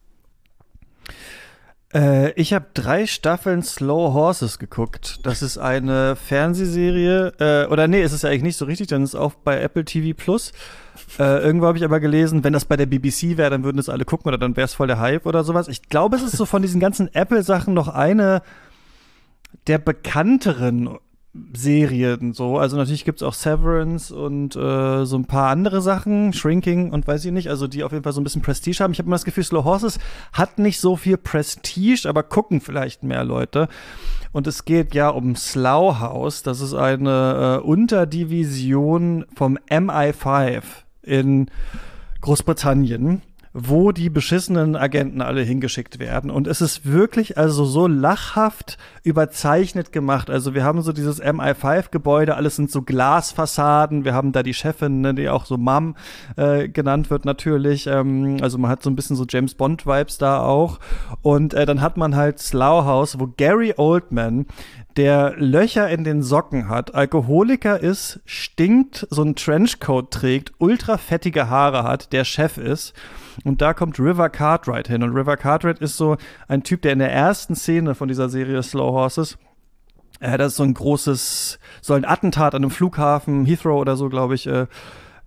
Äh, ich habe drei Staffeln Slow Horses geguckt. Das ist eine Fernsehserie, äh, oder nee, ist es ja eigentlich nicht so richtig, dann ist es auch bei Apple T V Plus. Äh, irgendwo habe ich aber gelesen, wenn das bei der B B C wäre, dann würden das alle gucken oder dann wäre es voll der Hype oder sowas. Ich glaube, es ist so von diesen ganzen Apple-Sachen noch eine der bekannteren Serien so. Also natürlich gibt's auch Severance und äh, so ein paar andere Sachen, Shrinking und weiß ich nicht, also die auf jeden Fall so ein bisschen Prestige haben. Ich habe immer das Gefühl, Slow Horses hat nicht so viel Prestige, aber gucken vielleicht mehr Leute. Und es geht ja um Slough House. Das ist eine äh, Unterdivision vom M I fünf in Großbritannien, wo die beschissenen Agenten alle hingeschickt werden. Und es ist wirklich also so lachhaft überzeichnet gemacht. Also wir haben so dieses M I fünf Gebäude, alles sind so Glasfassaden. Wir haben da die Chefin, ne, die auch so Mom äh, genannt wird natürlich. Ähm, also man hat so ein bisschen so James Bond Vibes da auch. Und äh, dann hat man halt Slough House, wo Gary Oldman, der Löcher in den Socken hat, Alkoholiker ist, stinkt, so einen Trenchcoat trägt, ultra fettige Haare hat, der Chef ist. Und da kommt River Cartwright hin. Und River Cartwright ist so ein Typ, der in der ersten Szene von dieser Serie Slow Horses, äh, das ist so ein großes, so ein Attentat an einem Flughafen, Heathrow oder so, glaube ich, äh,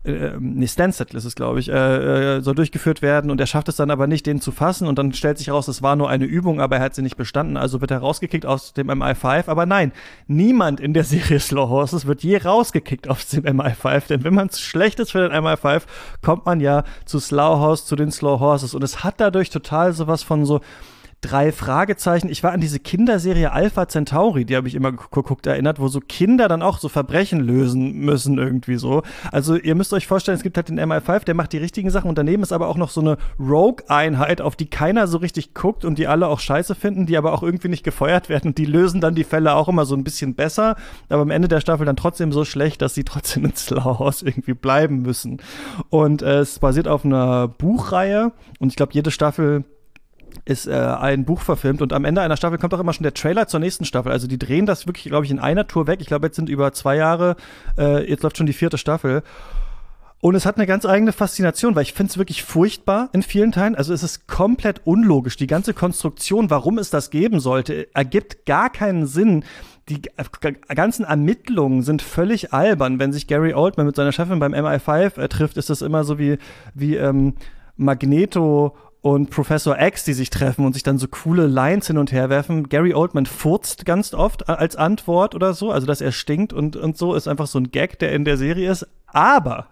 äh, nee, Stansted ist es, glaube ich, äh, soll durchgeführt werden und er schafft es dann aber nicht, den zu fassen und dann stellt sich raus, es war nur eine Übung, aber er hat sie nicht bestanden, also wird er rausgekickt aus dem M I fünf, aber nein, niemand in der Serie Slow Horses wird je rausgekickt aus dem M I fünf, denn wenn man zu schlecht ist für den M I fünf, kommt man ja zu Slough House, zu den Slow Horses und es hat dadurch total sowas von so drei Fragezeichen. Ich war an diese Kinderserie Alpha Centauri, die habe ich immer geguckt, erinnert, wo so Kinder dann auch so Verbrechen lösen müssen irgendwie so. Also ihr müsst euch vorstellen, es gibt halt den M I fünf, der macht die richtigen Sachen und daneben ist aber auch noch so eine Rogue-Einheit, auf die keiner so richtig guckt und die alle auch scheiße finden, die aber auch irgendwie nicht gefeuert werden und die lösen dann die Fälle auch immer so ein bisschen besser, aber am Ende der Staffel dann trotzdem so schlecht, dass sie trotzdem in Slough House irgendwie bleiben müssen. Und äh, es basiert auf einer Buchreihe und ich glaube, jede Staffel ist äh, ein Buch verfilmt und am Ende einer Staffel kommt auch immer schon der Trailer zur nächsten Staffel. Also die drehen das wirklich, glaube ich, in einer Tour weg. Ich glaube, jetzt sind über zwei Jahre, äh, jetzt läuft schon die vierte Staffel. Und es hat eine ganz eigene Faszination, weil ich finde es wirklich furchtbar in vielen Teilen. Also es ist komplett unlogisch. Die ganze Konstruktion, warum es das geben sollte, ergibt gar keinen Sinn. Die ganzen Ermittlungen sind völlig albern. Wenn sich Gary Oldman mit seiner Chefin beim M I fünf äh, trifft, ist das immer so wie, wie ähm, Magneto und Professor X, die sich treffen und sich dann so coole Lines hin und her werfen. Gary Oldman furzt ganz oft als Antwort oder so, also dass er stinkt und, und so, ist einfach so ein Gag, der in der Serie ist. Aber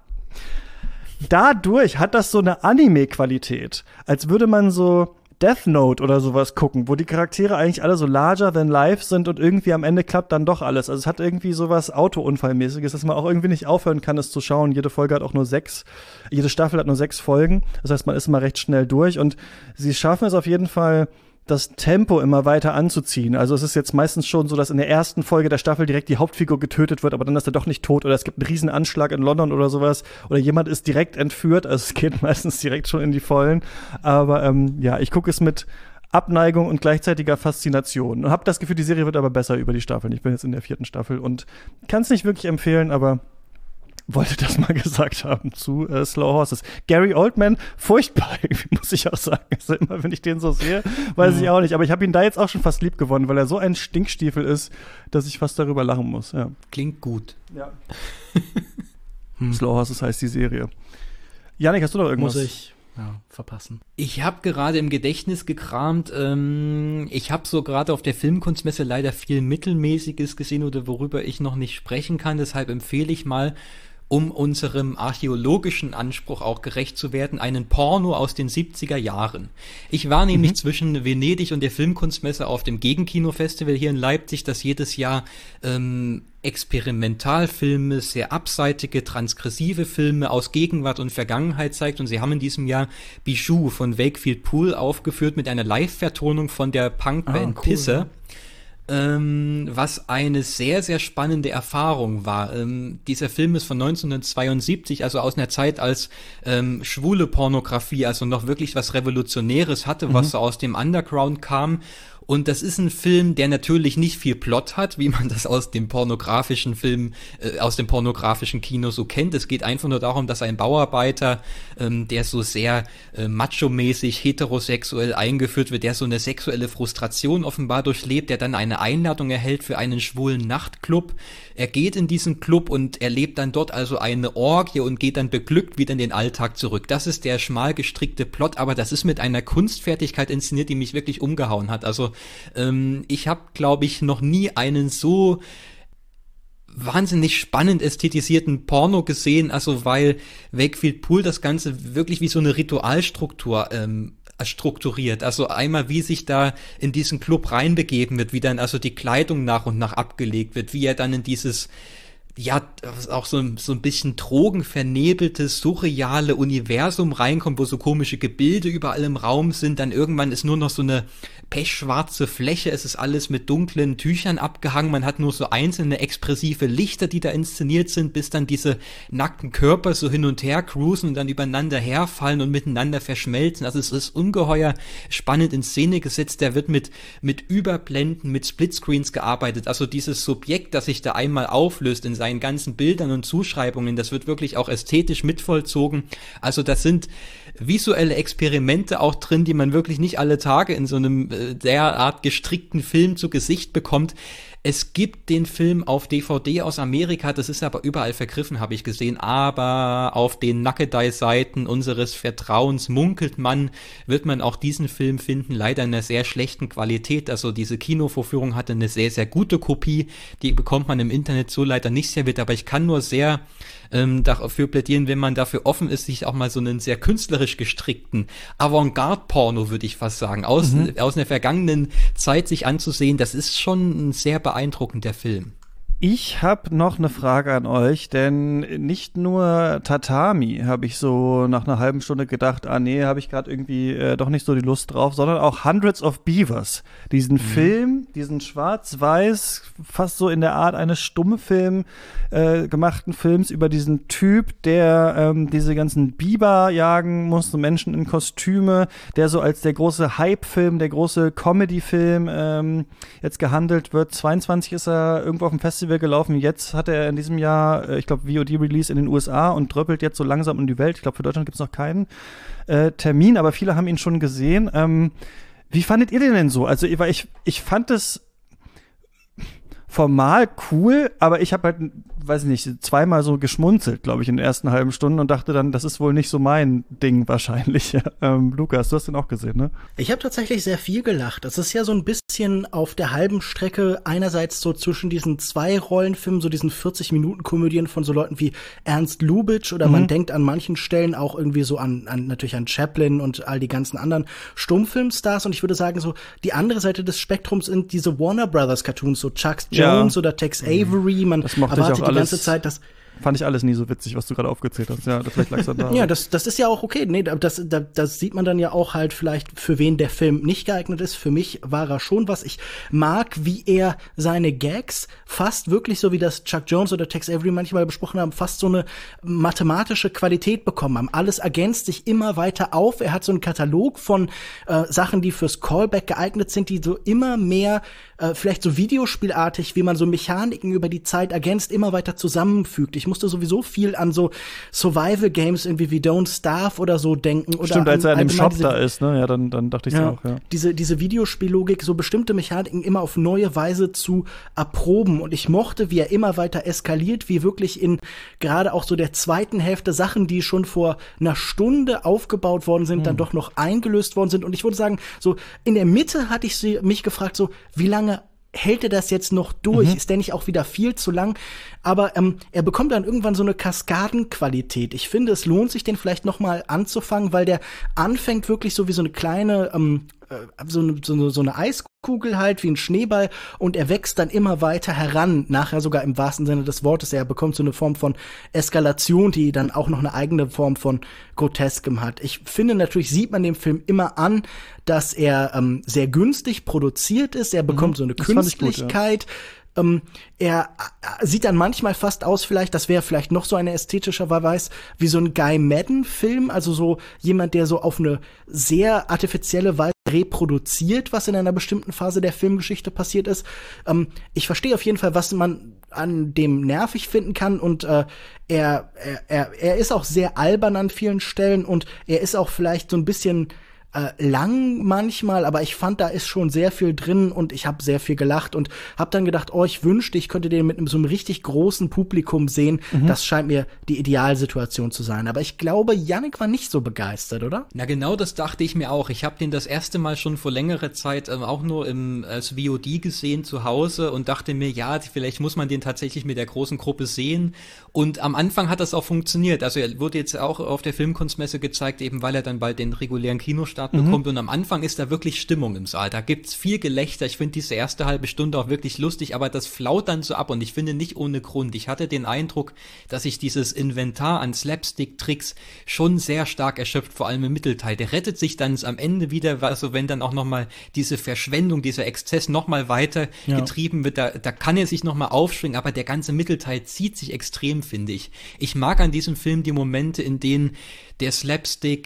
dadurch hat das so eine Anime-Qualität, als würde man so Death Note oder sowas gucken, wo die Charaktere eigentlich alle so larger than life sind und irgendwie am Ende klappt dann doch alles. Also es hat irgendwie sowas Autounfallmäßiges, dass man auch irgendwie nicht aufhören kann, es zu schauen. Jede Folge hat auch nur sechs, jede Staffel hat nur sechs Folgen. Das heißt, man ist immer recht schnell durch und sie schaffen es auf jeden Fall, das Tempo immer weiter anzuziehen. Also es ist jetzt meistens schon so, dass in der ersten Folge der Staffel direkt die Hauptfigur getötet wird, aber dann ist er doch nicht tot oder es gibt einen riesen Anschlag in London oder sowas oder jemand ist direkt entführt. Also es geht meistens direkt schon in die Vollen. Aber ähm, ja, ich gucke es mit Abneigung und gleichzeitiger Faszination und habe das Gefühl, die Serie wird aber besser über die Staffeln. Ich bin jetzt in der vierten Staffel und kann es nicht wirklich empfehlen, aber wollte das mal gesagt haben zu äh, Slow Horses. Gary Oldman, furchtbar, muss ich auch sagen. Also immer, wenn ich den so sehe, weiß mhm. ich auch nicht. Aber ich habe ihn da jetzt auch schon fast lieb gewonnen, weil er so ein Stinkstiefel ist, dass ich fast darüber lachen muss. Ja. Klingt gut. Ja. Slow Horses heißt die Serie. Janik, hast du noch irgendwas? Muss ich ja, verpassen. Ich habe gerade im Gedächtnis gekramt, ähm, ich habe so gerade auf der Filmkunstmesse leider viel Mittelmäßiges gesehen oder worüber ich noch nicht sprechen kann, deshalb empfehle ich mal, um unserem archäologischen Anspruch auch gerecht zu werden, einen Porno aus den siebziger Jahren. Ich war nämlich mhm. zwischen Venedig und der Filmkunstmesse auf dem Gegenkino-Festival hier in Leipzig, das jedes Jahr ähm, Experimentalfilme, sehr abseitige, transgressive Filme aus Gegenwart und Vergangenheit zeigt. Und sie haben in diesem Jahr Bijou von Wakefield Pool aufgeführt mit einer Live-Vertonung von der Punkband ah, cool. Pisse. Ähm, was eine sehr, sehr spannende Erfahrung war. Ähm, dieser Film ist von neunzehnhundertzweiundsiebzig, also aus einer Zeit, als ähm, schwule Pornografie also noch wirklich was Revolutionäres hatte, mhm. was so aus dem Underground kam. Und das ist ein Film, der natürlich nicht viel Plot hat, wie man das aus dem pornografischen Film, äh, aus dem pornografischen Kino so kennt. Es geht einfach nur darum, dass ein Bauarbeiter, ähm, der so sehr äh, macho-mäßig heterosexuell eingeführt wird, der so eine sexuelle Frustration offenbar durchlebt, der dann eine Einladung erhält für einen schwulen Nachtclub. Er geht in diesen Club und erlebt dann dort also eine Orgie und geht dann beglückt wieder in den Alltag zurück. Das ist der schmal gestrickte Plot, aber das ist mit einer Kunstfertigkeit inszeniert, die mich wirklich umgehauen hat. Also ähm, ich habe, glaube ich, noch nie einen so wahnsinnig spannend ästhetisierten Porno gesehen, also weil Wakefield Pool das Ganze wirklich wie so eine Ritualstruktur ähm, strukturiert. Also einmal, wie sich da in diesen Club reinbegeben wird, wie dann also die Kleidung nach und nach abgelegt wird, wie er dann in dieses ja, auch so, so ein bisschen drogenvernebeltes, surreale Universum reinkommt, wo so komische Gebilde überall im Raum sind, dann irgendwann ist nur noch so eine pechschwarze Fläche, es ist alles mit dunklen Tüchern abgehangen, man hat nur so einzelne expressive Lichter, die da inszeniert sind, bis dann diese nackten Körper so hin und her cruisen und dann übereinander herfallen und miteinander verschmelzen. Also es ist ungeheuer spannend in Szene gesetzt, der wird mit, mit Überblenden, mit Splitscreens gearbeitet, also dieses Subjekt, das sich da einmal auflöst in seinen ganzen Bildern und Zuschreibungen, das wird wirklich auch ästhetisch mitvollzogen. Also das sind visuelle Experimente auch drin, die man wirklich nicht alle Tage in so einem äh, derart gestrickten Film zu Gesicht bekommt. Es gibt den Film auf D V D aus Amerika, das ist aber überall vergriffen, habe ich gesehen, aber auf den Nackedei-Seiten unseres Vertrauens munkelt man, wird man auch diesen Film finden, leider in einer sehr schlechten Qualität, also diese Kinovorführung hatte eine sehr, sehr gute Kopie, die bekommt man im Internet so leider nicht serviert, aber ich kann nur sehr ähm, dafür plädieren, wenn man dafür offen ist, sich auch mal so einen sehr künstlerisch gestrickten Avantgarde-Porno, würde ich fast sagen, aus, mhm. aus einer vergangenen Zeit sich anzusehen, das ist schon ein sehr beeindruckender Film. Ich habe noch eine Frage an euch, denn nicht nur Tatami habe ich so nach einer halben Stunde gedacht, ah nee, habe ich gerade irgendwie äh, doch nicht so die Lust drauf, sondern auch Hundreds of Beavers, diesen mhm. Film, diesen schwarz-weiß, fast so in der Art eines Stummfilm äh, gemachten Films über diesen Typ, der ähm, diese ganzen Biber jagen muss, so Menschen in Kostüme, der so als der große Hype-Film, der große Comedy-Film ähm, jetzt gehandelt wird. zweiundzwanzig ist er irgendwo auf dem Festival gelaufen. Jetzt hat er in diesem Jahr, ich glaube, V O D-Release in den U S A und dröppelt jetzt so langsam in die Welt. Ich glaube, für Deutschland gibt es noch keinen äh, Termin, aber viele haben ihn schon gesehen. Ähm, wie fandet ihr den denn so? Also, weil ich, ich fand es formal cool, aber ich habe halt, weiß ich nicht, zweimal so geschmunzelt, glaube ich, in den ersten halben Stunden und dachte dann, das ist wohl nicht so mein Ding wahrscheinlich. ähm, Lukas, du hast den auch gesehen, ne? Ich habe tatsächlich sehr viel gelacht. Es ist ja so ein bisschen auf der halben Strecke einerseits so zwischen diesen zwei Rollenfilmen, so diesen vierzig-Minuten-Komödien von so Leuten wie Ernst Lubitsch oder mhm. man denkt an manchen Stellen auch irgendwie so an, an natürlich an Chaplin und all die ganzen anderen Stummfilmstars und ich würde sagen so, die andere Seite des Spektrums sind diese Warner Brothers Cartoons, so Chuck Jones ja. oder Tex Avery. Man das mochte erwartet ich auch die alles. ganze Zeit, dass Fand ich alles nie so witzig, was du gerade aufgezählt hast. Ja, das vielleicht lag's dann da. Ja, das, das ist ja auch okay. Nee, das, das, das sieht man dann ja auch halt vielleicht, für wen der Film nicht geeignet ist. Für mich war er schon was. Ich mag, wie er seine Gags fast wirklich, so wie das Chuck Jones oder Tex Avery manchmal besprochen haben, fast so eine mathematische Qualität bekommen haben. Alles ergänzt sich immer weiter auf. Er hat so einen Katalog von äh, Sachen, die fürs Callback geeignet sind, die so immer mehr, äh, vielleicht so videospielartig, wie man so Mechaniken über die Zeit ergänzt, immer weiter zusammenfügt. Ich musste sowieso viel an so Survival-Games irgendwie wie Don't Starve oder so denken. Oder Stimmt, an, als er in dem Shop diese, da ist, ne? Ja, dann, dann dachte ich ja, auch, ja. Diese, diese Videospiellogik, so bestimmte Mechaniken immer auf neue Weise zu erproben. Und ich mochte, wie er immer weiter eskaliert, wie wirklich in gerade auch so der zweiten Hälfte Sachen, die schon vor einer Stunde aufgebaut worden sind, hm. dann doch noch eingelöst worden sind. Und ich würde sagen, so in der Mitte hatte ich sie, mich gefragt, so wie lange hält er das jetzt noch durch? Mhm. Ist der nicht auch wieder viel zu lang? Aber ähm, er bekommt dann irgendwann so eine Kaskadenqualität. Ich finde, es lohnt sich, den vielleicht noch mal anzufangen, weil der anfängt wirklich so wie so eine kleine, ähm, äh, so, eine, so, eine, so eine Eiskugel halt, wie ein Schneeball. Und er wächst dann immer weiter heran, nachher sogar im wahrsten Sinne des Wortes. Er bekommt so eine Form von Eskalation, die dann auch noch eine eigene Form von Groteskem hat. Ich finde, natürlich sieht man dem Film immer an, dass er ähm, sehr günstig produziert ist. Er bekommt mhm, so eine Künstlichkeit. Gut, ja. Ähm, er äh, sieht dann manchmal fast aus, vielleicht, das wäre vielleicht noch so eine ästhetischer Verweis, wie so ein Guy Madden-Film, also so jemand, der so auf eine sehr artifizielle Weise reproduziert, was in einer bestimmten Phase der Filmgeschichte passiert ist. Ähm, ich verstehe auf jeden Fall, was man an dem nervig finden kann und äh, er, er, er ist auch sehr albern an vielen Stellen und er ist auch vielleicht so ein bisschen Äh, lang manchmal, aber ich fand, da ist schon sehr viel drin und ich habe sehr viel gelacht und habe dann gedacht, oh, ich wünschte, ich könnte den mit so einem richtig großen Publikum sehen. Mhm. Das scheint mir die Idealsituation zu sein. Aber ich glaube, Yannick war nicht so begeistert, oder? Na genau, das dachte ich mir auch. Ich habe den das erste Mal schon vor längerer Zeit ähm, auch nur im, als V O D gesehen zu Hause und dachte mir, ja, vielleicht muss man den tatsächlich mit der großen Gruppe sehen. Und am Anfang hat das auch funktioniert. Also er wurde jetzt auch auf der Filmkunstmesse gezeigt, eben weil er dann bald den regulären Kinostart bekommt mhm. und am Anfang ist da wirklich Stimmung im Saal. Da gibt's viel Gelächter. Ich finde diese erste halbe Stunde auch wirklich lustig, aber das flaut dann so ab und ich finde nicht ohne Grund. Ich hatte den Eindruck, dass sich dieses Inventar an Slapstick-Tricks schon sehr stark erschöpft, vor allem im Mittelteil. Der rettet sich dann am Ende wieder, also wenn dann auch nochmal diese Verschwendung, dieser Exzess nochmal weiter ja. getrieben wird, da, da kann er sich nochmal aufschwingen, aber der ganze Mittelteil zieht sich extrem, finde ich. Ich mag an diesem Film die Momente, in denen der Slapstick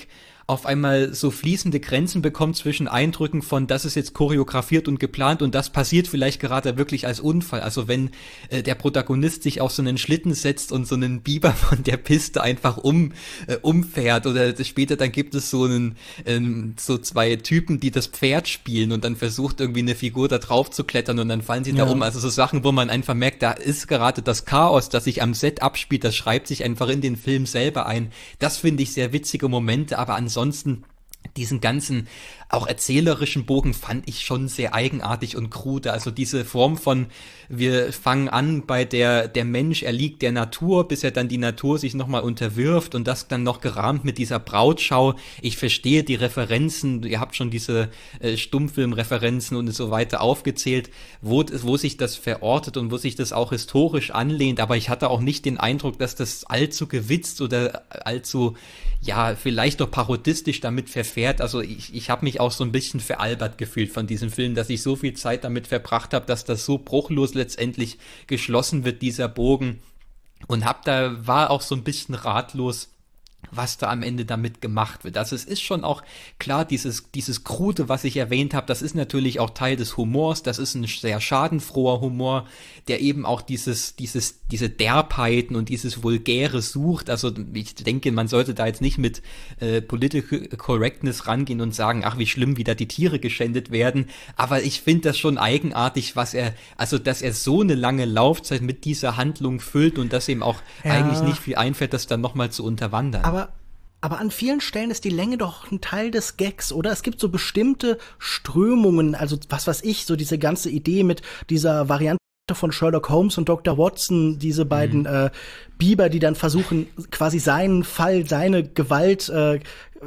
auf einmal so fließende Grenzen bekommt zwischen Eindrücken von, das ist jetzt choreografiert und geplant und das passiert vielleicht gerade wirklich als Unfall. Also wenn äh, der Protagonist sich auf so einen Schlitten setzt und so einen Biber von der Piste einfach um äh, umfährt oder später dann gibt es so einen ähm, so zwei Typen, die das Pferd spielen und dann versucht irgendwie eine Figur da drauf zu klettern und dann fallen sie ja. da um. Also so Sachen, wo man einfach merkt, da ist gerade das Chaos, das sich am Set abspielt, das schreibt sich einfach in den Film selber ein. Das finde ich sehr witzige Momente, aber ansonsten diesen ganzen auch erzählerischen Bogen fand ich schon sehr eigenartig und krude. Also diese Form von, wir fangen an bei der, der Mensch erliegt der Natur, bis er dann die Natur sich nochmal unterwirft und das dann noch gerahmt mit dieser Brautschau. Ich verstehe die Referenzen, ihr habt schon diese äh, Stummfilmreferenzen und so weiter aufgezählt, wo, wo sich das verortet und wo sich das auch historisch anlehnt, aber ich hatte auch nicht den Eindruck, dass das allzu gewitzt oder allzu, ja, vielleicht doch parodistisch damit verfährt. Also ich, ich habe mich auch so ein bisschen veralbert gefühlt von diesem Film, dass ich so viel Zeit damit verbracht habe, dass das so bruchlos letztendlich geschlossen wird, dieser Bogen. Und hab da, war auch so ein bisschen ratlos, was da am Ende damit gemacht wird. Also es ist schon auch klar, dieses dieses Krude, was ich erwähnt habe, das ist natürlich auch Teil des Humors, das ist ein sehr schadenfroher Humor, der eben auch dieses dieses diese Derbheiten und dieses Vulgäre sucht. Also ich denke, man sollte da jetzt nicht mit äh, Political Correctness rangehen und sagen, ach, wie schlimm wieder die Tiere geschändet werden, aber ich finde das schon eigenartig, was er, also dass er so eine lange Laufzeit mit dieser Handlung füllt und dass ihm auch ja. eigentlich nicht viel einfällt, das dann nochmal zu unterwandern. Aber Aber an vielen Stellen ist die Länge doch ein Teil des Gags, oder? Es gibt so bestimmte Strömungen, also was weiß ich, so diese ganze Idee mit dieser Variante von Sherlock Holmes und Doktor Watson, diese beiden mhm. äh, Biber, die dann versuchen, quasi seinen Fall, seine Gewalt äh,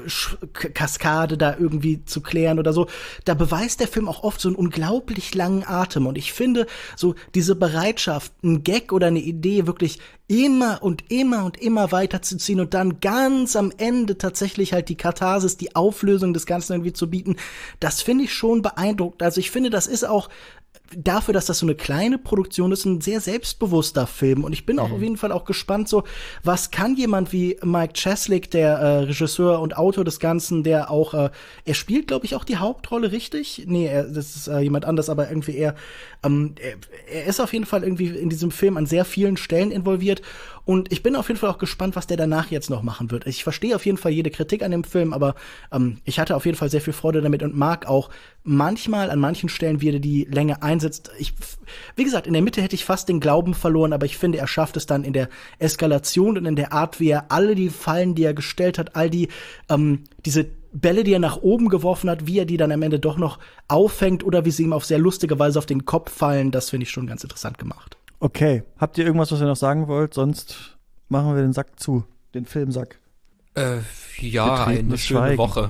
Kaskade da irgendwie zu klären oder so. Da beweist der Film auch oft so einen unglaublich langen Atem. Und ich finde, so diese Bereitschaft, einen Gag oder eine Idee wirklich immer und immer und immer weiterzuziehen und dann ganz am Ende tatsächlich halt die Katharsis, die Auflösung des Ganzen irgendwie zu bieten, das finde ich schon beeindruckend. Also ich finde, das ist auch dafür, dass das so eine kleine Produktion ist, ein sehr selbstbewusster Film. Und ich bin auch mhm. auf jeden Fall auch gespannt, so, was kann jemand wie Mike Cheslick, der äh, Regisseur und Autor des Ganzen, der auch, äh, er spielt, glaube ich, auch die Hauptrolle, richtig? Nee, er, das ist äh, jemand anders, aber irgendwie er, ähm, er, er ist auf jeden Fall irgendwie in diesem Film an sehr vielen Stellen involviert. Und ich bin auf jeden Fall auch gespannt, was der danach jetzt noch machen wird. Ich verstehe auf jeden Fall jede Kritik an dem Film, aber ähm, ich hatte auf jeden Fall sehr viel Freude damit und mag auch manchmal an manchen Stellen, wie er die Länge einsetzt. Ich, wie gesagt, in der Mitte hätte ich fast den Glauben verloren, aber ich finde, er schafft es dann in der Eskalation und in der Art, wie er alle die Fallen, die er gestellt hat, all die, ähm, diese Bälle, die er nach oben geworfen hat, wie er die dann am Ende doch noch auffängt oder wie sie ihm auf sehr lustige Weise auf den Kopf fallen, das finde ich schon ganz interessant gemacht. Okay, habt ihr irgendwas, was ihr noch sagen wollt? Sonst machen wir den Sack zu, den Filmsack. Äh, ja, eine schöne Woche.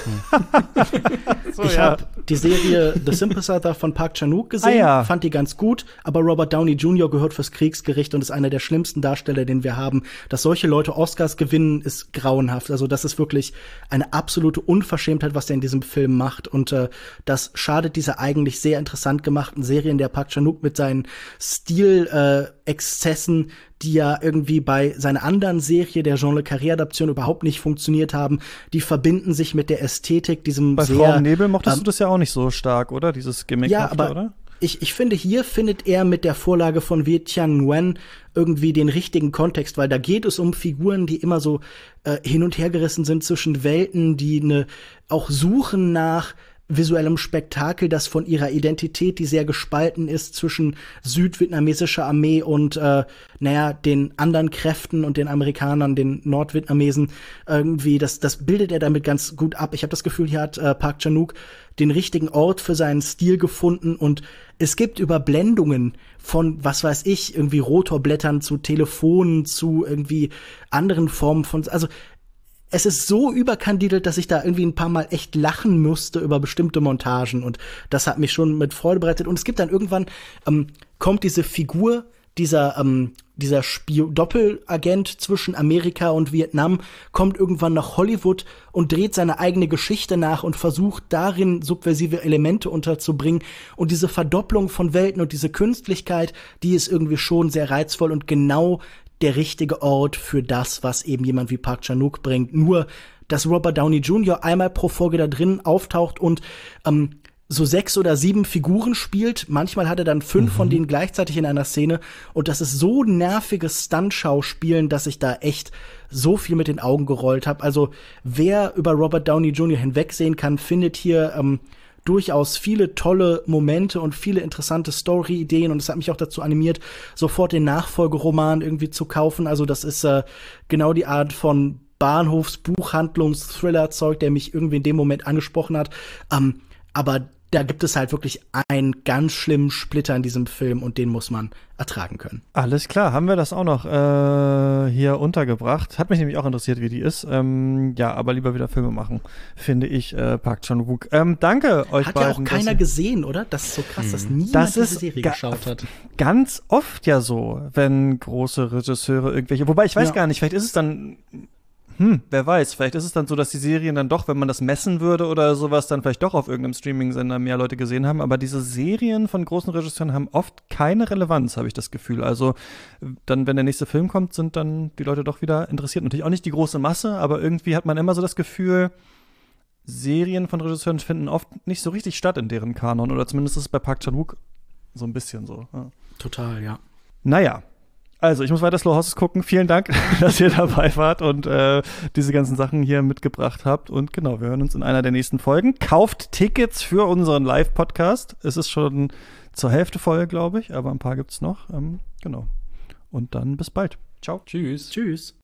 so, ich ja. habe die Serie The Sympathizer von Park Chan-wook gesehen, ah, ja. fand die ganz gut, aber Robert Downey Junior gehört fürs Kriegsgericht und ist einer der schlimmsten Darsteller, den wir haben. Dass solche Leute Oscars gewinnen, ist grauenhaft. Also das ist wirklich eine absolute Unverschämtheit, was der in diesem Film macht. Und äh, das schadet dieser eigentlich sehr interessant gemachten Serie, in der Park Chan-wook mit seinen Stil-Exzessen, äh, die ja irgendwie bei seiner anderen Serie, der Jean Le Carré-Adaption, überhaupt nicht funktioniert haben, die verbinden sich mit der Ästhetik, diesem bei sehr... Bei Frau im Nebel mochtest ähm, du das ja auch nicht so stark, oder? Dieses Gimmick, ja, aber oder? Ich, ich finde, hier findet er mit der Vorlage von Viet Thanh Nguyen irgendwie den richtigen Kontext, weil da geht es um Figuren, die immer so äh, hin und her gerissen sind zwischen Welten, die ne, auch suchen nach visuellem Spektakel, das von ihrer Identität, die sehr gespalten ist zwischen südvietnamesischer Armee und äh, naja, den anderen Kräften und den Amerikanern, den Nordvietnamesen, irgendwie, das, das bildet er damit ganz gut ab. Ich habe das Gefühl, hier hat äh, Park Chan-wook den richtigen Ort für seinen Stil gefunden und es gibt Überblendungen von, was weiß ich, irgendwie Rotorblättern zu Telefonen, zu irgendwie anderen Formen von, also es ist so überkandidelt, dass ich da irgendwie ein paar Mal echt lachen musste über bestimmte Montagen und das hat mich schon mit Freude bereitet. Und es gibt dann irgendwann, ähm, kommt diese Figur, dieser, ähm, dieser Spio- Doppelagent zwischen Amerika und Vietnam, kommt irgendwann nach Hollywood und dreht seine eigene Geschichte nach und versucht darin subversive Elemente unterzubringen. Und diese Verdopplung von Welten und diese Künstlichkeit, die ist irgendwie schon sehr reizvoll und genau der richtige Ort für das, was eben jemand wie Park Chan-wook bringt. Nur, dass Robert Downey Junior einmal pro Folge da drin auftaucht und ähm, so sechs oder sieben Figuren spielt. Manchmal hat er dann fünf mhm. von denen gleichzeitig in einer Szene. Und das ist so nerviges Stunt-Schauspielen, dass ich da echt so viel mit den Augen gerollt habe. Also wer über Robert Downey Junior hinwegsehen kann, findet hier ähm, durchaus viele tolle Momente und viele interessante Story-Ideen. Und es hat mich auch dazu animiert, sofort den Nachfolgeroman irgendwie zu kaufen. Also das ist äh, genau die Art von Bahnhofs-Buchhandlungs-Thriller-Zeug, der mich irgendwie in dem Moment angesprochen hat. Ähm, aber da gibt es halt wirklich einen ganz schlimmen Splitter in diesem Film und den muss man ertragen können. Alles klar, haben wir das auch noch äh, hier untergebracht. Hat mich nämlich auch interessiert, wie die ist. Ähm, ja, aber lieber wieder Filme machen, finde ich, äh, Park Chan-wook. Ähm, danke euch hat beiden. Hat ja auch keiner gesehen, oder? Das ist so krass, hm. dass niemand das diese ist Serie ga- geschaut hat. Ganz oft ja so, wenn große Regisseure irgendwelche, wobei ich weiß ja. gar nicht, vielleicht ist es dann Hm, wer weiß, vielleicht ist es dann so, dass die Serien dann doch, wenn man das messen würde oder sowas, dann vielleicht doch auf irgendeinem Streaming-Sender mehr Leute gesehen haben. Aber diese Serien von großen Regisseuren haben oft keine Relevanz, habe ich das Gefühl. Also dann, wenn der nächste Film kommt, sind dann die Leute doch wieder interessiert. Natürlich auch nicht die große Masse, aber irgendwie hat man immer so das Gefühl, Serien von Regisseuren finden oft nicht so richtig statt in deren Kanon. Oder zumindest ist es bei Park Chan-wook so ein bisschen so. Ja. Total, ja. Naja. Also, ich muss weiter Slow Horses gucken. Vielen Dank, dass ihr dabei wart und äh, diese ganzen Sachen hier mitgebracht habt. Und genau, wir hören uns in einer der nächsten Folgen. Kauft Tickets für unseren Live-Podcast. Es ist schon zur Hälfte voll, glaube ich, aber ein paar gibt's noch. Ähm, genau. Und dann bis bald. Ciao. Tschüss. Tschüss.